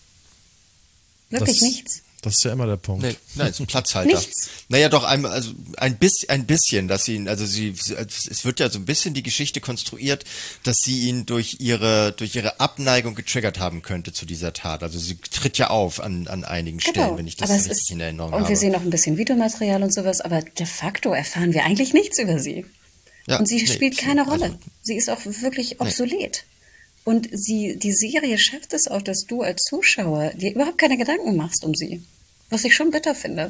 Wirklich das, nichts. Das ist ja immer der Punkt. Nee, nein, ist ein Platzhalter. Nichts. Naja, doch, ein, also ein, bisschen, ein bisschen, dass sie ihn, also sie, es wird ja so ein bisschen die Geschichte konstruiert, dass sie ihn durch ihre, durch ihre Abneigung getriggert haben könnte zu dieser Tat. Also sie tritt ja auf an, an einigen genau. Stellen, wenn ich das aber richtig ist, in Erinnerung und habe. Und wir sehen noch ein bisschen Videomaterial und sowas, aber de facto erfahren wir eigentlich nichts über sie. Ja, und sie nee, spielt keine Rolle. Also, sie ist auch wirklich obsolet. Nee. Und sie, die Serie schafft es auch, dass du als Zuschauer dir überhaupt keine Gedanken machst um sie. Was ich schon bitter finde.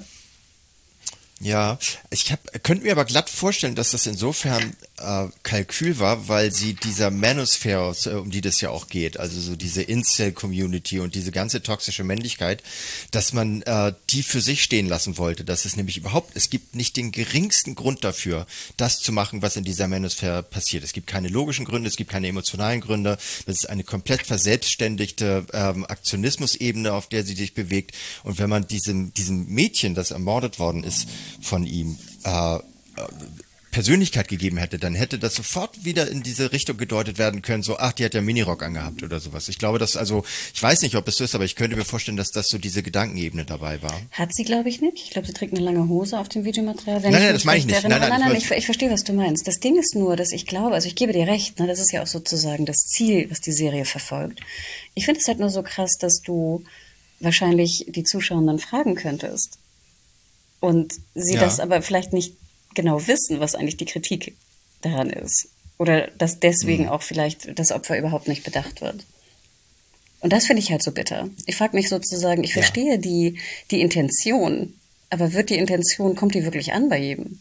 Ja, ich hab, könnte mir aber glatt vorstellen, dass das insofern äh, Kalkül war, weil sie dieser Manosphere, um die das ja auch geht, also so diese Incel-Community und diese ganze toxische Männlichkeit, dass man äh, die für sich stehen lassen wollte, dass es nämlich überhaupt, es gibt nicht den geringsten Grund dafür, das zu machen, was in dieser Manosphere passiert. Es gibt keine logischen Gründe, es gibt keine emotionalen Gründe, das ist eine komplett verselbstständigte ähm, Aktionismusebene, auf der sie sich bewegt, und wenn man diesem, diesem Mädchen, das ermordet worden ist, von ihm äh, Persönlichkeit gegeben hätte, dann hätte das sofort wieder in diese Richtung gedeutet werden können, so, ach, die hat ja Minirock angehabt oder sowas. Ich glaube, dass, also, ich weiß nicht, ob es so ist, aber ich könnte mir vorstellen, dass das so diese Gedankenebene dabei war. Hat sie, glaube ich, nicht. Ich glaube, sie trägt eine lange Hose auf dem Videomaterial. Wenn nein, ich nein, das meine ich nicht. Nein, nein, nein, nein ich, ich, ich verstehe, was du meinst. Das Ding ist nur, dass ich glaube, also ich gebe dir recht, ne, das ist ja auch sozusagen das Ziel, was die Serie verfolgt. Ich finde es halt nur so krass, dass du wahrscheinlich die Zuschauenden fragen könntest. Und sie ja. das aber vielleicht nicht genau wissen, was eigentlich die Kritik daran ist. Oder dass deswegen mhm. auch vielleicht das Opfer überhaupt nicht bedacht wird. Und das finde ich halt so bitter. Ich frage mich sozusagen, ich ja. verstehe die, die Intention, aber wird die Intention, kommt die wirklich an bei jedem?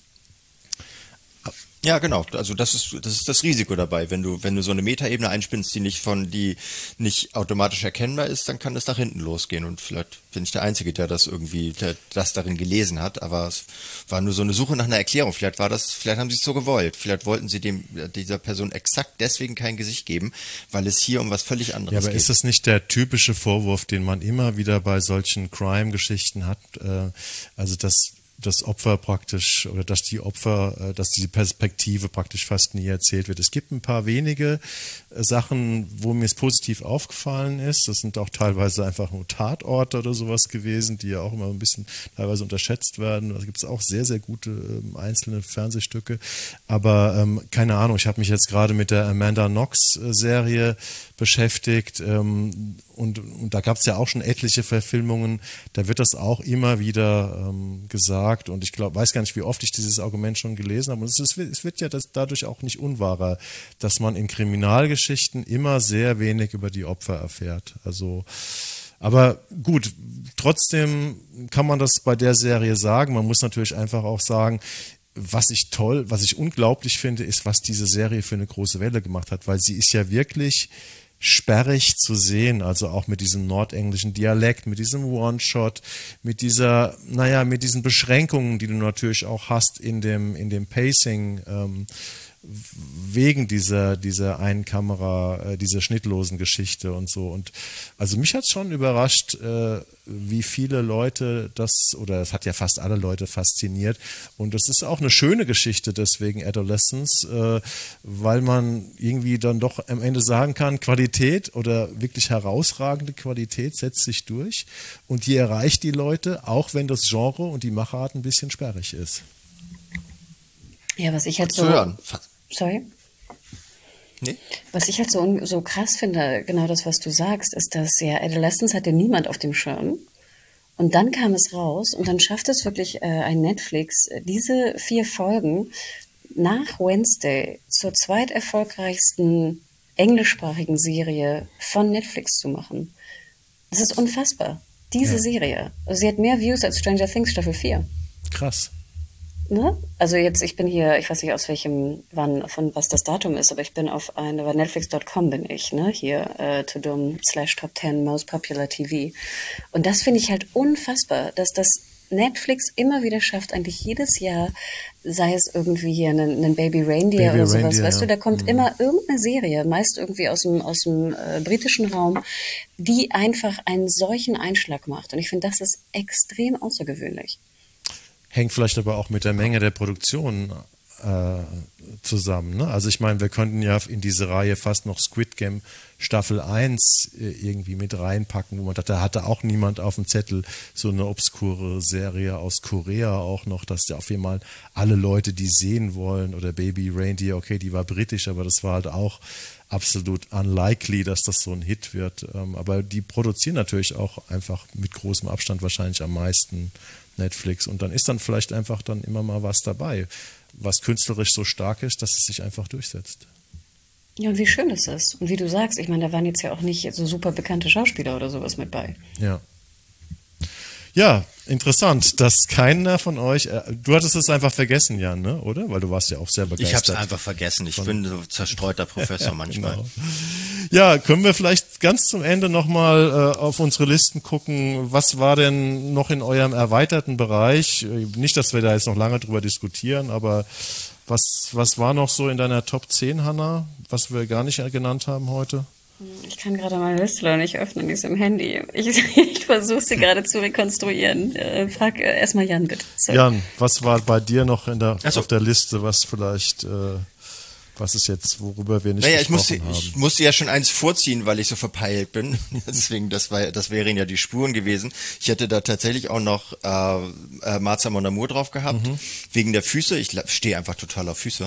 Ja, genau. Also das ist das ist das Risiko dabei. Wenn du wenn du so eine Metaebene einspinnst, die nicht von die nicht automatisch erkennbar ist, dann kann das nach hinten losgehen. Und vielleicht bin ich der Einzige, der das irgendwie der das darin gelesen hat. Aber es war nur so eine Suche nach einer Erklärung. Vielleicht war das, vielleicht haben sie es so gewollt. Vielleicht wollten sie dem dieser Person exakt deswegen kein Gesicht geben, weil es hier um was völlig anderes geht. Ja, aber geht. Ist das nicht der typische Vorwurf, den man immer wieder bei solchen Crime-Geschichten hat? Also das das Opfer praktisch, oder dass die Opfer, dass die Perspektive praktisch fast nie erzählt wird. Es gibt ein paar wenige Sachen, wo mir es positiv aufgefallen ist. Das sind auch teilweise einfach nur Tatorte oder sowas gewesen, die ja auch immer ein bisschen teilweise unterschätzt werden. Da gibt es auch sehr, sehr gute ähm, einzelne Fernsehstücke. Aber ähm, keine Ahnung, ich habe mich jetzt gerade mit der Amanda Knox-Serie beschäftigt, ähm, und, und da gab es ja auch schon etliche Verfilmungen, da wird das auch immer wieder ähm, gesagt, und ich glaube, weiß gar nicht, wie oft ich dieses Argument schon gelesen habe, und es, ist, es wird ja das dadurch auch nicht unwahrer, dass man in Kriminalgeschichten immer sehr wenig über die Opfer erfährt. Also, aber gut, trotzdem kann man das bei der Serie sagen. Man muss natürlich einfach auch sagen, was ich toll, was ich unglaublich finde, ist, was diese Serie für eine große Welle gemacht hat, weil sie ist ja wirklich sperrig zu sehen, also auch mit diesem nordenglischen Dialekt, mit diesem One-Shot, mit dieser, naja, mit diesen Beschränkungen, die du natürlich auch hast in dem, in dem Pacing, ähm, wegen dieser, dieser einen Kamera, äh, dieser schnittlosen Geschichte und so. Und also mich hat es schon überrascht, äh, wie viele Leute das, oder es hat ja fast alle Leute fasziniert. Und das ist auch eine schöne Geschichte, deswegen Adolescence, äh, weil man irgendwie dann doch am Ende sagen kann, Qualität oder wirklich herausragende Qualität setzt sich durch und die erreicht die Leute, auch wenn das Genre und die Machart ein bisschen sperrig ist. Ja, was ich halt so... Hören. Sorry? Nee. Was ich halt so, so krass finde, genau das, was du sagst, ist, dass ja Adolescence hatte niemand auf dem Schirm. Und dann kam es raus und dann schafft es wirklich äh, ein Netflix, diese vier Folgen nach Wednesday zur zweiterfolgreichsten englischsprachigen Serie von Netflix zu machen. Das ist unfassbar. Diese ja. Serie. Also sie hat mehr Views als Stranger Things Staffel vier. Krass. Ne? Also jetzt, ich bin hier, ich weiß nicht aus welchem, wann, von was das Datum ist, aber ich bin auf eine, bei Netflix Punkt com bin ich, ne, hier, äh, Tudum slash Top zehn Most Popular T V. Und das finde ich halt unfassbar, dass das Netflix immer wieder schafft, eigentlich jedes Jahr, sei es irgendwie hier ein, ein Baby Reindeer Baby oder sowas, Reindeer, weißt ja. du, da kommt mhm. immer irgendeine Serie, meist irgendwie aus dem, aus dem äh, britischen Raum, die einfach einen solchen Einschlag macht. Und ich finde, das ist extrem außergewöhnlich. Hängt vielleicht aber auch mit der Menge der Produktion äh, zusammen. Ne? Also ich meine, wir könnten ja in diese Reihe fast noch Squid Game Staffel eins äh, irgendwie mit reinpacken, wo man dachte, da hatte auch niemand auf dem Zettel, so eine obskure Serie aus Korea auch noch, dass ja auf jeden Fall alle Leute, die sehen wollen, oder Baby Reindeer, okay, die war britisch, aber das war halt auch absolut unlikely, dass das so ein Hit wird. Ähm, aber die produzieren natürlich auch einfach mit großem Abstand wahrscheinlich am meisten Netflix, und dann ist dann vielleicht einfach dann immer mal was dabei, was künstlerisch so stark ist, dass es sich einfach durchsetzt. Ja, und wie schön ist das? Und wie du sagst, ich meine, da waren jetzt ja auch nicht so super bekannte Schauspieler oder sowas mit bei. Ja. Ja, interessant, dass keiner von euch, äh, du hattest es einfach vergessen, Jan, ne? Oder? Weil du warst ja auch sehr begeistert. Ich habe es einfach vergessen. Ich bin so zerstreuter Professor manchmal. Genau. Ja, können wir vielleicht ganz zum Ende nochmal äh, auf unsere Listen gucken. Was war denn noch in eurem erweiterten Bereich? Nicht, dass wir da jetzt noch lange drüber diskutieren, aber was, was war noch so in deiner Top zehn, Hanna, was wir gar nicht genannt haben heute? Ich kann gerade meine Liste noch nicht öffnen, die ist im Handy. Ich, ich versuche sie gerade zu rekonstruieren. Äh, frag äh, erstmal Jan, bitte. Sorry. Jan, was war bei dir noch in der, also, auf der Liste, was vielleicht, äh, was ist jetzt, worüber wir nicht naja, gesprochen ich musste, haben? Ich musste ja schon eins vorziehen, weil ich so verpeilt bin. Deswegen, das war, das wären ja die Spuren gewesen. Ich hätte da tatsächlich auch noch äh, äh, Marza Mon Amour drauf gehabt, mhm. wegen der Füße. Ich stehe einfach total auf Füße.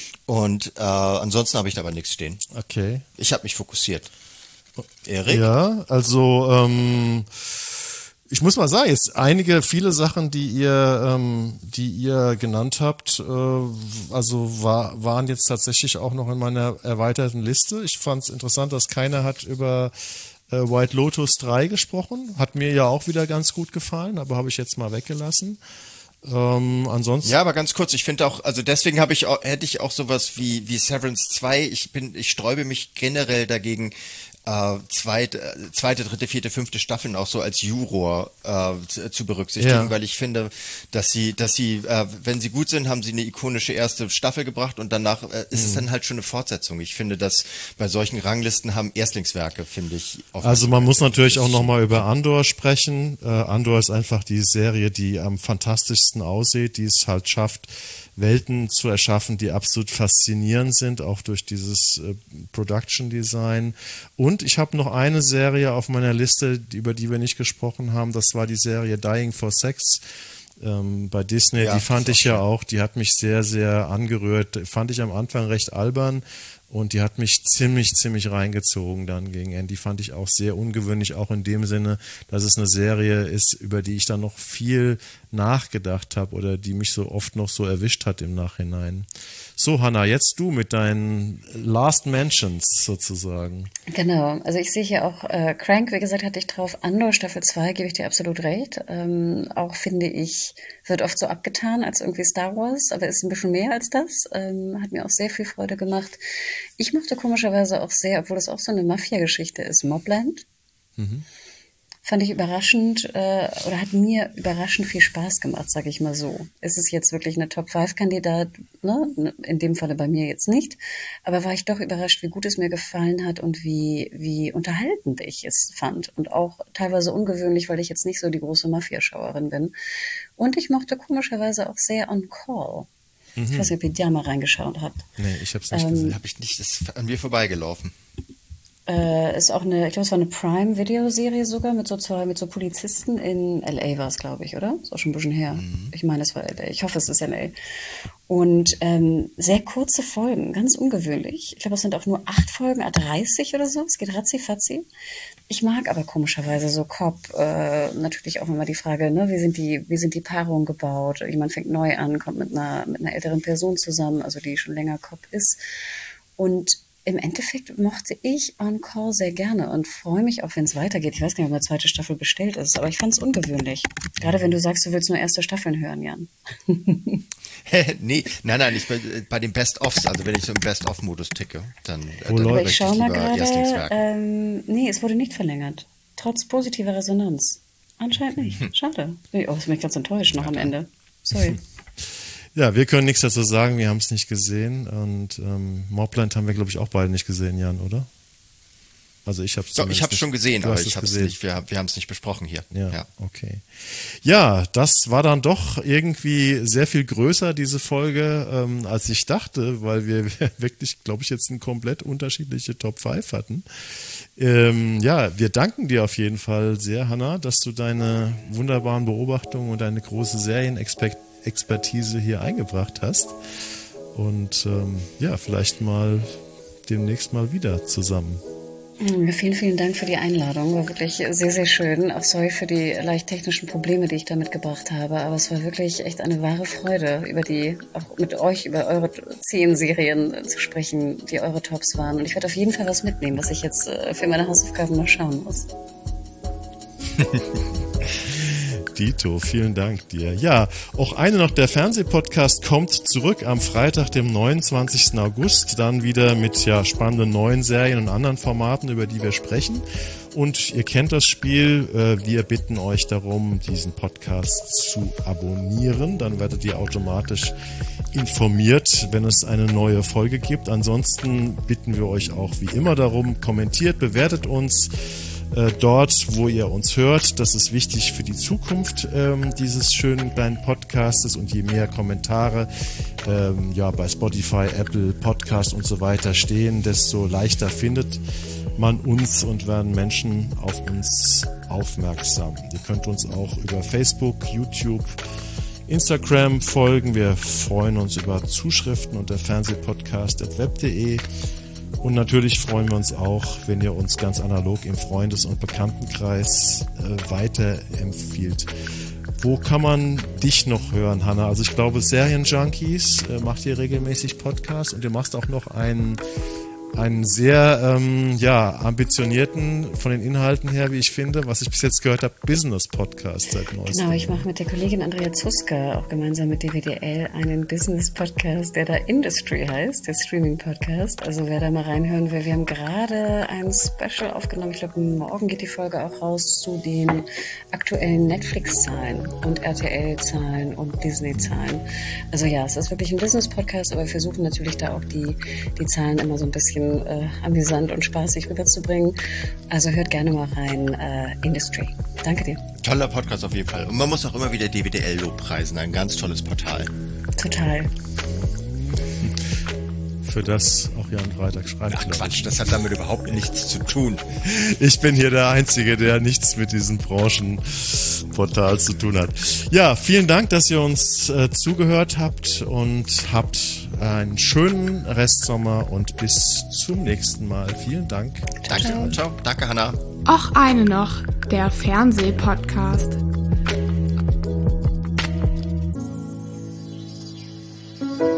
Und äh, ansonsten habe ich da aber nichts stehen. Okay. Ich habe mich fokussiert. Erik? Ja, also ähm, ich muss mal sagen, jetzt einige, viele Sachen, die ihr, ähm, die ihr genannt habt, äh, also war, waren jetzt tatsächlich auch noch in meiner erweiterten Liste. Ich fand es interessant, dass keiner hat über äh, White Lotus drei gesprochen. Hat mir ja auch wieder ganz gut gefallen, aber habe ich jetzt mal weggelassen. Ähm, ansonsten. Ja, aber ganz kurz, ich finde auch, also deswegen habe ich auch, hätte ich auch sowas wie, wie Severance zwei. Ich bin, ich sträube mich generell dagegen, äh, zweite, zweite, dritte, vierte, fünfte Staffeln auch so als Juror äh, zu, zu berücksichtigen, ja. weil ich finde, dass sie, dass sie, äh, wenn sie gut sind, haben sie eine ikonische erste Staffel gebracht und danach äh, ist mhm. es dann halt schon eine Fortsetzung. Ich finde, dass bei solchen Ranglisten haben Erstlingswerke, finde ich. Also man muss natürlich auch nochmal über Andor sprechen. Äh, Andor ist einfach die Serie, die am fantastischsten aussieht, die es halt schafft, Welten zu erschaffen, die absolut faszinierend sind, auch durch dieses äh, Production Design. Und ich habe noch eine Serie auf meiner Liste, die, über die wir nicht gesprochen haben. Das war die Serie Dying for Sex ähm, bei Disney. Ja, die fand ich ja auch, die hat mich sehr, sehr angerührt. Fand ich am Anfang recht albern. Und die hat mich ziemlich, ziemlich reingezogen dann gegen Ende. Die fand ich auch sehr ungewöhnlich, auch in dem Sinne, dass es eine Serie ist, über die ich dann noch viel nachgedacht habe oder die mich so oft noch so erwischt hat im Nachhinein. So, Hanna, jetzt du mit deinen Last Mentions sozusagen. Genau, also ich sehe hier auch äh, Crank, wie gesagt, hatte ich drauf. Andor Staffel zwei, gebe ich dir absolut recht. Ähm, auch finde ich, wird oft so abgetan als irgendwie Star Wars, aber ist ein bisschen mehr als das. Ähm, hat mir auch sehr viel Freude gemacht. Ich mochte komischerweise auch sehr, obwohl das auch so eine Mafia-Geschichte ist, Mobland. Mhm. Fand ich überraschend äh, oder hat mir überraschend viel Spaß gemacht, sage ich mal so. Ist es jetzt wirklich eine Top fünf Kandidat? Ne? In dem Falle bei mir jetzt nicht. Aber war ich doch überrascht, wie gut es mir gefallen hat und wie, wie unterhaltend ich es fand. Und auch teilweise ungewöhnlich, weil ich jetzt nicht so die große Mafia-Schauerin bin. Und ich mochte komischerweise auch sehr On Call. Mhm. Ich weiß nicht, ob ihr da mal reingeschaut habt. Nee, ich habe es nicht ähm, gesehen. Habe ich nicht, das ist an mir vorbeigelaufen. Äh, ist auch eine, ich glaube, es war eine Prime-Video-Serie sogar mit so zwei, mit so Polizisten in L A war es, glaube ich, oder? Ist auch schon ein bisschen her. Mhm. Ich meine, es war L A. Ich hoffe, es ist L A. Und ähm, sehr kurze Folgen, ganz ungewöhnlich. Ich glaube, es sind auch nur acht Folgen, a dreißig oder so. Es geht ratzi-fatzi. Ich mag aber komischerweise so Cop, äh, natürlich auch immer die Frage, ne, wie sind die, wie sind die Paarungen gebaut? Jemand fängt neu an, kommt mit einer, mit einer älteren Person zusammen, also die schon länger Cop ist. Und im Endeffekt mochte ich On Call sehr gerne und freue mich auch, wenn es weitergeht. Ich weiß gar nicht, ob eine zweite Staffel bestellt ist, aber ich fand es ungewöhnlich. Gerade wenn du sagst, du willst nur erste Staffeln hören, Jan. nee, nein, nein, ich bei, bei den Best-Ofs, also wenn ich so im Best-Of-Modus ticke, dann, äh, Oh, dann Leute. Aber ich schaue mal gerade, Erstlingswerk. ähm, nee, es wurde nicht verlängert. Trotz positiver Resonanz. Anscheinend nicht. Schade. Oh, das bin ich ganz enttäuscht noch am Ende. Sorry. Ja, wir können nichts dazu sagen, wir haben es nicht gesehen und ähm, Mobland haben wir, glaube ich, auch beide nicht gesehen, Jan, oder? Also ich habe es Doch, ich habe es schon gesehen, Du aber hast ich es habe es gesehen. nicht, wir, wir haben es nicht besprochen hier. Ja, Ja. okay. Ja, das war dann doch irgendwie sehr viel größer, diese Folge, ähm, als ich dachte, weil wir wirklich, glaube ich, jetzt eine komplett unterschiedliche Top fünf hatten. Ähm, ja, wir danken dir auf jeden Fall sehr, Hanna, dass du deine wunderbaren Beobachtungen und deine große Serienexpertise hier eingebracht hast. Und ähm, ja, vielleicht mal demnächst mal wieder zusammen. Ja, vielen, vielen Dank für die Einladung. War wirklich sehr, sehr schön. Auch sorry für die leicht technischen Probleme, die ich da mitgebracht habe. Aber es war wirklich echt eine wahre Freude, über die, auch mit euch über eure zehn Serien zu sprechen, die eure Tops waren. Und ich werde auf jeden Fall was mitnehmen, was ich jetzt äh, für meine Hausaufgaben noch schauen muss. Dito, vielen Dank dir. Ja, auch eine noch, der Fernsehpodcast kommt zurück am Freitag, dem neunundzwanzigsten August, dann wieder mit ja spannenden neuen Serien und anderen Formaten, über die wir sprechen. Und ihr kennt das Spiel, wir bitten euch darum, diesen Podcast zu abonnieren, dann werdet ihr automatisch informiert, wenn es eine neue Folge gibt. Ansonsten bitten wir euch auch wie immer darum, kommentiert, bewertet uns dort, wo ihr uns hört. Das ist wichtig für die Zukunft ähm, dieses schönen kleinen Podcastes, und je mehr Kommentare ähm, ja bei Spotify, Apple Podcast und so weiter stehen, desto leichter findet man uns und werden Menschen auf uns aufmerksam. Ihr könnt uns auch über Facebook, YouTube, Instagram folgen. Wir freuen uns über Zuschriften unter fernsehpodcast at web punkt de. Und natürlich freuen wir uns auch, wenn ihr uns ganz analog im Freundes- und Bekanntenkreis äh, weiterempfiehlt. Wo kann man dich noch hören, Hanna? Also ich glaube, Serienjunkies äh, macht ihr regelmäßig Podcasts, und ihr machst auch noch einen, einen sehr ähm, ja, ambitionierten, von den Inhalten her, wie ich finde, was ich bis jetzt gehört habe, Business-Podcast seit neuestem. Genau, ich mache mit der Kollegin Andrea Zuska auch gemeinsam mit D W D L einen Business-Podcast, der da Industry heißt, der Streaming-Podcast. Also wer da mal reinhören will, wir haben gerade ein Special aufgenommen. Ich glaube, morgen geht die Folge auch raus zu den aktuellen Netflix-Zahlen und R T L-Zahlen und Disney-Zahlen. Also ja, es ist wirklich ein Business-Podcast, aber wir versuchen natürlich da auch die, die Zahlen immer so ein bisschen Äh, amüsant und spaßig rüberzubringen. Also hört gerne mal rein. Äh, Industry. Danke dir. Toller Podcast auf jeden Fall. Und man muss auch immer wieder D W D L lobpreisen. Ein ganz tolles Portal. Total. Für das auch Jan Freitag schreibt. Ach Quatsch, das hat damit überhaupt nichts zu tun. Ich bin hier der Einzige, der nichts mit diesem Branchenportal zu tun hat. Ja, vielen Dank, dass ihr uns äh, zugehört habt, und habt einen schönen Restsommer und bis zum nächsten Mal. Vielen Dank. Danke. Ciao. Ciao. Danke, Hanna. Auch eine noch, der Fernsehpodcast.